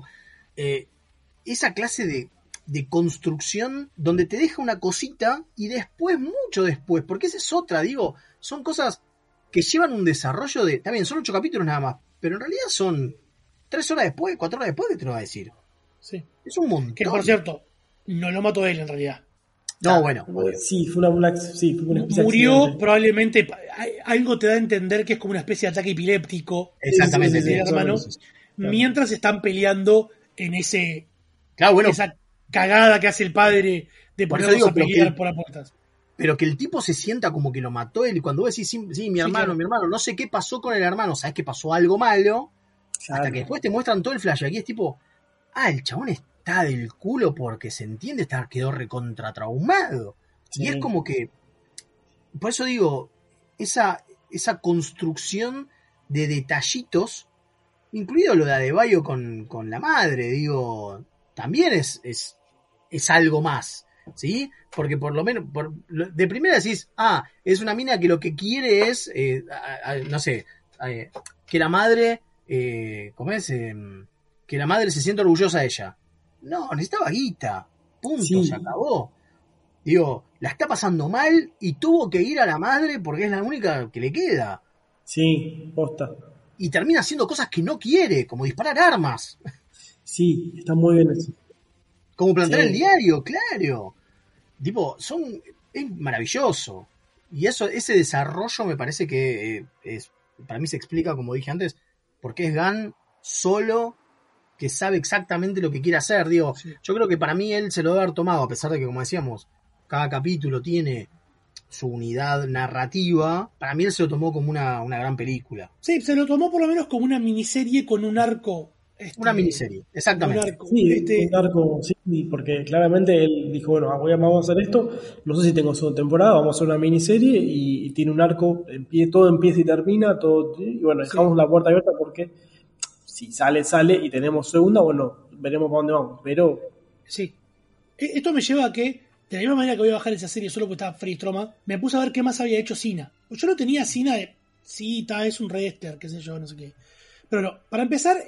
esa clase de construcción donde te deja una cosita y después, mucho después, porque esa es otra, digo, son cosas que llevan un desarrollo de, también son 8 capítulos nada más, pero en realidad son 3 horas después, 4 horas después que te lo va a decir. Sí. Es un montón. Que por cierto, no lo mató él en realidad. No, bueno. Sí, fue una especie murió accidente. probablemente, algo te da a entender que es como una especie de ataque epiléptico. Exactamente. Sí, hermano, mientras están peleando en esa cagada que hace el padre de ponerlos a pelear por las puertas. Pero que el tipo se sienta como que lo mató él, y cuando vos decís, sí, mi hermano, no sé qué pasó con el hermano, sabes que pasó algo malo, hasta que después te muestran todo el flash, y aquí es tipo, el chabón está del culo porque se entiende, quedó recontra traumado. Sí. Y es como que, por eso digo, esa construcción de detallitos, incluido lo de Adebayo con la madre, digo, también es algo más. ¿Sí? Porque por lo menos de primera decís, es una mina que lo que quiere es no sé, que la madre ¿cómo es? Que la madre se sienta orgullosa de ella. No, necesitaba guita, punto, se acabó. Digo, la está pasando mal y tuvo que ir a la madre porque es la única que le queda. Sí, posta. Y termina haciendo cosas que no quiere, como disparar armas. Sí, está muy bien eso. Como plantar el diario, claro. Tipo, es maravilloso. Y ese desarrollo me parece que para mí se explica, como dije antes, porque es Gunn solo, que sabe exactamente lo que quiere hacer. Digo, yo creo que para mí él se lo debe haber tomado, a pesar de que, como decíamos, cada capítulo tiene su unidad narrativa. Para mí él se lo tomó como una gran película. Sí, se lo tomó por lo menos como una miniserie con un arco. Una miniserie, exactamente. Un arco, sí, porque claramente él dijo, bueno, vamos a hacer esto, no sé si tengo segunda temporada, vamos a hacer una miniserie y tiene un arco, todo empieza y termina, todo, y bueno, dejamos la puerta abierta porque si sale y tenemos segunda, bueno, veremos para dónde vamos, pero... Sí, esto me lleva a que, de la misma manera que voy a bajar esa serie solo porque estaba Free Stroma, me puse a ver qué más había hecho Cina. Yo no tenía Cina de, es un rester, qué sé yo, no sé qué. Pero no, para empezar,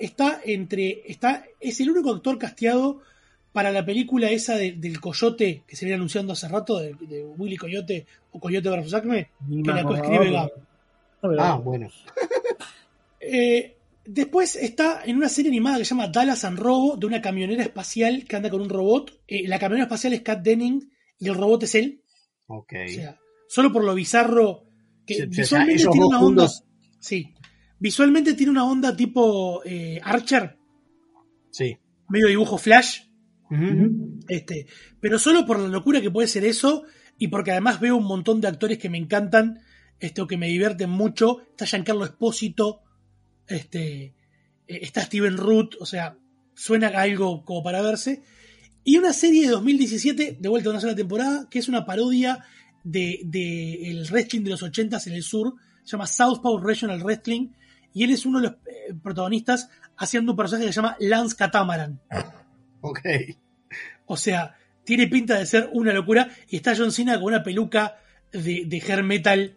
es el único actor casteado para la película esa del Coyote que se viene anunciando hace rato, de Willy Coyote o Coyote vs. Acme, que la coescribe Gab. Bueno. Después está en una serie animada que se llama Dallas and Robo, de una camionera espacial que anda con un robot. La camionera espacial es Kat Denning y el robot es él. Ok. O sea, solo por lo bizarro que visualmente tiene una onda. Sí. Visualmente tiene una onda tipo Archer. Sí. Medio dibujo Flash. Uh-huh. Pero solo por la locura que puede ser eso. Y porque además veo un montón de actores que me encantan. O que me divierten mucho. Está Giancarlo Espósito. Está Steven Root. O sea, suena a algo como para verse. Y una serie de 2017, de vuelta a una sola temporada, que es una parodia de el wrestling de los 80s en el sur. Se llama Southpaw Regional Wrestling. Y él es uno de los protagonistas haciendo un personaje que se llama Lance Catamaran. Ok. O sea, tiene pinta de ser una locura. Y está John Cena con una peluca de hair metal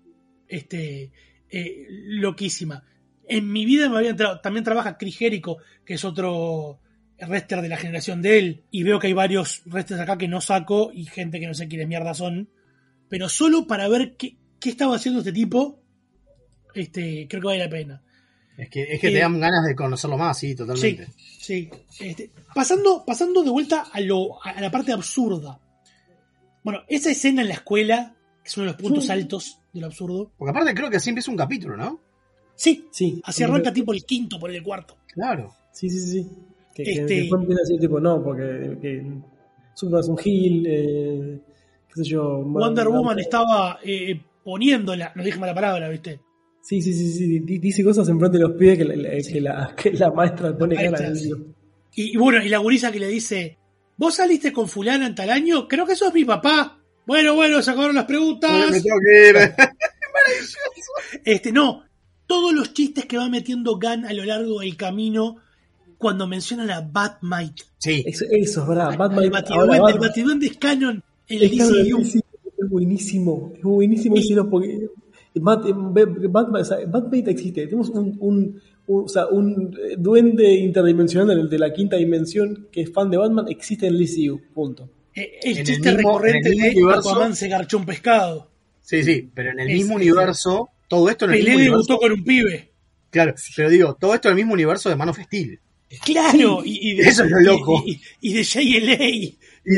loquísima. En mi vida me había enterado. También trabaja Chris Jericho, que es otro wrestler de la generación de él. Y veo que hay varios wrestlers acá que no saco y gente que no sé quiénes mierda son. Pero solo para ver qué estaba haciendo este tipo, creo que vale la pena. Es que te dan ganas de conocerlo más, sí, totalmente. Sí. Pasando de vuelta a la parte absurda. Bueno, esa escena en la escuela, que es uno de los puntos altos de lo absurdo. Porque aparte creo que así empieza un capítulo, ¿no? Sí. Así arranca tipo el quinto por el cuarto. Claro. Sí. Que después empieza a decir tipo, no, porque Superman es un heel, qué sé yo. Wonder Woman estaba poniéndola, no dije mala palabra, ¿viste? Sí. Dice cosas en frente de los pies que la maestra pone cara en el libro. Y bueno, y la gurisa que le dice, ¿vos saliste con fulana en tal año? Creo que eso es mi papá. Bueno, se acabaron las preguntas. Me tengo que ir. Maravilloso. No, todos los chistes que va metiendo Gunn a lo largo del camino cuando mencionan a Batmite. Sí. Eso es verdad. Batmite. El Batiduende es canon en el DCU. Es buenísimo decirlo porque Batmite existe. Tenemos un duende interdimensional de la quinta dimensión que es fan de Batman, existe en el DCU, punto. El chiste recurrente de Aquaman se garchó un pescado. Sí, pero en el mismo universo, todo esto en el Pelé mismo universo. debutó con un pibe. Claro, pero digo, todo esto en el mismo universo de Man of Steel. Claro, eso es lo loco. Y de JLA. Y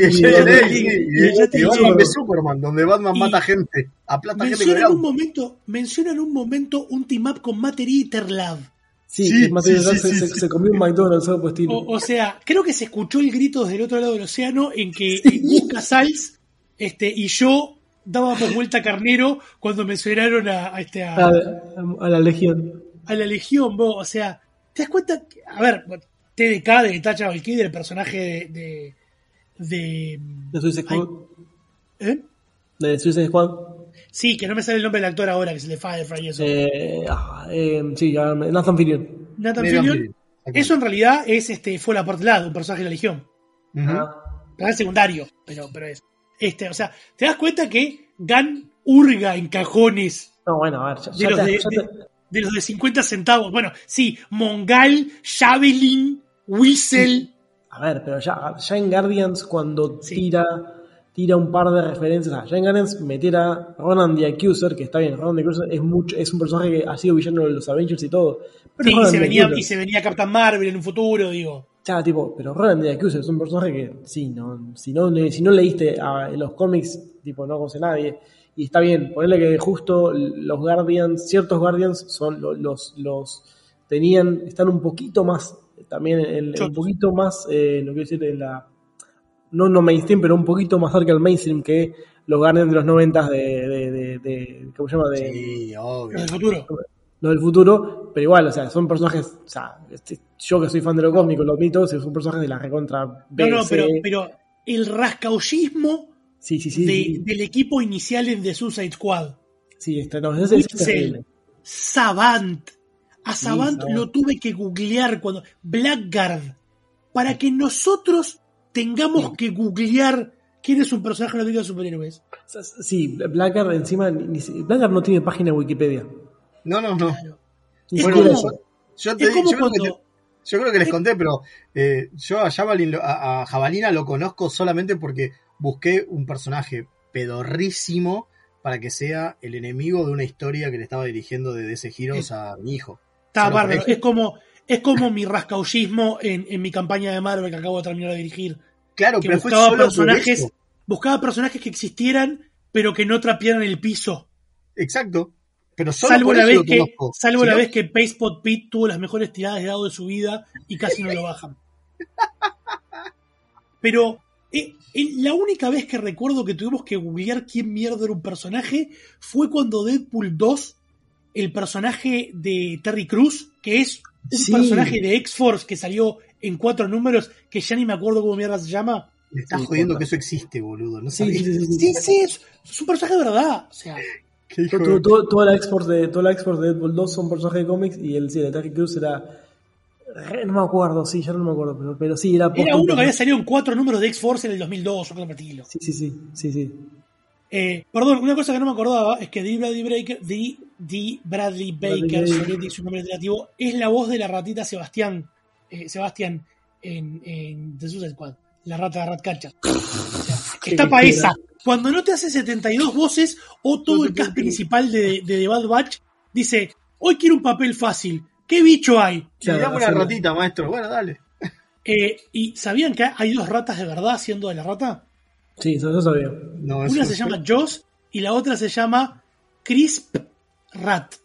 de Batman de Superman, donde Batman mata gente, aplasta gente con el auto. Mencionan un momento un team up con Matter Eater Lab. Sí, se comió un McDonald's algo estilo. O sea, creo que se escuchó el grito desde el otro lado del océano en que busca Sals y yo dábamos vuelta a carnero cuando mencionaron a la Legión. A la Legión, vos, o sea, ¿te das cuenta? A ver, TDK de Tacha Valkyrie, el personaje de Suicide Squad. De Suicide Squad. Sí, que no me sale el nombre del actor ahora, que se le Firefly y eso. Nathan Fillion. Eso en realidad fue la parte lado, un personaje de la Legión. Pero es secundario, pero es. O sea, te das cuenta que Gunn hurga en cajones. No, bueno, a ver, de los de 50 centavos. Bueno, sí, Mongal, Javelin, Whistle. A ver, pero ya en Guardians cuando tira un par de referencias. Ya en Guardians meter a Ronan the Accuser, que está bien, Ronan the Accuser es un personaje que ha sido villano de los Avengers y todo. Pero y se venía Captain Marvel en un futuro, digo. Ya, pero Ronan the Accuser es un personaje que, si no leíste los cómics, no conoce nadie. Y está bien, ponerle que justo los Guardians, ciertos Guardians son están un poquito más, también un poquito más, lo quiero decir, en la no mainstream, pero un poquito más cerca del mainstream que los Guardians de los 90 de ¿cómo se llama? Sí, obvio. Del futuro. Los del futuro, pero igual, o sea, son personajes, o sea, yo que soy fan de lo cósmico, lo admito, son personajes de la recontra BC. No, pero el rascaullismo del equipo inicial en The Suicide Squad. Sí, es terrible. Savant. A Savant lo tuve que googlear cuando... Blackguard. Para que nosotros tengamos que googlear quién es un personaje en la vida de superhéroes. Sí, Blackguard encima... Blackguard no tiene página de Wikipedia. No. Claro. Yo creo que les conté, pero yo a Jabalina lo conozco solamente porque busqué un personaje pedorrísimo para que sea el enemigo de una historia que le estaba dirigiendo de DC Heroes a mi hijo. Está bárbaro. Es como mi rascaullismo en mi campaña de Marvel que acabo de terminar de dirigir. Claro, que pero buscaba personajes que existieran, pero que no trapearan el piso. Exacto. Pero salvo la vez que Pacespot Pete tuvo las mejores tiradas de dado de su vida y casi no lo bajan. Pero la única vez que recuerdo que tuvimos que googlear quién mierda era un personaje fue cuando Deadpool 2, el personaje de Terry Crews, que es un personaje de X-Force que salió en 4 números, que ya ni me acuerdo cómo mierda se llama. Me estás jodiendo que eso existe, boludo. ¿No sí, es un personaje de verdad. O sea, toda la X-Force de Deadpool 2 son personajes de cómics y el de Terry Crews era No me acuerdo, sí, ya no me acuerdo, pero sí, era uno que había salido en 4 números de X-Force en el 2002, o algo así. Sí. Perdón, una cosa que no me acordaba es que D. Bradley Baker, Soretti, su nombre relativo, es la voz de la ratita Sebastián en The Suicide Squad, la rata de Ratcatcher. O sea, está para esa. Cuando no te hace 72 voces o todo el cast principal de The Bad Batch dice, hoy quiero un papel fácil, ¿qué bicho hay? Le damos una ratita, maestro, bueno, dale. ¿Y sabían que hay 2 ratas de verdad siendo de la rata? Sí, eso sabía. No, una se llama Joss y la otra se llama Crisp Rat.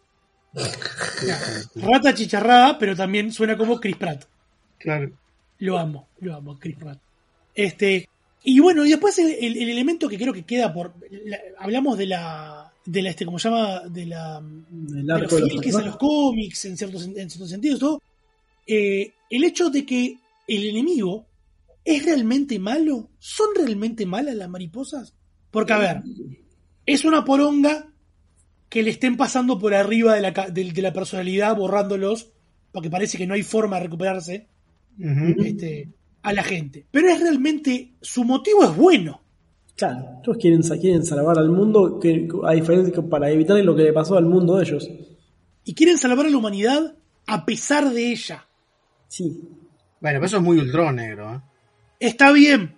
Rata chicharrada, pero también suena como Chris Pratt. Claro. Lo amo, Chris Pratt. Y bueno, y después el elemento que creo que queda hablamos de la ¿cómo se llama? De los fiel que es a los cómics en ciertos sentidos, todo. El hecho de que el enemigo ¿es realmente malo? ¿Son realmente malas las mariposas? Porque, a ver, es una poronga que le estén pasando por arriba de la personalidad, borrándolos, porque parece que no hay forma de recuperarse a la gente. Pero es realmente, su motivo es bueno. Claro, ellos quieren salvar al mundo, a diferencia que para evitar lo que le pasó al mundo de ellos. Y quieren salvar a la humanidad a pesar de ella. Sí. Bueno, pero eso es muy Ultron, negro, ¿eh? Está bien,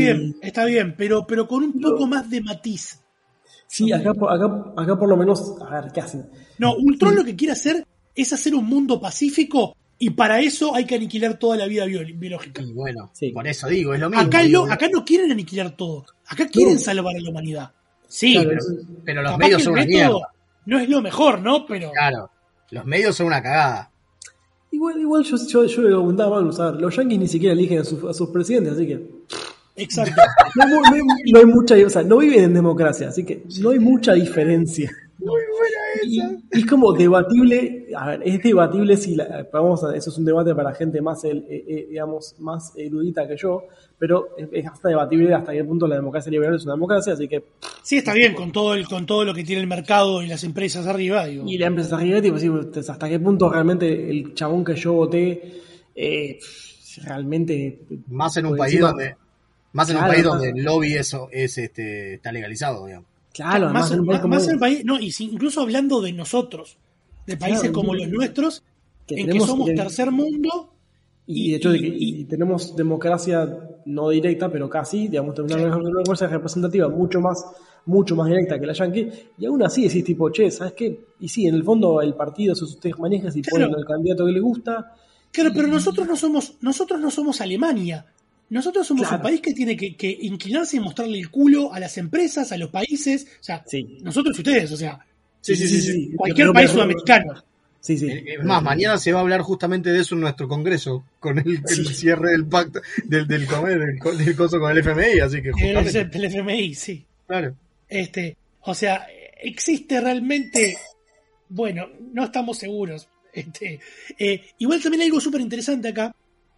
pero con un poco más de matiz. Sí, acá por lo menos, a ver, ¿qué hacen? No, Ultron lo que quiere hacer es hacer un mundo pacífico y para eso hay que aniquilar toda la vida biológica. Y bueno, por eso digo, es lo mismo. Acá no quieren aniquilar todo, acá quieren salvar a la humanidad. Sí, claro, pero los medios son una mierda. No es lo mejor, ¿no? Pero claro, los medios son una cagada. Igual yo le preguntaba a Magnus, a ver, los yankees ni siquiera eligen a sus presidentes, así que... Exacto. No hay mucha, o sea, no viven en democracia, así que no hay mucha diferencia. Muy buena esa. Y es como debatible, a ver, es debatible si eso es un debate para gente más, digamos, más erudita que yo, pero es hasta debatible hasta qué punto la democracia liberal es una democracia, así que... Sí, está bien, con todo lo que tiene el mercado y las empresas arriba, digo. Y las empresas arriba, tipo, sí, hasta qué punto realmente el chabón que yo voté, realmente... Más en un país donde... Más en un país donde el lobby está legalizado, digamos. Claro, más en el país, no, y incluso hablando de nosotros, de países como los nuestros, en que somos tercer mundo. Y de hecho, y tenemos democracia no directa, pero casi, digamos, tenemos una democracia representativa mucho más directa que la yankee, y aún así decís tipo, che, ¿sabes qué? Y sí, en el fondo el partido se usted maneja si ponen al candidato que le gusta. Claro, pero nosotros no somos Alemania. Nosotros somos un país que tiene que inclinarse y mostrarle el culo a las empresas, a los países, o sea, nosotros y ustedes, o sea, sí. Cualquier país sudamericano. Sí. Es más, mañana se va a hablar justamente de eso en nuestro congreso, con el cierre del pacto, del coso con el FMI, así que justamente... El FMI, sí. Claro. O sea, existe realmente, bueno, no estamos seguros. Igual también hay algo súper interesante acá,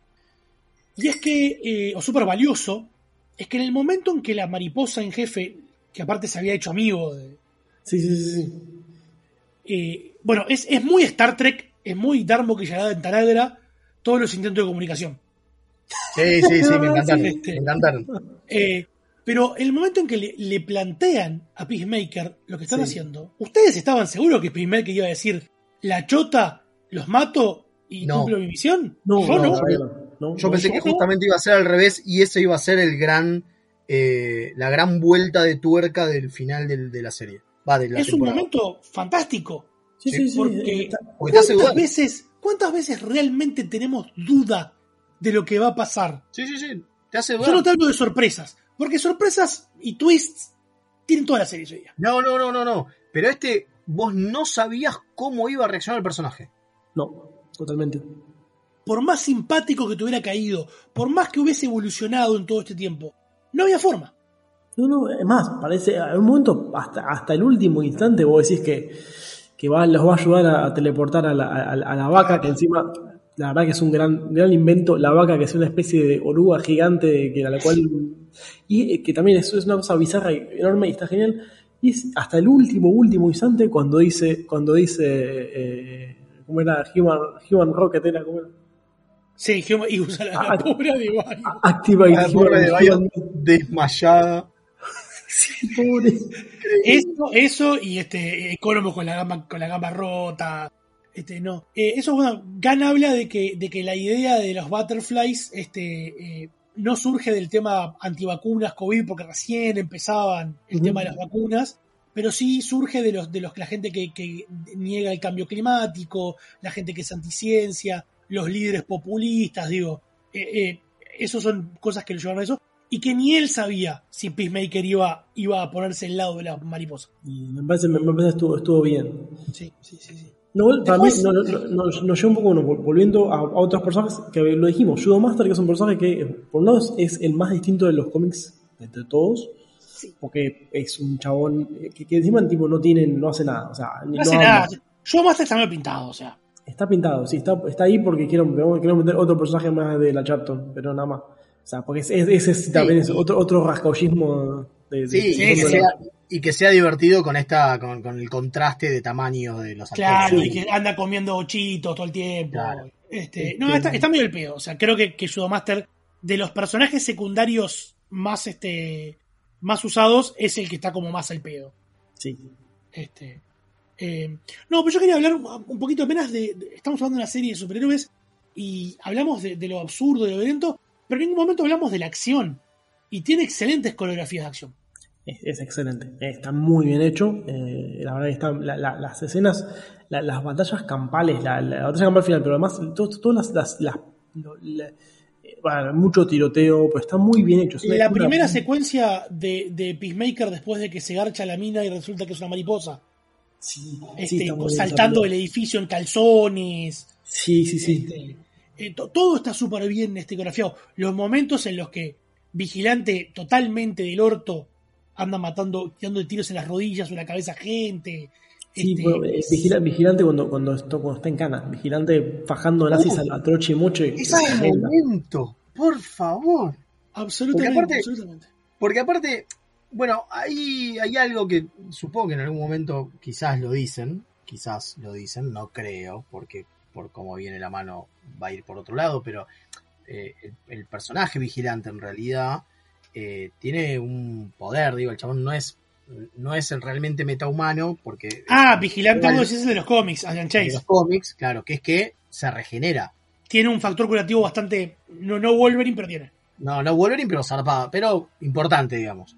y es que, o súper valioso, es que en el momento en que la mariposa en jefe, que aparte se había hecho amigo de... Sí. Bueno, es muy Star Trek, es muy Darmok y Yarada en Tanagra, todos los intentos de comunicación. Sí, me encantaron. Pero el momento en que le plantean a Peacemaker lo que están haciendo, ¿ustedes estaban seguros que Peacemaker iba a decir, la chota, los mato y cumplo mi misión? No, yo no. Yo pensé que justamente iba a ser al revés y eso iba a ser la gran vuelta de tuerca del final de la serie. Es un momento fantástico. Sí. Porque ¿cuántas veces realmente tenemos duda de lo que va a pasar? Sí. Te hace dudar. Yo no te hablo de sorpresas, porque sorpresas y twists tienen toda la serie hoy día. No. Pero vos no sabías cómo iba a reaccionar el personaje. No, totalmente. Por más simpático que te hubiera caído, por más que hubiese evolucionado en todo este tiempo, no había forma. No, es más, parece, en un momento, hasta el último instante, vos decís que los va a ayudar a teleportar a la vaca, que encima, la verdad que es un gran invento, la vaca que es una especie de oruga gigante, a la cual, y que también es una cosa bizarra y enorme y está genial, y es hasta el último instante cuando dice ¿cómo era? Human Rocket era, ¿cómo era? Sí, y usa la pobre de Bayo. Activa la pobre de Bayo desmayada. Sí, pobre. Eso y Economo con la gamba rota. No. Eso, bueno, Gunn habla de que la idea de los Butterflies no surge del tema antivacunas, COVID, porque recién empezaban el tema de las vacunas, pero sí surge de la gente que niega el cambio climático, la gente que es anticiencia, los líderes populistas, digo. Esos son cosas que lo llevaron a eso. Y que ni él sabía si Peacemaker iba a ponerse al lado de la mariposa. Y me parece estuvo bien. Sí. No, para mí nos lleva un poco, volviendo a otros personajes que lo dijimos. Judomaster, que es un personaje que por un lado es el más distinto de los cómics de todos, porque es un chabón que encima tipo no hace nada, o sea, no hace nada. Judomaster está medio pintado, o sea. Está pintado, sí, está ahí porque quiero meter otro personaje más de la Charlton, pero nada más. O sea, porque ese también es otro rascaullismo y que sea divertido con con el contraste de tamaño de los actores. Claro, y que anda comiendo ochitos todo el tiempo. Claro. Está medio el pedo. O sea, creo que Judomaster, de los personajes secundarios más usados, es el que está como más al pedo. Sí. No, pero yo quería hablar un poquito apenas estamos hablando de una serie de superhéroes y hablamos de lo absurdo, de lo violento, pero en ningún momento hablamos de la acción. Y tiene excelentes coreografías de acción. Es excelente, está muy bien hecho. La verdad que están las escenas, las batallas campales, la batalla campal final, pero además todas mucho tiroteo, pues está muy bien hecho. La primera secuencia de Peacemaker después de que se garcha la mina y resulta que es una mariposa. Sí, saltando del edificio en calzones. Sí. Todo está súper bien coreografiado. Los momentos en los que Vigilante totalmente del orto anda tirando tiros en las rodillas o en la cabeza a gente. Sí, Vigilante cuando está en cana. Vigilante fajando nazis a troche y moche. Ese momento, por favor. Absolutamente. Porque aparte, bueno, hay algo que supongo que en algún momento quizás lo dicen, no creo, porque por cómo viene la mano va a ir por otro lado, pero el personaje Vigilante en realidad tiene un poder, digo, el chabón no es realmente metahumano, porque... Vigilante vos decís de los cómics, Ian Chase. De los cómics, claro, que es que se regenera. Tiene un factor curativo bastante... No Wolverine, pero tiene. No Wolverine, pero zarpada, pero importante, digamos.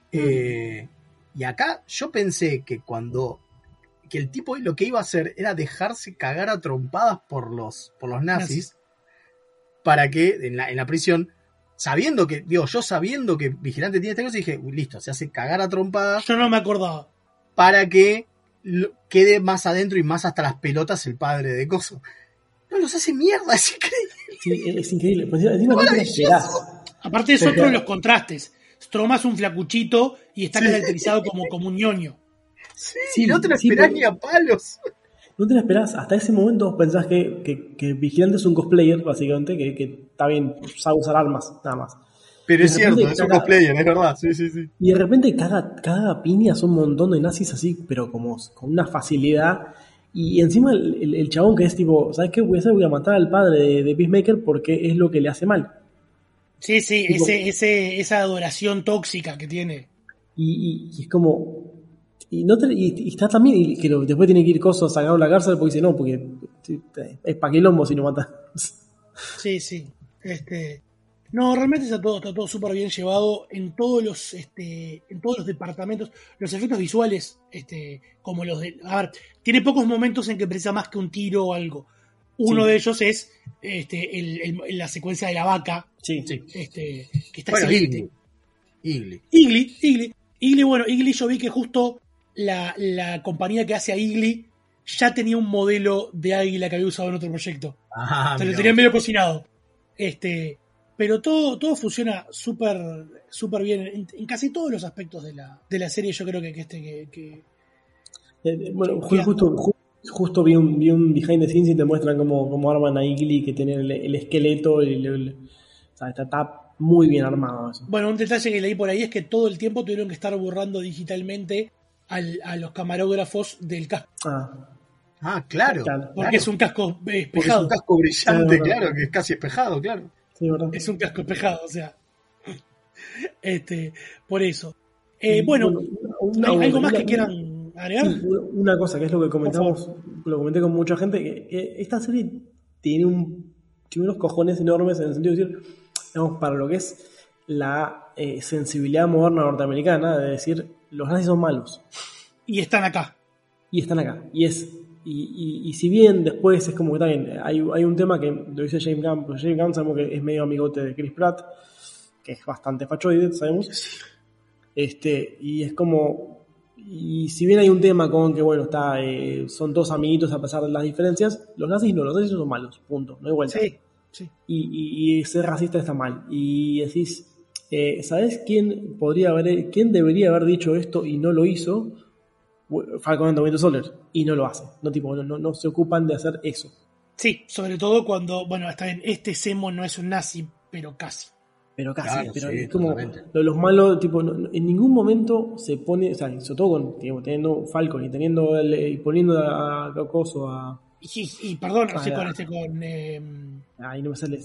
Y acá yo pensé que el tipo lo que iba a hacer era dejarse cagar a trompadas por los nazis, para que en la prisión, sabiendo que Vigilante tiene esta cosa, dije, listo, se hace cagar a trompadas. Yo no me acordaba. Para que quede más adentro y más hasta las pelotas el padre de Coso. No, los hace mierda, es increíble. Sí, es increíble. Pues, no te esperás. Aparte es otro de los contrastes. Stroma es un flacuchito y está caracterizado como un ñoño. Sí, no te lo esperás ni a palos. No te lo esperás. Hasta ese momento vos pensás que Vigilante es un cosplayer, básicamente, que está bien, sabe usar armas, nada más. Pero es cierto, es un cosplayer, es verdad. Sí. Y de repente cada piña son un montón de nazis así, pero como con una facilidad. Y encima el chabón que es tipo, ¿sabes qué voy a hacer? Voy a matar al padre de Peacemaker porque es lo que le hace mal. Sí, tipo, esa adoración tóxica que tiene. Y es como... Y está también que después tiene que ir cosas sacado a la cárcel porque dice no, porque es pa' quilombo si no mata. Sí. No, realmente está todo súper bien llevado en todos los departamentos. Los efectos visuales, como los de... A ver, tiene pocos momentos en que precisa más que un tiro o algo. Uno de ellos es la secuencia de la vaca. Sí. Que está excelente. Igli. Igli, yo vi que justo la compañía que hace a Igli ya tenía un modelo de águila que había usado en otro proyecto. Se lo tenían medio cocinado. Pero todo funciona súper bien en casi todos los aspectos de la serie. Yo creo que justo vi un behind the scenes y te muestran cómo arman a Igli, que tiene el esqueleto, o sea, está muy bien armado eso. Bueno, un detalle que leí por ahí es que todo el tiempo tuvieron que estar borrando digitalmente a los camarógrafos del casco. Ah, claro. Porque es un casco espejado. Porque es un casco brillante, claro, que es casi espejado, claro. Sí, ¿verdad? Es un casco espejado, o sea. Por eso. Bueno, ¿hay algo más que quieran agregar? Sí, una cosa que es lo que comentamos, lo comenté con mucha gente, que esta serie tiene unos cojones enormes en el sentido de decir, digamos, para lo que es la sensibilidad moderna norteamericana, de decir, los nazis son malos. Y están acá. Y si bien después es como que también hay un tema que lo dice James Gunn, porque James Gunn sabemos que es medio amigote de Chris Pratt, que es bastante fachoide, sabemos. Y es como, y si bien hay un tema con que bueno, son todos amiguitos a pesar de las diferencias, los nazis son malos, punto, no hay vuelta. Sí. Y ser racista está mal. Y decís, ¿sabes quién debería haber dicho esto y no lo hizo? Falcon and the Winter Soldier, y no lo hace. No se ocupan de hacer eso. Sí, sobre todo cuando, bueno, está bien, Zemo no es un nazi, pero casi. Claro, sí, es como los malos, en ningún momento se pone, o sea, sobre todo teniendo Falcon y poniendo a Coso a. Y perdón, no sé con ahí no me sale.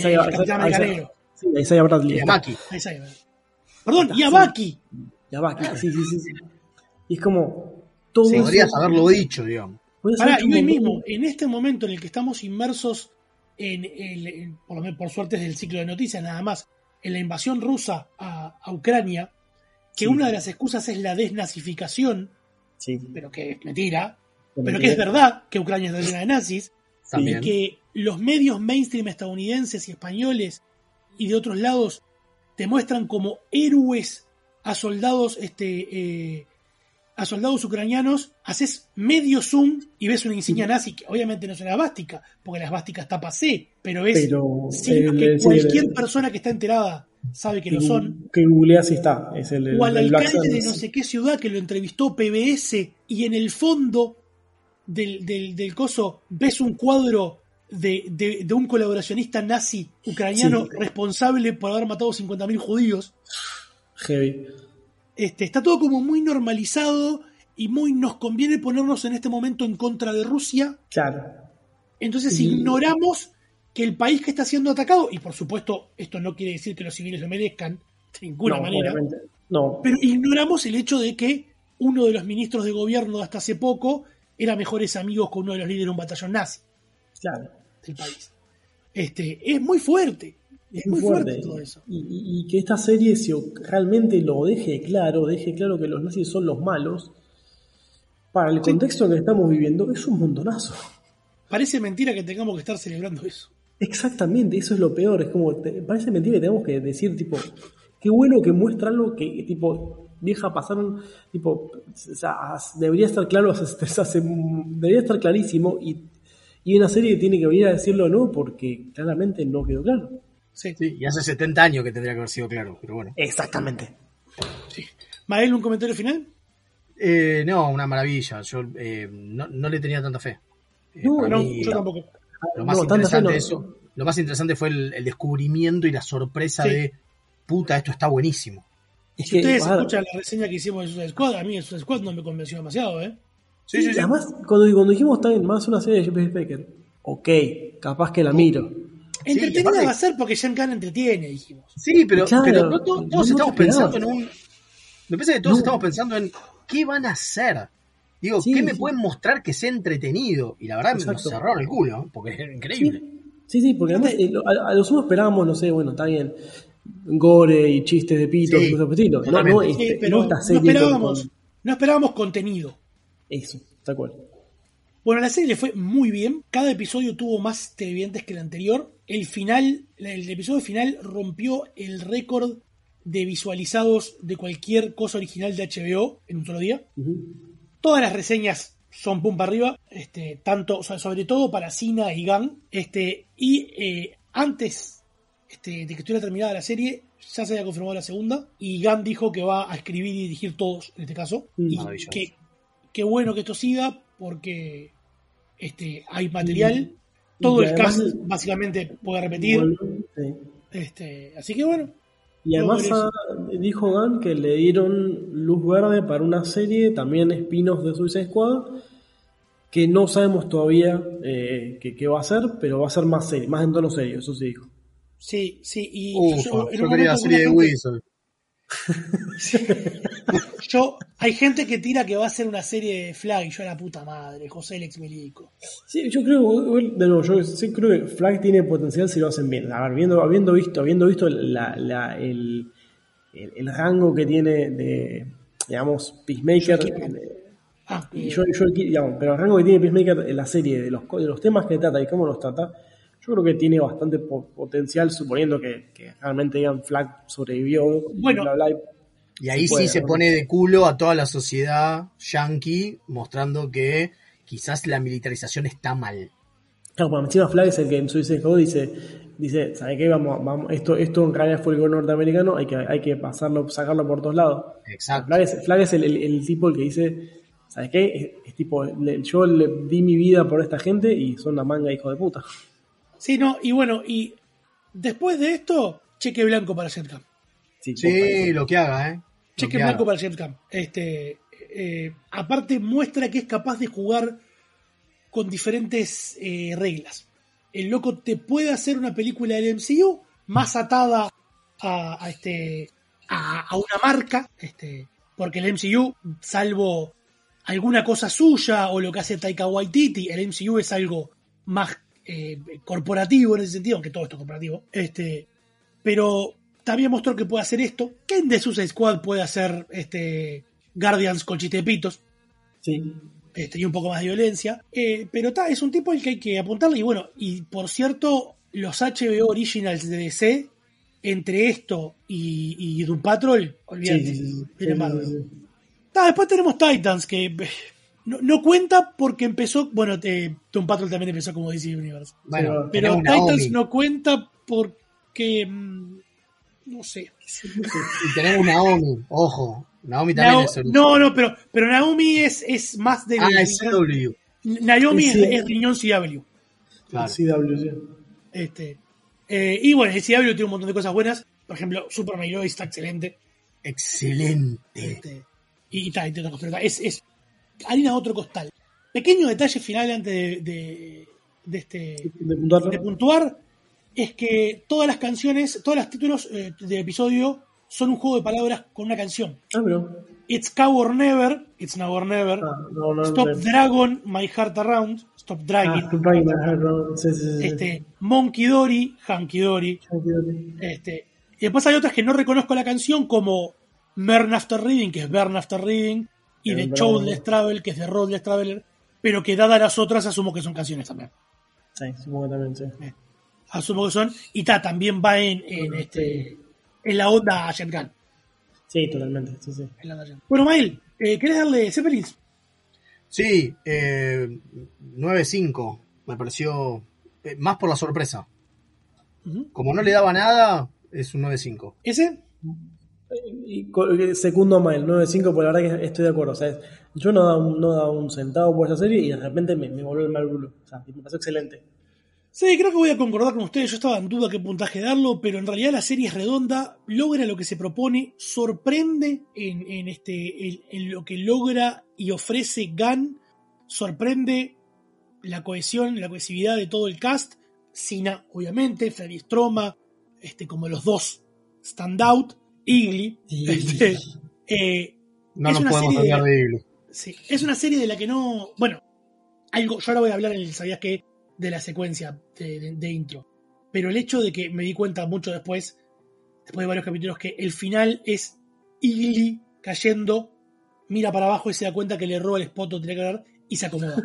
Isaiah Bradley. Y a Bucky. Perdón, y a Bucky. Sí. Y es como todo. Podrías haberlo dicho, digamos. Y hoy mismo, en este momento en el que estamos inmersos por suerte es del ciclo de noticias nada más, en la invasión rusa a Ucrania, que una de las excusas es la desnazificación, pero que es mentira, pero que es verdad que Ucrania está llena de nazis, y que los medios mainstream estadounidenses y españoles y de otros lados te muestran como héroes a soldados ucranianos, haces medio zoom y ves una insignia nazi, que obviamente no es una esvástica, porque la esvástica está pasé, pero es signos que cualquier persona que está enterada sabe que lo son. Que googleas si está. Es o al alcalde de no sé qué ciudad que lo entrevistó PBS y en el fondo del coso ves un cuadro de un colaboracionista nazi ucraniano responsable por haber matado 50.000 judíos. Heavy. Está todo como muy normalizado y nos conviene ponernos en este momento en contra de Rusia. Claro. Entonces ignoramos que el país que está siendo atacado, y por supuesto esto no quiere decir que los civiles lo merezcan de ninguna manera, pero ignoramos el hecho de que uno de los ministros de gobierno hasta hace poco era mejores amigos con uno de los líderes de un batallón nazi del país. Es muy fuerte. Es muy fuerte todo eso. Y que esta serie realmente lo deje claro que los nazis son los malos, para el contexto en el que estamos viviendo, es un montonazo. Parece mentira que tengamos que estar celebrando eso. Exactamente, eso es lo peor. Es como, parece mentira que tenemos que decir, qué bueno que muestra algo que, deja pasar o sea, debería estar claro, debería estar clarísimo, y una serie que tiene que venir a decirlo no, porque claramente no quedó claro. Sí, y hace 70 años que tendría que haber sido claro, pero bueno. Exactamente. Sí. Mael, ¿un comentario final? No, una maravilla. Yo no le tenía tanta fe. Yo tampoco. Lo más interesante fue el descubrimiento y la sorpresa de puta, esto está buenísimo. Si ustedes escuchan la reseña que hicimos de Suicide Squad, a mí el Suicide Squad no me convenció demasiado, Sí. Además, cuando dijimos también más una serie de J.P. Specker, capaz que la miro. Entretenida va a ser porque James Gunn entretiene, dijimos. Sí, pero no todos estamos pensando en un... Me parece que todos estamos pensando en ¿qué van a hacer? Digo, ¿qué me pueden mostrar que sea entretenido? Y la verdad me cerraron el culo, porque es increíble. Sí, porque además a lo sumo esperábamos, no sé, bueno, está bien, gore y chistes de pitos y cosas por el estilo. Pero esta serie no esperábamos contenido. Eso, tal cual. Bueno, la serie le fue muy bien. Cada episodio tuvo más televidentes que el anterior. El episodio final rompió el récord de visualizados de cualquier cosa original de HBO en un solo día. Todas las reseñas son pum para arriba, sobre todo para Cina y Gunn. Antes de que estuviera terminada la serie, ya se había confirmado la segunda, y Gunn dijo que va a escribir y dirigir todos, en este caso. Y qué bueno que esto siga, porque hay material, todo el cast básicamente puede repetir. Así que bueno. Y además dijo Gunn que le dieron luz verde para una serie, también spin-off de Suicide Squad, que no sabemos todavía qué va a ser, pero va a ser más serio, más en tono serio, eso sí dijo. Sí, y yo quería la serie de Wilson. Hay gente que tira que va a ser una serie de Flag y yo a la puta madre, José el Exmilico. Sí, yo creo, de nuevo, yo sí creo que Flag tiene potencial si lo hacen bien. A ver, habiendo visto el rango que tiene de, digamos, Peacemaker, digamos, pero el rango que tiene Peacemaker en la serie, de los temas que trata y cómo los trata, yo creo que tiene bastante potencial, suponiendo que realmente digan Flag sobrevivió. Bueno, bla, bla, y ahí sí se pone de culo a toda la sociedad yankee, mostrando que quizás la militarización está mal. Claro, porque encima Flag es el que en Suicide Squad dice, ¿sabes qué? Vamos, esto en realidad fue el gobierno norteamericano, hay que sacarlo por todos lados. Exacto. Flag es el tipo el que dice, ¿sabes qué? Es tipo, yo le di mi vida por esta gente y son una manga hijo de puta. Sí, no, y bueno, y después de esto, cheque blanco para Jetcam. Sí, lo que haga, Cheque blanco para Jetcam. Aparte muestra que es capaz de jugar con diferentes reglas. El loco te puede hacer una película del MCU más atada a una marca, porque el MCU, salvo alguna cosa suya o lo que hace Taika Waititi, el MCU es algo más corporativo en ese sentido, aunque todo esto es corporativo, pero también mostró que puede hacer esto, que en The Suicide Squad puede hacer Guardians con chitepitos, sí, y un poco más de violencia, pero es un tipo al que hay que apuntarle. Y bueno, y por cierto, los HBO Originals de DC, entre esto y Doom Patrol, olvídate, después tenemos Titans, que no cuenta porque empezó, bueno, Doom Patrol también empezó como DC Universe, pero Titans no cuenta porque no sé. Y tenemos Naomi, ojo. Naomi también es no, pero Naomi es más de... es CW. Naomi es riñón CW. Claro. CW, sí. Y bueno, el CW tiene un montón de cosas buenas. Por ejemplo, Superman Lois está excelente. Excelente. Y es harina de otro costal. Pequeño detalle final antes de puntuar, es que todas las canciones, todos los títulos de episodio son un juego de palabras con una canción. It's Cow or Never, It's Now or Never, Stop Dragon, My Heart Around, Stop Dragging, Monkey Dory, Hanky Dory. Y después hay otras que no reconozco la canción, como Burn After Reading, que es Burn After Reading, y The Childless Travel, que es The Roadless Traveler, pero que dadas las otras asumo que son canciones también. Sí, supongo que también, sí. Asumo que son, y también va en la onda a Jet Gun. Sí, totalmente, sí. Bueno, Mael, ¿querés darle Zeppelins? Sí, 9-5, me pareció más por la sorpresa. Como no le daba nada, es un 9-5. ¿Ese? Segundo a Mael, 9-5, porque la verdad que estoy de acuerdo. O sea, yo no daba un centavo por esa serie y de repente me volvió el mal culo. O sea, me pasó excelente. Sí, creo que voy a concordar con ustedes. Yo estaba en duda qué puntaje darlo, pero en realidad la serie es redonda, logra lo que se propone, sorprende en lo que logra y ofrece Gunn, sorprende la cohesión, la cohesividad de todo el cast. Cena, obviamente, Freddy Stroma, como los dos standout, Eagly. No nos podemos hablar de Eagly. Sí, es una serie de la que no... Bueno, yo ahora voy a hablar en el ¿sabías qué? De la secuencia de intro. Pero el hecho de que me di cuenta mucho después de varios capítulos, que el final es Eagly cayendo, mira para abajo y se da cuenta que le roba el spot donde tenía que dar y se acomoda.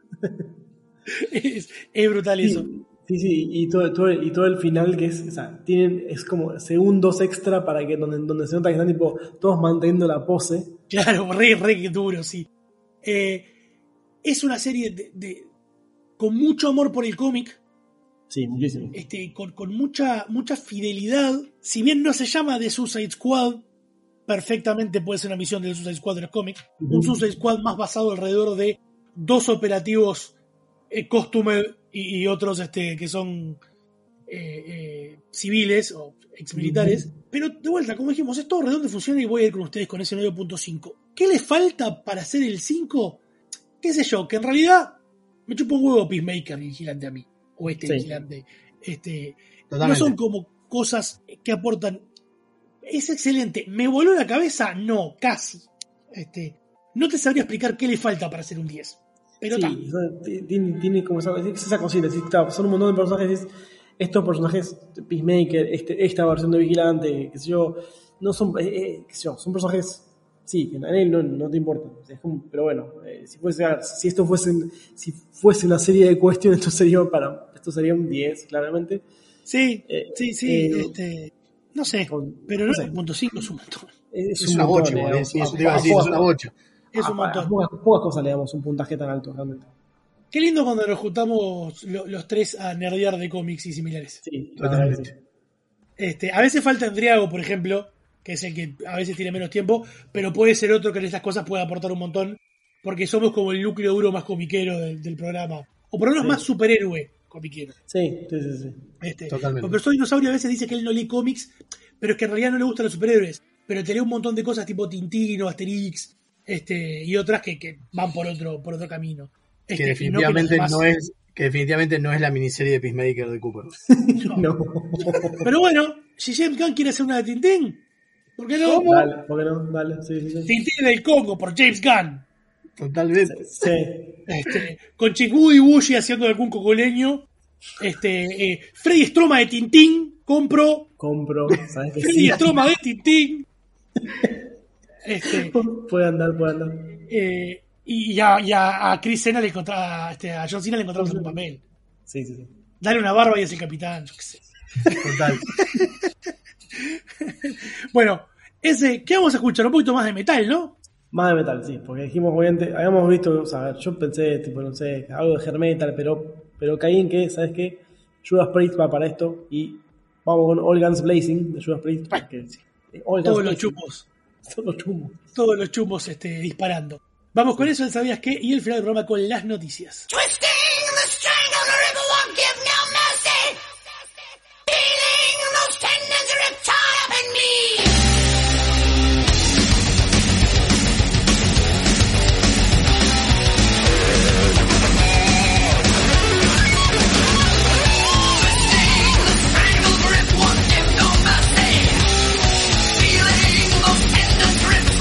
es brutal eso. Sí, y todo el final que es, o sea, es como segundos extra para que donde se nota que están tipo todos manteniendo la pose. Claro, re duro, sí. Es una serie con mucho amor por el cómic. Sí, muchísimo. Con mucha fidelidad. Si bien no se llama The Suicide Squad, perfectamente puede ser una misión del Suicide Squad de los cómics. Un Suicide Squad más basado alrededor de dos operativos costume y otros que son civiles o exmilitares. Pero de vuelta, como dijimos, es todo redondo, funciona y voy a ir con ustedes con ese 9.5. ¿Qué le falta para hacer el 5? qué sé yo, que en realidad me chupa un huevo Peacemaker vigilante a mí, o vigilante. No son como cosas que aportan. Es excelente. ¿Me voló la cabeza? No, casi. No te sabría explicar qué le falta para ser un 10. Pero tiene como esa cosita. Son un montón de personajes. Estos personajes, Peacemaker, esta versión de Vigilante, qué sé yo, no son, son personajes, sí, que a él no te importa. Es como, pero bueno, si esto fuese una serie de cuestiones, esto sería un 10, claramente. Sí. No sé, pero no, 9.5 es un montón. Es una bocha, es una bocha. Es un montón. Pocas cosas le damos un puntaje tan alto, realmente. Qué lindo cuando nos juntamos los tres a nerdear de cómics y similares. Sí, totalmente. A veces falta Andriago, por ejemplo, que es el que a veces tiene menos tiempo, pero puede ser otro que en estas cosas puede aportar un montón, porque somos como el núcleo duro más comiquero del programa. O por lo menos más superhéroe comiquero. Sí. Totalmente. Porque Soy Dinosaurio a veces dice que él no lee cómics, pero es que en realidad no le gustan los superhéroes. Pero te lee un montón de cosas tipo Tintín o Asterix, y otras que van por otro camino. Que definitivamente no es la miniserie de Peacemaker de Cooper. No. Pero bueno, si James Gunn quiere hacer una de Tintín, ¿por qué no? ¿Por qué no? Dale, sí. Tintín del Congo por James Gunn. Totalmente. Sí. Con Chick-Woody Bushi haciendo algún cocoleño. Freddy Stroma de Tintín. Compro. ¿Sabes que Freddy Stroma de Tintín. Puede andar. Y ya a Chris Cena a John Cena le encontramos un papel. Sí. Dale una barba y es el capitán, yo qué sé. Total. Bueno, ¿qué vamos a escuchar? Un poquito más de metal, ¿no? Más de metal, sí, porque dijimos, obviamente, habíamos visto, yo pensé, no sé, algo de hair metal, pero caí en que, ¿sabes qué? Judas Priest va para esto y vamos con All Guns Blazing de Judas Priest. Todos los chumos disparando. Vamos con eso, el ¿sabías qué? Y el final del programa con las noticias.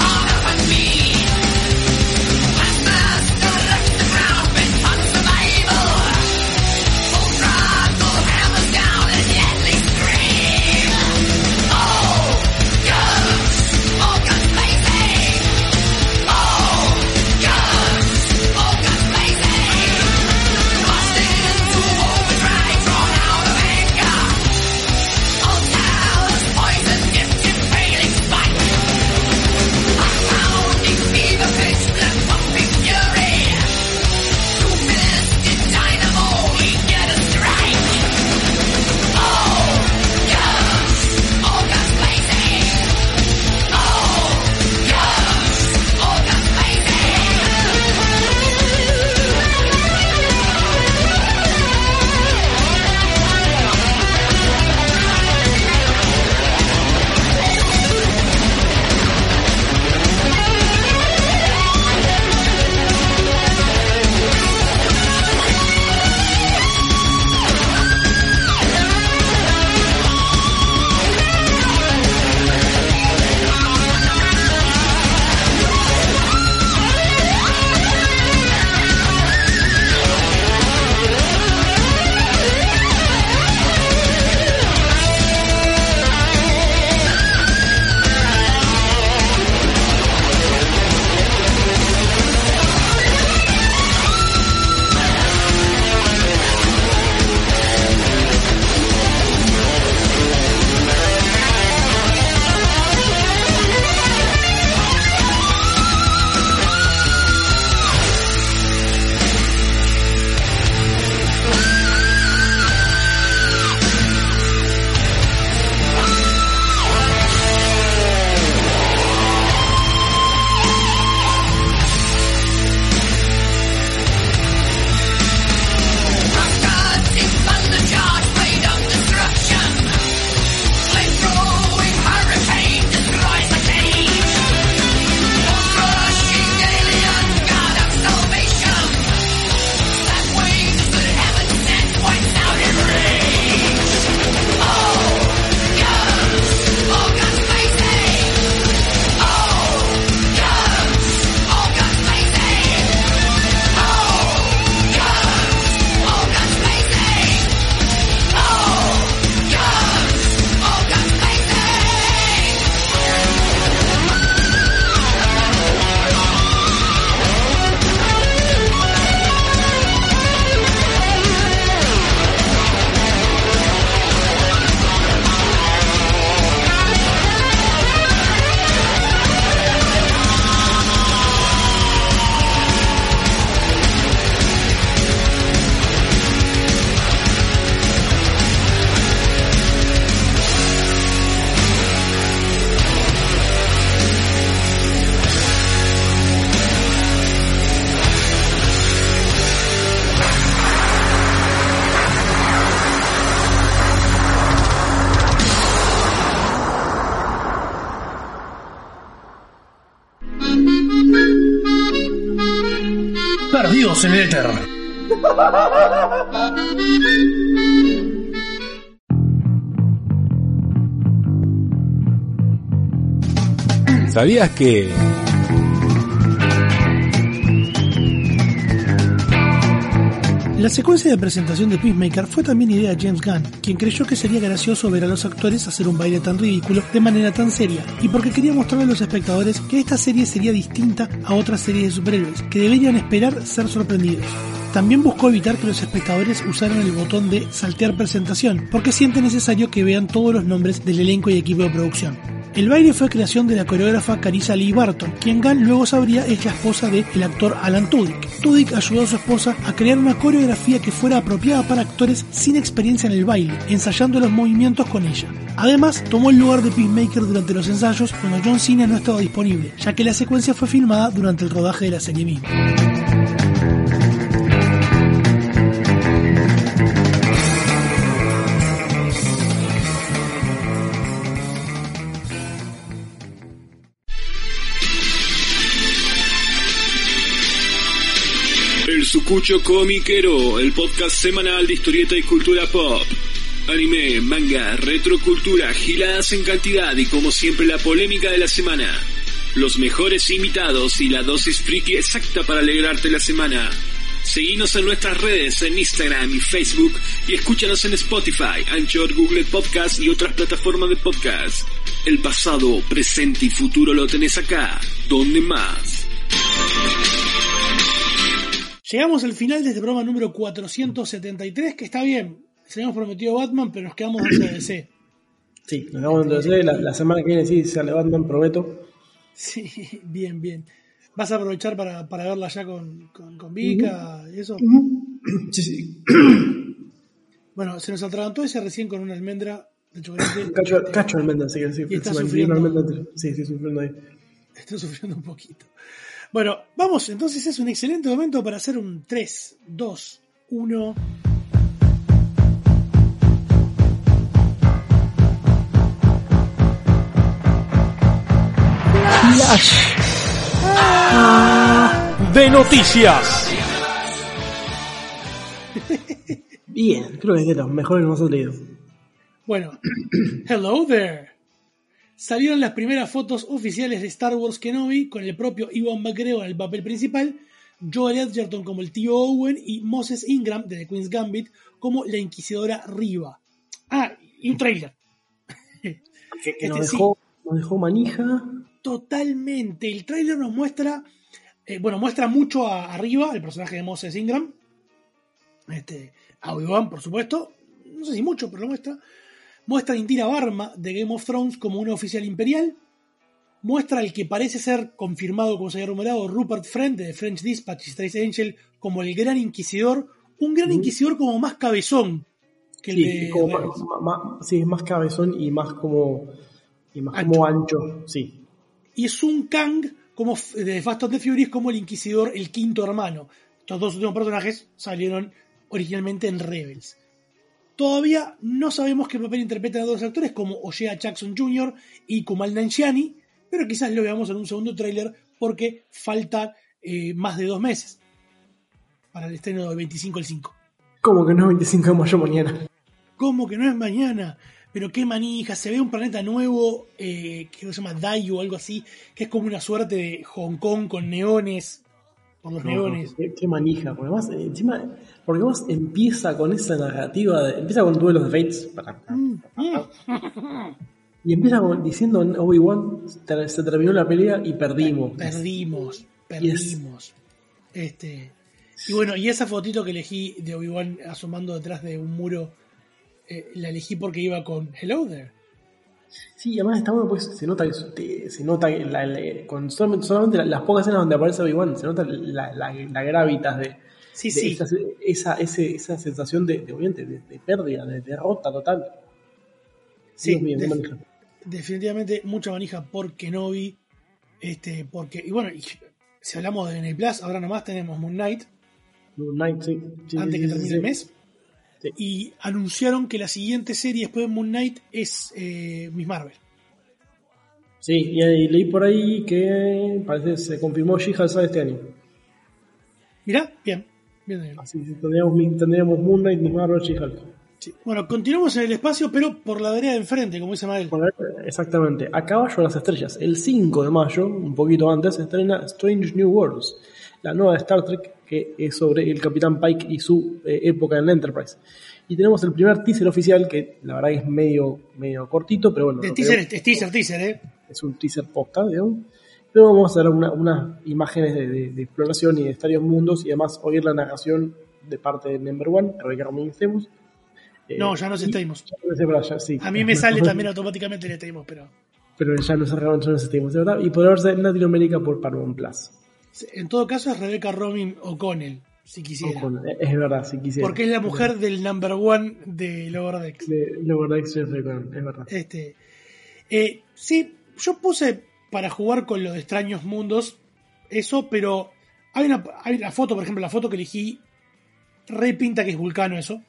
Survive Perdidos en el éter. ¿Sabías que la secuencia de presentación de Peacemaker fue también idea de James Gunn, quien creyó que sería gracioso ver a los actores hacer un baile tan ridículo de manera tan seria, y porque quería mostrarle a los espectadores que esta serie sería distinta a otras series de superhéroes, que deberían esperar ser sorprendidos. También buscó evitar que los espectadores usaran el botón de saltear presentación, porque siente necesario que vean todos los nombres del elenco y equipo de producción. El baile fue creación de la coreógrafa Carissa Lee Barton, quien Gunn luego sabría es la esposa del actor Alan Tudyk. Tudyk ayudó a su esposa a crear una coreografía que fuera apropiada para actores sin experiencia en el baile, ensayando los movimientos con ella. Además, tomó el lugar de Peacemaker durante los ensayos cuando John Cena no estaba disponible, ya que la secuencia fue filmada durante el rodaje de la serie misma. El Sucucho Comiquero, el podcast semanal de historieta y cultura pop. Anime, manga, retrocultura, giladas en cantidad y como siempre la polémica de la semana. Los mejores invitados y la dosis friki exacta para alegrarte la semana. Seguinos en nuestras redes, en Instagram y Facebook, y escúchanos en Spotify, Anchor, Google Podcast y otras plataformas de podcast. El pasado, presente y futuro lo tenés acá. ¿Dónde más? Llegamos al final de este programa número 473, que está bien. Se habíamos prometido Batman, pero nos quedamos dentro de DC. Sí, nos quedamos dentro de DC. La semana que viene sí sale Batman, prometo. Sí, bien, bien. ¿Vas a aprovechar para verla ya con Vika y eso? Sí, sí. Bueno, se nos atragantó ese recién con una almendra de chocolate. Cacho almendra, sí que sí. Y está sufriendo. Sí, estoy sufriendo ahí. Estoy sufriendo un poquito. Bueno, vamos, entonces es un excelente momento para hacer un 3, 2, 1... Flash de noticias. Bien, creo que es de los mejores que hemos leído. Bueno, hello there. Salieron las primeras fotos oficiales de Star Wars Kenobi con el propio Ewan McGregor en el papel principal, Joel Edgerton como el tío Owen y Moses Ingram de The Queen's Gambit como la inquisidora Riva. Ah, y un trailer. Que nos dejó manija. Totalmente. El tráiler nos muestra, muestra mucho a Riva, el personaje de Moses Ingram, a Obi-Wan, por supuesto, no sé si mucho, pero lo muestra. Muestra a Indira Varma de Game of Thrones como una oficial imperial. Muestra al que parece ser confirmado, como se había rumorado, Rupert Friend de The French Dispatch y Strange Angel como el gran inquisidor. Un gran inquisidor como más cabezón que el de... Sí, más cabezón y más como ancho, sí. Y Sun Kang como de Fast and the Furious como el inquisidor, el quinto hermano. Estos dos últimos personajes salieron originalmente en Rebels. Todavía no sabemos qué papel interpretan a dos actores como O'Shea Jackson Jr. y Kumail Nanjiani, pero quizás lo veamos en un segundo tráiler porque faltan más de 2 meses para el estreno del 25 al 5. ¿Cómo que no es 25 de mayo mañana? ¿Cómo que no es mañana? Pero qué manija, se ve un planeta nuevo que se llama Dayu o algo así, que es como una suerte de Hong Kong con neones, por los neones. Qué manija, porque además empieza con esa narrativa, empieza con duelos de Fates, y empieza diciendo Obi-Wan, se terminó la pelea y perdimos. Perdimos. Y bueno, y esa fotito que elegí de Obi-Wan asomando detrás de un muro, la elegí porque iba con Hello There. Sí, además está bueno, pues se nota con solamente las pocas escenas donde aparece Obi-Wan, se nota la gravitas de esa sensación de pérdida, de derrota total. Sí, definitivamente mucha manija por Kenobi, porque, y bueno, si hablamos de Disney Plus, ahora nomás tenemos Moon Knight, sí, antes que termine el mes. Sí. Y anunciaron que la siguiente serie después de Moon Knight es Miss Marvel. Sí, y leí por ahí que parece se confirmó She-Hulk este año. Mirá, bien. Bien. Así tendríamos Moon Knight, Miss Marvel y Hulk. Sí. Bueno, continuamos en el espacio, pero por la vereda de enfrente, como dice Mael. Exactamente. A caballo de las estrellas. El 5 de mayo, un poquito antes, se estrena Strange New Worlds, la nueva de Star Trek, que es sobre el Capitán Pike y su época en la Enterprise. Y tenemos el primer teaser oficial, que la verdad es medio cortito, pero bueno. Es teaser, Es un teaser posta, digamos. Pero vamos a ver unas imágenes de exploración y de extraños mundos, y además oír la narración de parte de Number One, Rebecca Romijn Stamos. No, ya nos estamos. Sí. A mí me sale también automáticamente el estamos, pero ya nos cerraron, ya nos estamos, de verdad. Y podrá verse en Latinoamérica por Paramount Plus. En todo caso es Rebecca Romijn O'Connell, si quisiera. Es verdad, si quisiera. Porque es la mujer del Number One de Lower Decks. Lower Decks es verdad. Sí, yo puse para jugar con los extraños mundos eso, pero hay una foto, por ejemplo, la foto que elegí, re pinta que es Vulcano eso.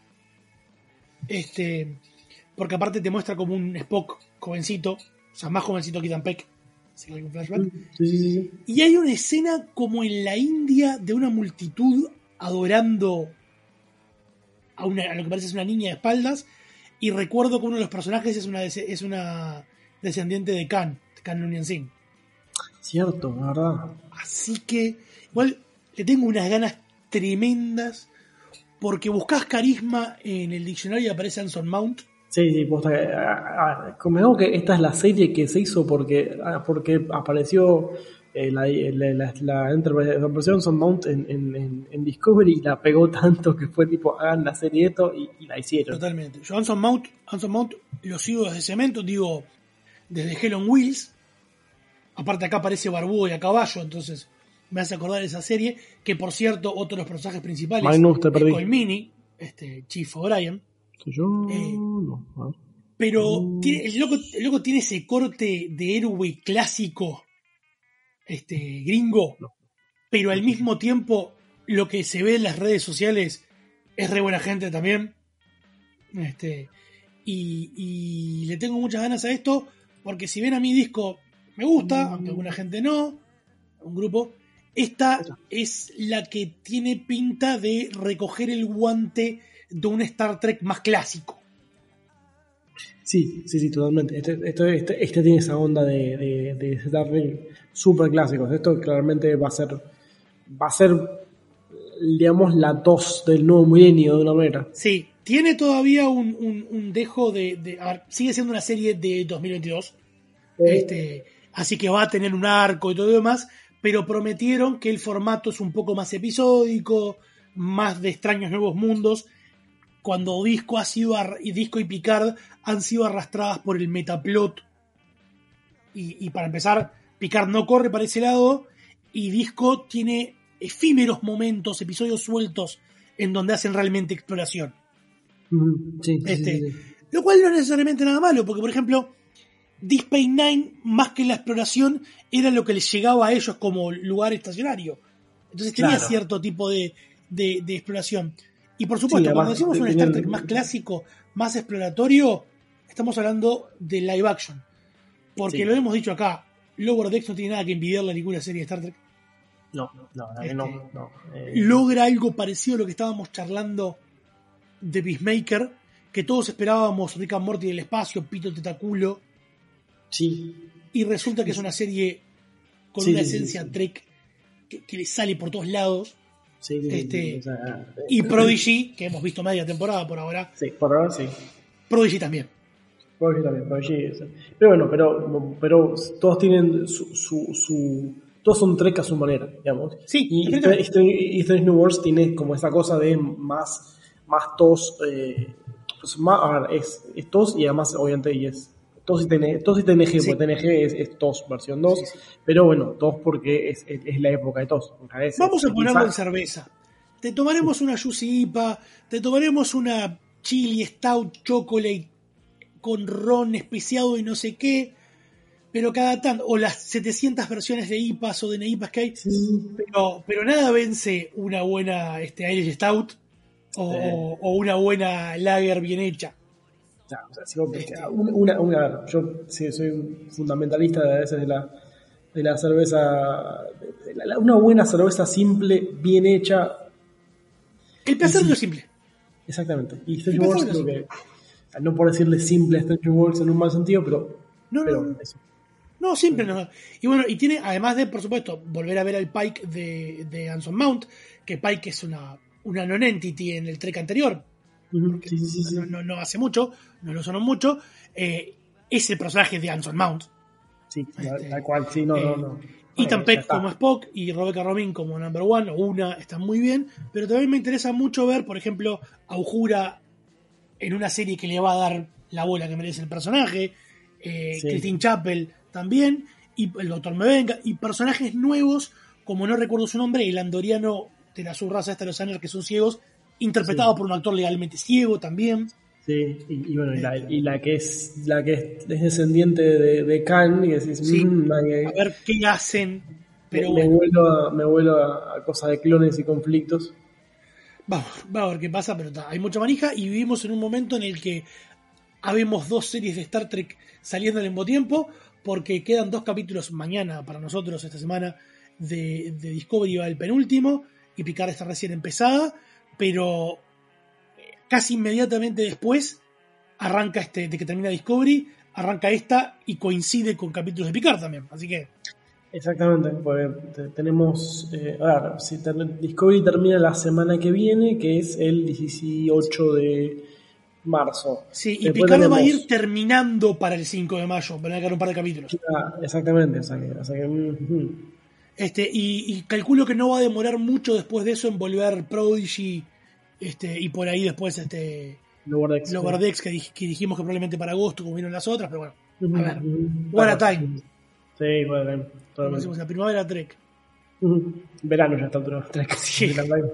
Porque aparte te muestra como un Spock jovencito, o sea, más jovencito que Dan Peck, si hay un flashback. Sí. Y hay una escena como en la India de una multitud adorando a lo que parece una niña de espaldas, y recuerdo que uno de los personajes es una descendiente de Khan Noonien Singh. Cierto, la verdad. Así que igual le tengo unas ganas tremendas, porque buscás carisma en el diccionario y aparece Anson Mount. Sí, posta. A ver, convengamos que esta es la serie que se hizo porque apareció la Enterprise, apareció Anson Mount en Discovery, y la pegó tanto que fue tipo, hagan la serie esto, y la hicieron. Totalmente. Yo Anson Mount lo sigo desde Cemento, digo, desde Hell on Wheels. Aparte acá aparece barbudo y a caballo, entonces me hace acordar esa serie, que por cierto, otro de los personajes principales Magnus, es Colmini, Chief O'Brien. Yo no. A ver. Pero el loco tiene ese corte de héroe clásico gringo, pero al mismo tiempo lo que se ve en las redes sociales es re buena gente también. Y le tengo muchas ganas a esto, porque si ven a mi disco me gusta, aunque alguna gente no, un grupo, esta es la que tiene pinta de recoger el guante de un Star Trek más clásico. Sí, totalmente. Este tiene esa onda de Star Trek super clásicos. Esto claramente va a ser, digamos, la tos del nuevo milenio de una manera. Sí, tiene todavía un dejo de a ver, sigue siendo una serie de 2022. Así que va a tener un arco y todo lo demás, pero prometieron que el formato es un poco más episódico, más de extraños nuevos mundos, cuando Disco y Picard han sido arrastradas por el metaplot. Y para empezar, Picard no corre para ese lado, y Disco tiene efímeros momentos, episodios sueltos, en donde hacen realmente exploración. Sí. Lo cual no es necesariamente nada malo, porque por ejemplo, Deep Space Nine, más que la exploración, era lo que les llegaba a ellos como lugar estacionario. Entonces tenía cierto tipo de exploración. Y por supuesto, cuando decimos un Star Trek más clásico, más exploratorio, estamos hablando de live action. Porque lo hemos dicho acá, Lower Decks no tiene nada que envidiarle a ninguna serie de Star Trek. No. Logra algo parecido a lo que estábamos charlando de Peacemaker, que todos esperábamos Rick and Morty del espacio, Pito Tetaculo. Sí. Y resulta que es una serie con una esencia Trek que le sale por todos lados. Y Prodigy, que hemos visto media temporada por ahora. Sí, por ahora sí. Prodigy también. Pero bueno, pero todos tienen todos son Trek a su manera, digamos. Sí. Y Strange New Worlds tiene como esa cosa de más tos. Es tos, y además obviamente TOS y TNG, porque TNG es TOS versión 2, pero bueno, TOS porque es la época de TOS. Vamos a ponerlo en cerveza. Te tomaremos una Juicy IPA, te tomaremos una Chili Stout Chocolate con ron especiado y no sé qué, pero cada tanto, o las 700 versiones de IPAs o de NIPAs que hay, pero nada vence una buena Irish Stout o una buena Lager bien hecha. Yo soy un fundamentalista a veces de la cerveza, una buena cerveza simple, bien hecha. El placer de lo simple. Exactamente. Y Strange Worlds creo que, no por decirle simple a Strange Worlds en un mal sentido, pero eso. No, simple no. Y bueno, y tiene, además de, por supuesto, volver a ver al Pike de Anson Mount, que Pike es una non-entity en el Trek anterior. Sí. No hace mucho, no lo sonó mucho. Es el personaje de Anson Mount. Sí, tal cual, sí, no. Ethan Peck como Spock y Rebecca Romijn como Number One, están muy bien, pero también me interesa mucho ver, por ejemplo, a Uhura en una serie que le va a dar la bola que merece el personaje, Christine Chapel también, y el Dr. Mevenga, y personajes nuevos, como no recuerdo su nombre, el andoriano de la subraza esta de los Anners que son ciegos, interpretado por un actor legalmente ciego también. Sí, y bueno, y la que es descendiente de Khan, y decís, a ver qué hacen. Pero me vuelo a cosas de clones y conflictos. Va a ver qué pasa, pero hay mucha manija y vivimos en un momento en el que habemos 2 series de Star Trek saliendo al mismo tiempo, porque quedan 2 capítulos mañana para nosotros esta semana de Discovery, va el penúltimo, y Picard está recién empezada, pero casi inmediatamente después arranca de que termina Discovery, arranca esta y coincide con capítulos de Picard también, así que... Exactamente, porque tenemos... si Discovery termina la semana que viene, que es el 18 de marzo. Sí, y Picard va a ir terminando para el 5 de mayo, van a quedar un par de capítulos. Exactamente, y calculo que no va a demorar mucho después de eso en volver Prodigy, y por ahí después Lower Decks, que dijimos que probablemente para agosto, como vieron las otras, pero bueno, a ver, what a time. Sí, bueno, como decimos, la primavera Trek. Verano ya está el Trek. Sí.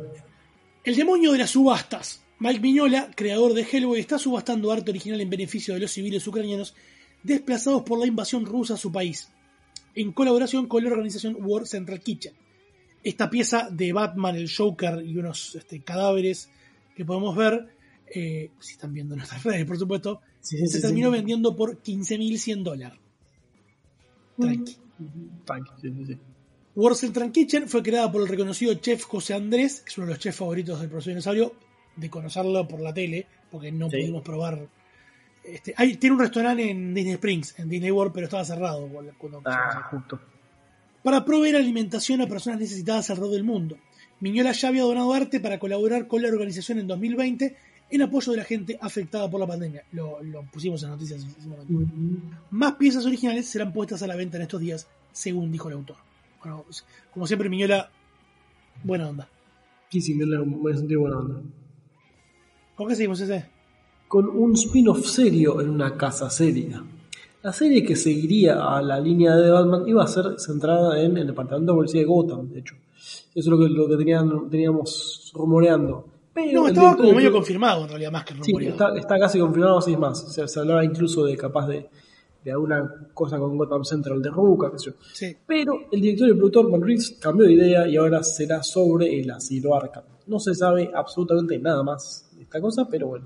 El demonio de las subastas. Mike Mignola, creador de Hellboy, está subastando arte original en beneficio de los civiles ucranianos desplazados por la invasión rusa a su país, en colaboración con la organización War Central Kitchen. Esta pieza de Batman, el Joker y unos cadáveres que podemos ver, si están viendo nuestras redes, por supuesto, se terminó vendiendo por $15,100. Tranqui. Sí. War Central Kitchen fue creada por el reconocido chef José Andrés, que es uno de los chefs favoritos del profesor Dinosaurio, de conocerlo por la tele, porque no pudimos probar. Tiene un restaurante en Disney Springs, en Disney World, pero estaba cerrado. Justo. Para proveer alimentación a personas necesitadas alrededor del mundo. Mignola ya había donado arte para colaborar con la organización en 2020 en apoyo de la gente afectada por la pandemia. Lo pusimos en noticias. Más piezas originales serán puestas a la venta en estos días, según dijo el autor. Bueno, como siempre, Mignola, buena onda. Sí, Mignola, me sentí buena onda. ¿Con qué seguimos ese? Con un spin-off serio en una casa seria. La serie que seguiría a la línea de Batman iba a ser centrada en el departamento de policía de Gotham, de hecho. Eso es lo que teníamos rumoreando. Pero estaba como medio confirmado en realidad, más que rumoreado. Sí, está casi confirmado, así es más. Se hablaba incluso de capaz de alguna cosa con Gotham Central de Ruka, qué sé yo. Sí. Pero el director y el productor Matt Reeves cambió de idea y ahora será sobre el asilo Arkham. No se sabe absolutamente nada más de esta cosa, pero bueno.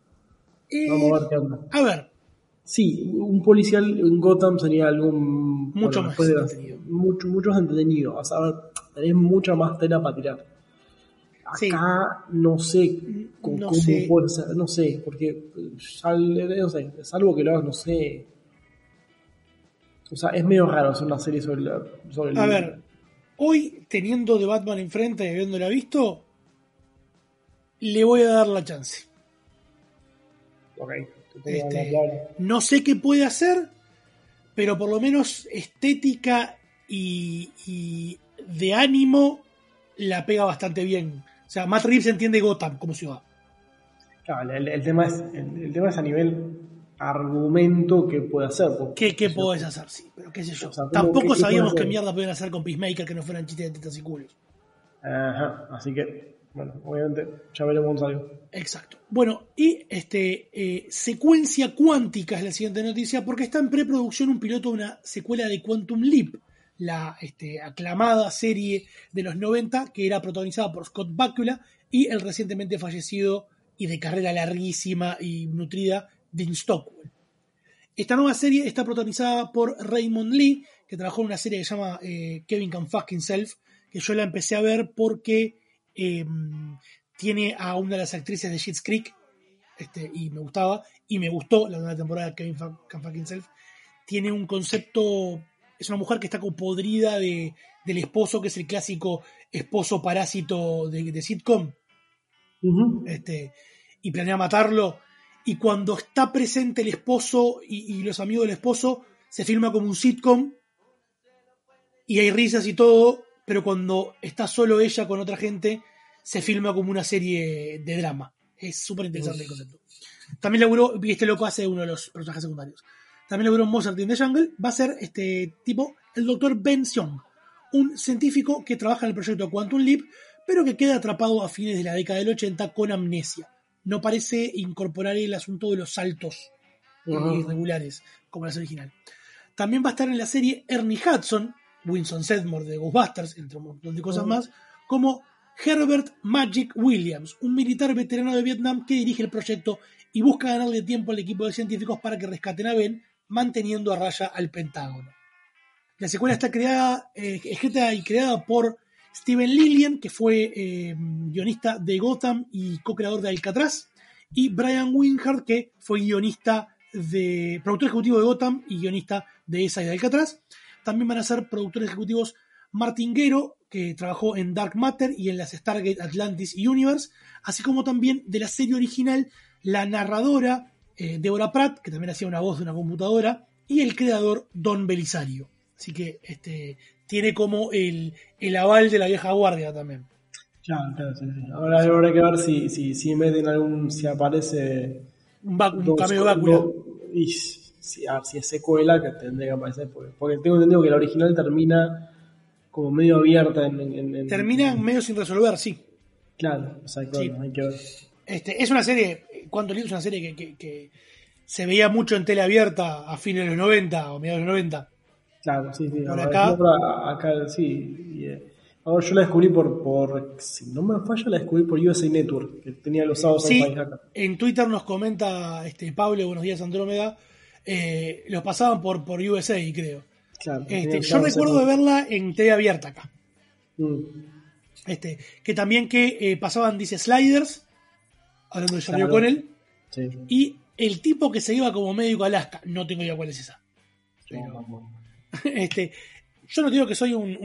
Vamos a ver qué onda. A ver. Sí, un policial en Gotham sería algo mucho más entretenido. Mucho más entretenido. O sea, tenés mucha más tela para tirar. Acá no sé cómo puede ser, no sé, porque no sé, salvo que lo hagas, no sé. O sea, es medio raro hacer una serie sobre el... A ver, hoy teniendo de Batman enfrente y habiéndola visto, le voy a dar la chance. Ok. No sé qué puede hacer, pero por lo menos estética y de ánimo la pega bastante bien. O sea, Matt Reeves entiende Gotham como ciudad. Claro, el tema es a nivel argumento que puede hacer. ¿Qué podés hacer? Sí, pero qué sé yo. O sea, tampoco sabíamos qué mierda podían hacer con Peacemaker que no fueran chistes de tetas y culos. Ajá, así que, bueno, obviamente ya veremos algo. Exacto. Bueno, y secuencia cuántica es la siguiente noticia, porque está en preproducción un piloto de una secuela de Quantum Leap, la aclamada serie de los 90 que era protagonizada por Scott Bakula y el recientemente fallecido y de carrera larguísima y nutrida Dean Stockwell. Esta nueva serie está protagonizada por Raymond Lee, que trabajó en una serie que se llama Kevin Can Fuck Himself, que yo la empecé a ver porque tiene a una de las actrices de Schitt's Creek, y me gustaba, y me gustó la nueva temporada de Kevin Can Fuck Himself. Tiene un concepto, es una mujer que está como podrida del esposo, que es el clásico esposo parásito de sitcom, y planea matarlo, y cuando está presente el esposo y los amigos del esposo, se filma como un sitcom, y hay risas y todo, pero cuando está solo ella con otra gente, se filma como una serie de drama. Es súper interesante el concepto. También laburó, y este loco hace uno de los personajes secundarios. También laburó en Mozart in the Jungle. Va a ser este tipo, el Dr. Ben Sion, un científico que trabaja en el proyecto Quantum Leap, pero que queda atrapado a fines de la década del 80 con amnesia. No parece incorporar el asunto de los saltos irregulares, como la serie original. También va a estar en la serie Ernie Hudson, Winston Sedmore de Ghostbusters, entre un montón de cosas más, como Herbert Magic Williams, un militar veterano de Vietnam que dirige el proyecto y busca ganarle tiempo al equipo de científicos para que rescaten a Ben, manteniendo a raya al Pentágono. La secuela está escrita y creada por Steven Lillian, que fue guionista de Gotham y co-creador de Alcatraz, y Brian Wingard, que fue productor ejecutivo de Gotham y guionista de esa y de Alcatraz. También van a ser productores ejecutivos Martin Guero, que trabajó en Dark Matter y en las Stargate Atlantis Universe, así como también de la serie original la narradora Deborah Pratt, que también hacía una voz de una computadora, y el creador Don Belisario. Así que tiene como el aval de la vieja guardia también. Claro, sí. Ahora habrá que ver si meten si aparece un cameo de Bácula. Y si es secuela, que tendría que aparecer, porque tengo entendido que la original termina como medio abierta termina medio sin resolver, sí. Claro, exacto, sí. Hay que ver. Es una serie, Quantum Leap es una serie que se veía mucho en tele abierta a fines de los 90 o mediados de los 90. Claro, sí. Por acá sí. Ahora yo la descubrí por si no me falla, la descubrí por USA Network, que tenía los sábados en país acá. En Twitter nos comenta Pablo, buenos días Andrómeda, los pasaban por USA, creo. Claro, yo recuerdo de verla en TV abierta acá. Que también pasaban, dice, Sliders, hablando de Jerry O'Connell, sí. Y el tipo que se iba como médico a Alaska, no tengo idea cuál es esa. Pero, yo no digo que soy un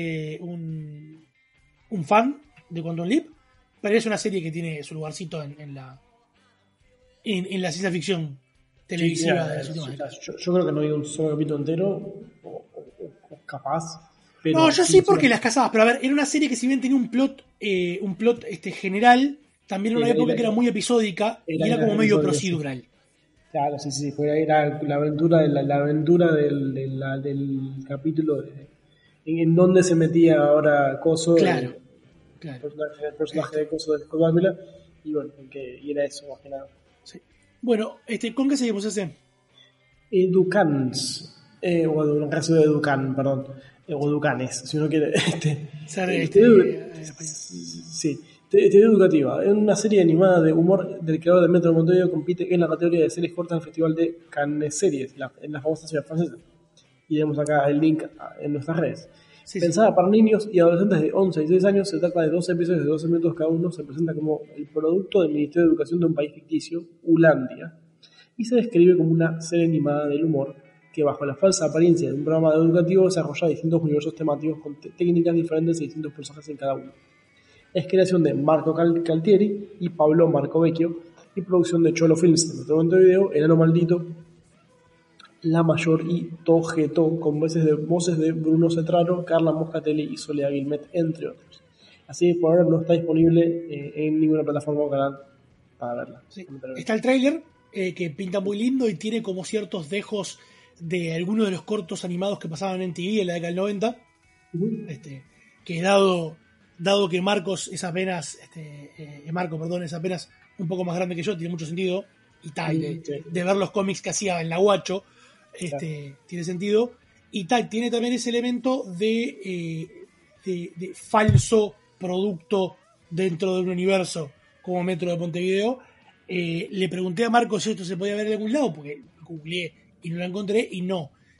fan de Quantum Leap, pero es una serie que tiene su lugarcito en la ciencia ficción televisiva, sí, de las últimas décadas. Yo creo que no vi un solo capítulo entero, o capaz. Pero no, yo sí porque las cazabas, pero a ver, era una serie que si bien tenía un plot general, también era una época que era muy episódica y era como medio procedural. Claro, sí, era la aventura del capítulo en donde se metía ahora Coso, claro. El personaje de Coso de Scott Bakula, y bueno, y era eso más que nada. Sí. Bueno, ¿con qué seguimos ese? Educans, o en caso de Educan, perdón, o Educanes, si uno quiere. Sí. TV Educativa, es una serie animada de humor del creador de Metro de Montevideo, compite en la categoría de series cortas del Festival de Cannes Series, en la famosa ciudad francesa. Y vemos acá el link en nuestras redes. Sí, pensada para niños y adolescentes de 11 a 16 años, se trata de 12 episodios de 12 minutos cada uno, se presenta como el producto del Ministerio de Educación de un país ficticio, Ulandia, y se describe como una serie animada del humor que bajo la falsa apariencia de un programa educativo desarrolla distintos universos temáticos con técnicas diferentes y distintos personajes en cada uno. Es creación de Marco Caltieri y Pablo Marcovecchio y producción de Cholo Films de Metro Montevideo, Enano Maldito, La Mayor y Togeto, con voces de Bruno Cetraro, Carla Moscatelli y Soledad Guilmet, entre otros. Así que por ahora no está disponible en ninguna plataforma o canal para verla. Sí. Está el tráiler, que pinta muy lindo y tiene como ciertos dejos de algunos de los cortos animados que pasaban en TV en la década del 90, que dado que Marcos es apenas es apenas un poco más grande que yo, tiene mucho sentido, y tal, de ver los cómics que hacía en la Guacho, tiene sentido, y tal, tiene también ese elemento de falso producto dentro de un universo como Metro de Montevideo. Le pregunté a Marcos si esto se podía ver en algún lado, porque googleé y no lo encontré, y no.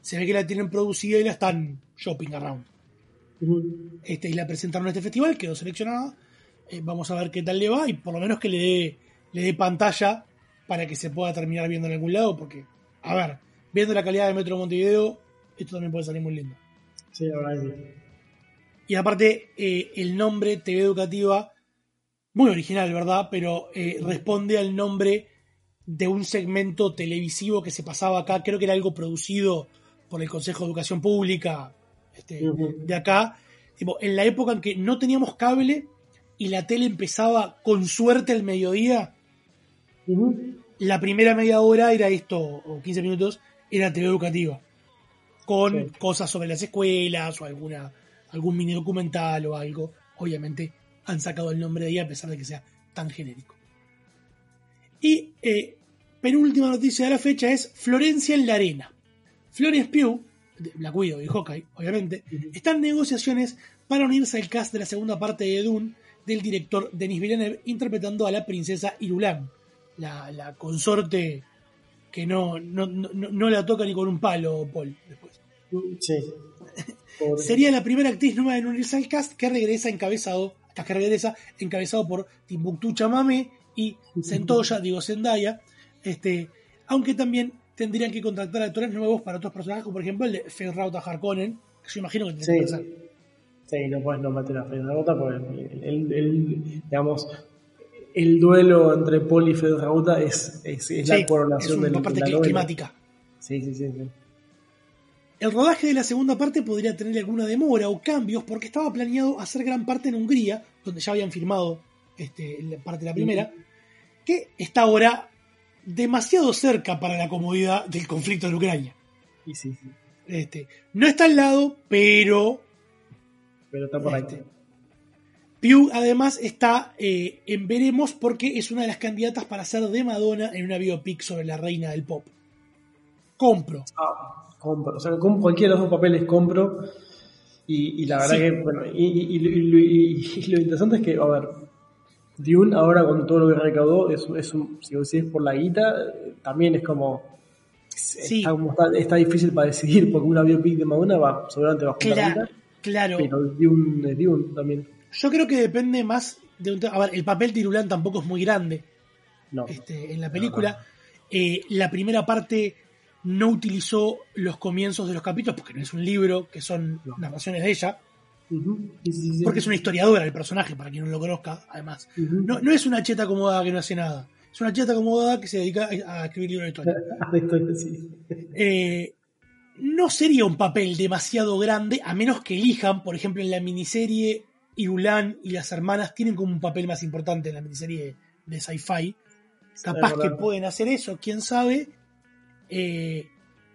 se ve que la tienen producida y la están shopping around. Y la presentaron en este festival, quedó seleccionada. Vamos a ver qué tal le va y por lo menos que le dé pantalla para que se pueda terminar viendo en algún lado, porque, a ver, viendo la calidad de Metro Montevideo, esto también puede salir muy lindo. Sí, la verdad que sí. Y aparte, el nombre TV Educativa, muy original, ¿verdad? Pero responde al nombre de un segmento televisivo que se pasaba acá, creo que era algo producido por el Consejo de Educación Pública de acá, tipo, en la época en que no teníamos cable y la tele empezaba con suerte al mediodía. La primera media hora era esto, o 15 minutos, era TV Educativa, con cosas sobre las escuelas o algún mini documental o algo. Obviamente han sacado el nombre de ahí a pesar de que sea tan genérico. Y penúltima noticia de la fecha es Florencia en la arena. Florence Pugh, la cuido y Hawkeye, obviamente, está en negociaciones para unirse al cast de la segunda parte de Dune del director Denis Villeneuve, interpretando a la princesa Irulan, la consorte que no la toca ni con un palo, Paul, después. Sí. Sería la primera actriz nueva en unirse al cast que regresa encabezado por Timbuktu Chamamé y Zendaya, aunque también tendrían que contratar actores nuevos para otros personajes, como por ejemplo el de Feyd-Rautha Harkonnen, que yo imagino que tendría que hacer. Sí, no puedes no meter a Feyd-Rautha porque el duelo entre Paul y Feyd-Rautha es la coronación de la parte climática. Sí. El rodaje de la segunda parte podría tener alguna demora o cambios porque estaba planeado hacer gran parte en Hungría, donde ya habían firmado la parte de la primera, que está ahora demasiado cerca para la comodidad del conflicto en Ucrania. Sí. No está al lado, pero está por ahí. Pugh además está en veremos porque es una de las candidatas para ser de Madonna en una biopic sobre la reina del pop. Compro. O sea, con cualquiera de los dos papeles compro. Y la verdad que, bueno, y lo interesante es que, a ver, Dune ahora con todo lo que recaudó, si es por la guita, también es como... Está difícil para decidir, porque una biopic de Madonna seguramente va a juntar la guita. Claro. Pero Dune también. Yo creo que depende más de un... A ver, el papel de Irulan tampoco es muy grande. No. En la película. La primera parte no utilizó los comienzos de los capítulos porque no es un libro, que son narraciones de ella. Sí. Porque es una historiadora el personaje, para quien no lo conozca, además. No es una cheta acomodada que no hace nada. Es una cheta acomodada que se dedica a escribir libros de historia. No sería un papel demasiado grande, a menos que elijan, por ejemplo, en la miniserie Irulan y las hermanas tienen como un papel más importante en la miniserie de sci-fi. Capaz que pueden hacer eso, quién sabe. Y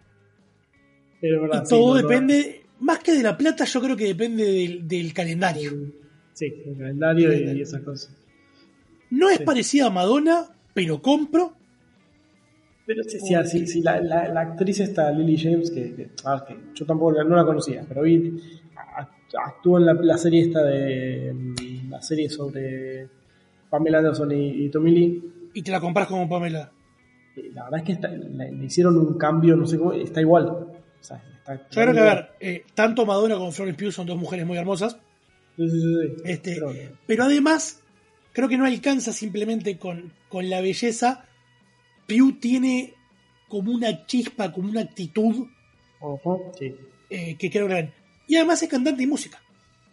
todo depende, más que de la plata, yo creo que depende del calendario. Sí, el calendario y esas cosas. No es parecida a Madonna, pero compro. Pero sí, la actriz esta, Lily James, que yo tampoco no la conocía, pero actuó en la serie esta la serie sobre Pamela Anderson y Tommy Lee. Y te la compras como Pamela. La verdad es que le hicieron un cambio, no sé cómo, está igual. O sea, yo creo que, a ver, tanto Madonna como Florence Pugh son dos mujeres muy hermosas. Sí. Pero además, creo que no alcanza simplemente con la belleza. Pugh tiene como una chispa, como una actitud que creo que... Y además es cantante y música.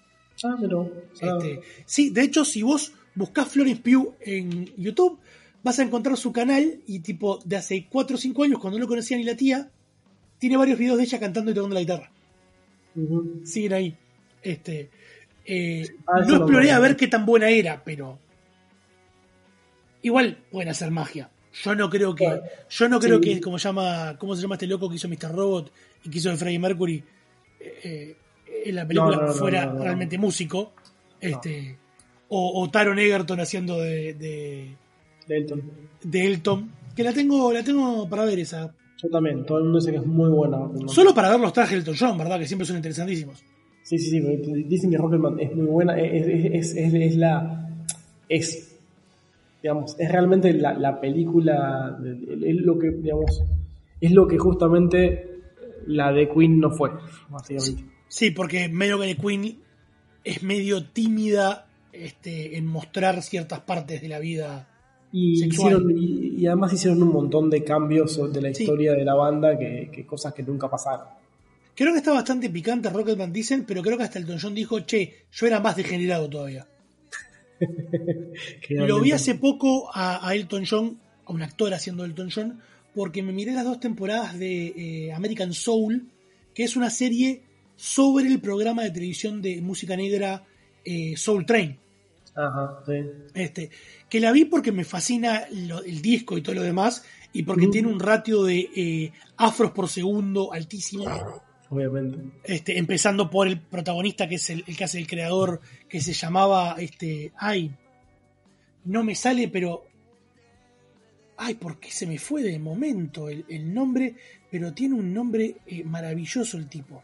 Sí, de hecho, si vos buscás Florence Pugh en YouTube, vas a encontrar su canal y tipo de hace 4 o 5 años, cuando no lo conocía ni la tía, tiene varios videos de ella cantando y tocando la guitarra. Siguen ahí. No exploré a ver qué tan buena era, pero igual pueden hacer magia. Yo no creo que ¿cómo se llama este loco que hizo Mr. Robot y que hizo de Freddie Mercury en la película fuera realmente músico? O Taron Egerton haciendo de Elton, que la tengo para ver esa. Yo también, todo el mundo dice que es muy buena. Solo para ver los trajes de Elton John, ¿verdad? Que siempre son interesantísimos. Sí, dicen que Rocketman es muy buena, digamos, es realmente la película, es lo que justamente la de Queen no fue, básicamente. Sí, porque medio que The Queen es medio tímida en mostrar ciertas partes de la vida sexual. Y además hicieron un montón de cambios de la historia de la banda que cosas que nunca pasaron. Creo que está bastante picante Rocketman, dicen, pero creo que hasta Elton John dijo, che, yo era más degenerado todavía. Lo vi hace poco a Elton John, a un actor haciendo Elton John, porque me miré las 2 temporadas de American Soul, que es una serie sobre el programa de televisión de música negra Soul Train. Ajá, sí. Que la vi porque me fascina el disco y todo lo demás, y porque tiene un ratio de afros por segundo altísimo. Obviamente. Empezando por el protagonista, que es el que hace el creador, que se llamaba no me sale, pero ¿por qué se me fue de momento el nombre? Pero tiene un nombre maravilloso el tipo.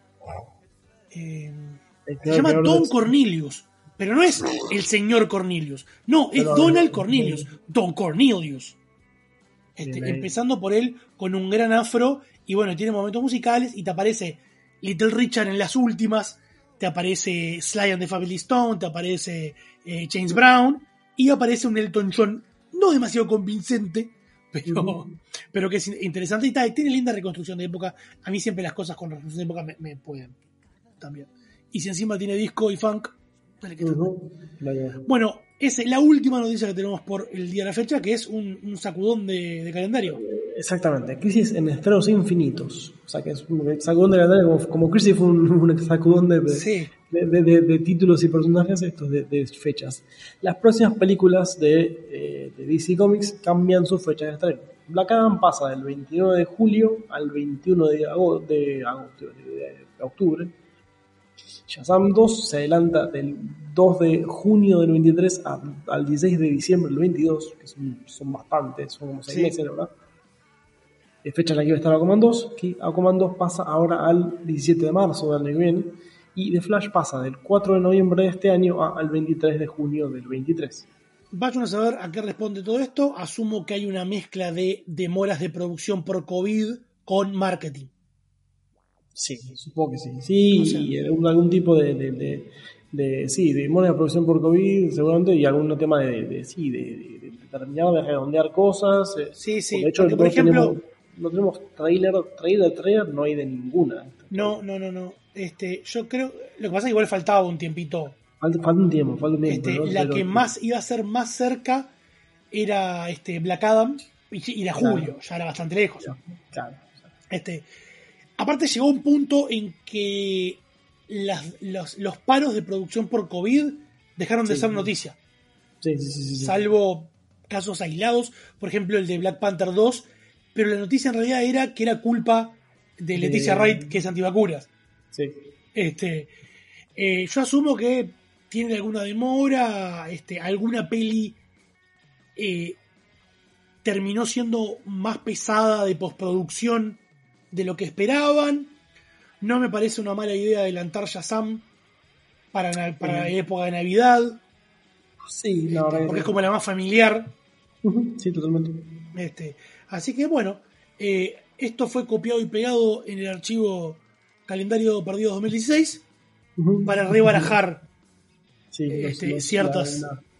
Se llama Don Cornelius, pero no es el señor Cornelius, no, es Donald Cornelius, Don Cornelius. Empezando por él con un gran afro, y bueno, tiene momentos musicales, y te aparece Little Richard en las últimas, te aparece Sly and the Family Stone, te aparece James Brown, y aparece un Elton John no demasiado convincente, pero que es interesante, y tiene linda reconstrucción de época. A mí siempre las cosas con reconstrucción de época me pueden también. Y si encima tiene disco y funk, dale que Bueno, esa es la última noticia que tenemos por el día de la fecha, que es un sacudón de calendario. Exactamente, Crisis en Estrenos Infinitos. O sea que es un sacudón de calendario, como Crisis fue un sacudón de títulos y personajes, estos de fechas. Las próximas películas de DC Comics cambian sus fechas de estreno. Black Adam pasa del 29 de julio al 21 de octubre. Shazam 2 se adelanta del 2 de junio del 23 al 16 de diciembre del 22, que son bastantes, son como 6 meses, ¿verdad? Fecha en la que va a estar Aquaman 2, que Aquaman 2 pasa ahora al 17 de marzo del año que viene, y The Flash pasa del 4 de noviembre de este año al 23 de junio del 23. Vayan a saber a qué responde todo esto. Asumo que hay una mezcla de demoras de producción por COVID con marketing. Sí, supongo que sí. Sí, o sea, y algún tipo de demora de producción por COVID, seguramente, y algún tema de terminar de redondear cosas. Sí. De hecho, porque, por ejemplo, no tenemos trailer, no hay de ninguna. No. Yo creo, lo que pasa es que igual faltaba un tiempito. Falta un tiempo. La que más iba a ser más cerca era Black Adam, y era julio, ya era bastante lejos. Claro. Aparte llegó un punto en que los paros de producción por COVID dejaron de ser noticia. Sí. Salvo casos aislados, por ejemplo el de Black Panther 2, pero la noticia en realidad era que era culpa de Leticia Wright, que es antivacunas. Sí. Yo asumo que tiene alguna demora, alguna peli terminó siendo más pesada de postproducción de lo que esperaban. No me parece una mala idea adelantar Shazam para la época de Navidad. Sí, porque es como la más familiar. Sí, totalmente. Así que bueno, esto fue copiado y pegado en el archivo Calendario Perdido 2016 para rebarajar ciertas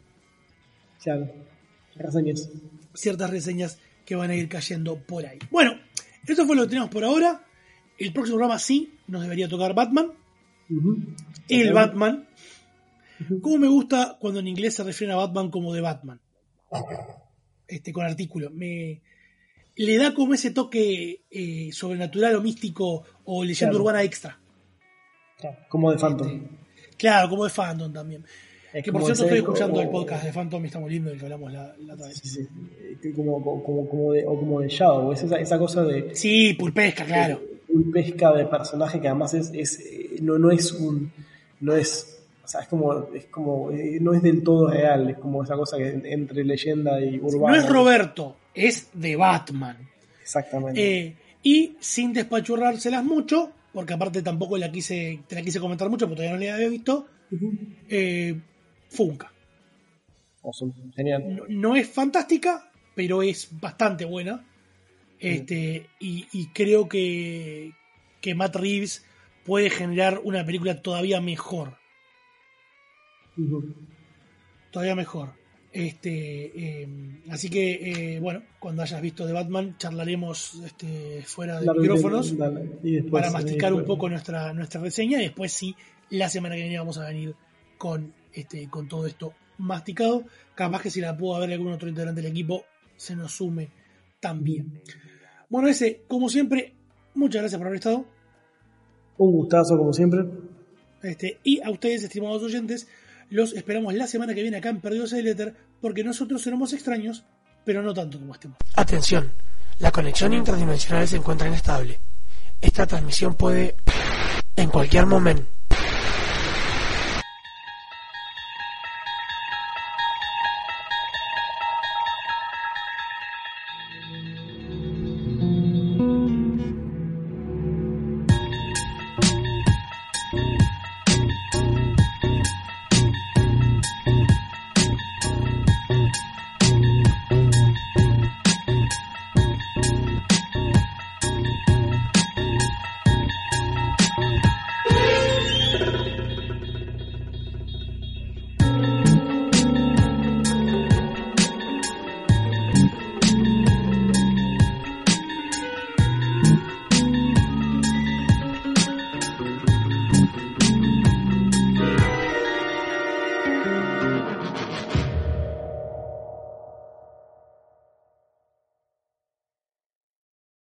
reseñas que van a ir cayendo por ahí. Bueno, esto fue lo que tenemos por ahora. El próximo programa sí nos debería tocar Batman. El Batman. Como me gusta cuando en inglés se refieren a Batman como de Batman. Con artículo. Le da como ese toque sobrenatural o místico o leyenda urbana extra. Como de Phantom. Claro, como de Phantom también. Que por cierto estoy escuchando el podcast de Phantom y está muy lindo, el que hablamos la otra vez. Sí. Como de Shadow, esa cosa de... Sí, pulpesca, claro. Pulpesca de personaje que además no es no es del todo real, es como esa cosa que entre leyenda y urbana. No es Roberto, es de Batman. Exactamente. Y sin despachurrárselas mucho, porque aparte tampoco te la quise comentar mucho, porque todavía no la había visto, funca. Awesome. Genial. No es fantástica, pero es bastante buena. Y creo que que Matt Reeves puede generar una película todavía mejor. Todavía mejor. Así que, bueno, cuando hayas visto The Batman, charlaremos fuera de micrófonos y después, para masticar un poco nuestra reseña. Y después, sí, la semana que viene vamos a venir con todo esto masticado. Capaz que si la puedo ver algún otro integrante del equipo, se nos sume también. Bueno, como siempre, muchas gracias por haber estado. Un gustazo, como siempre. Y a ustedes, estimados oyentes, los esperamos la semana que viene acá en Perdidos en el Éter, porque nosotros seremos extraños, pero no tanto como este. Atención, la conexión interdimensional se encuentra inestable. Esta transmisión puede, en cualquier momento,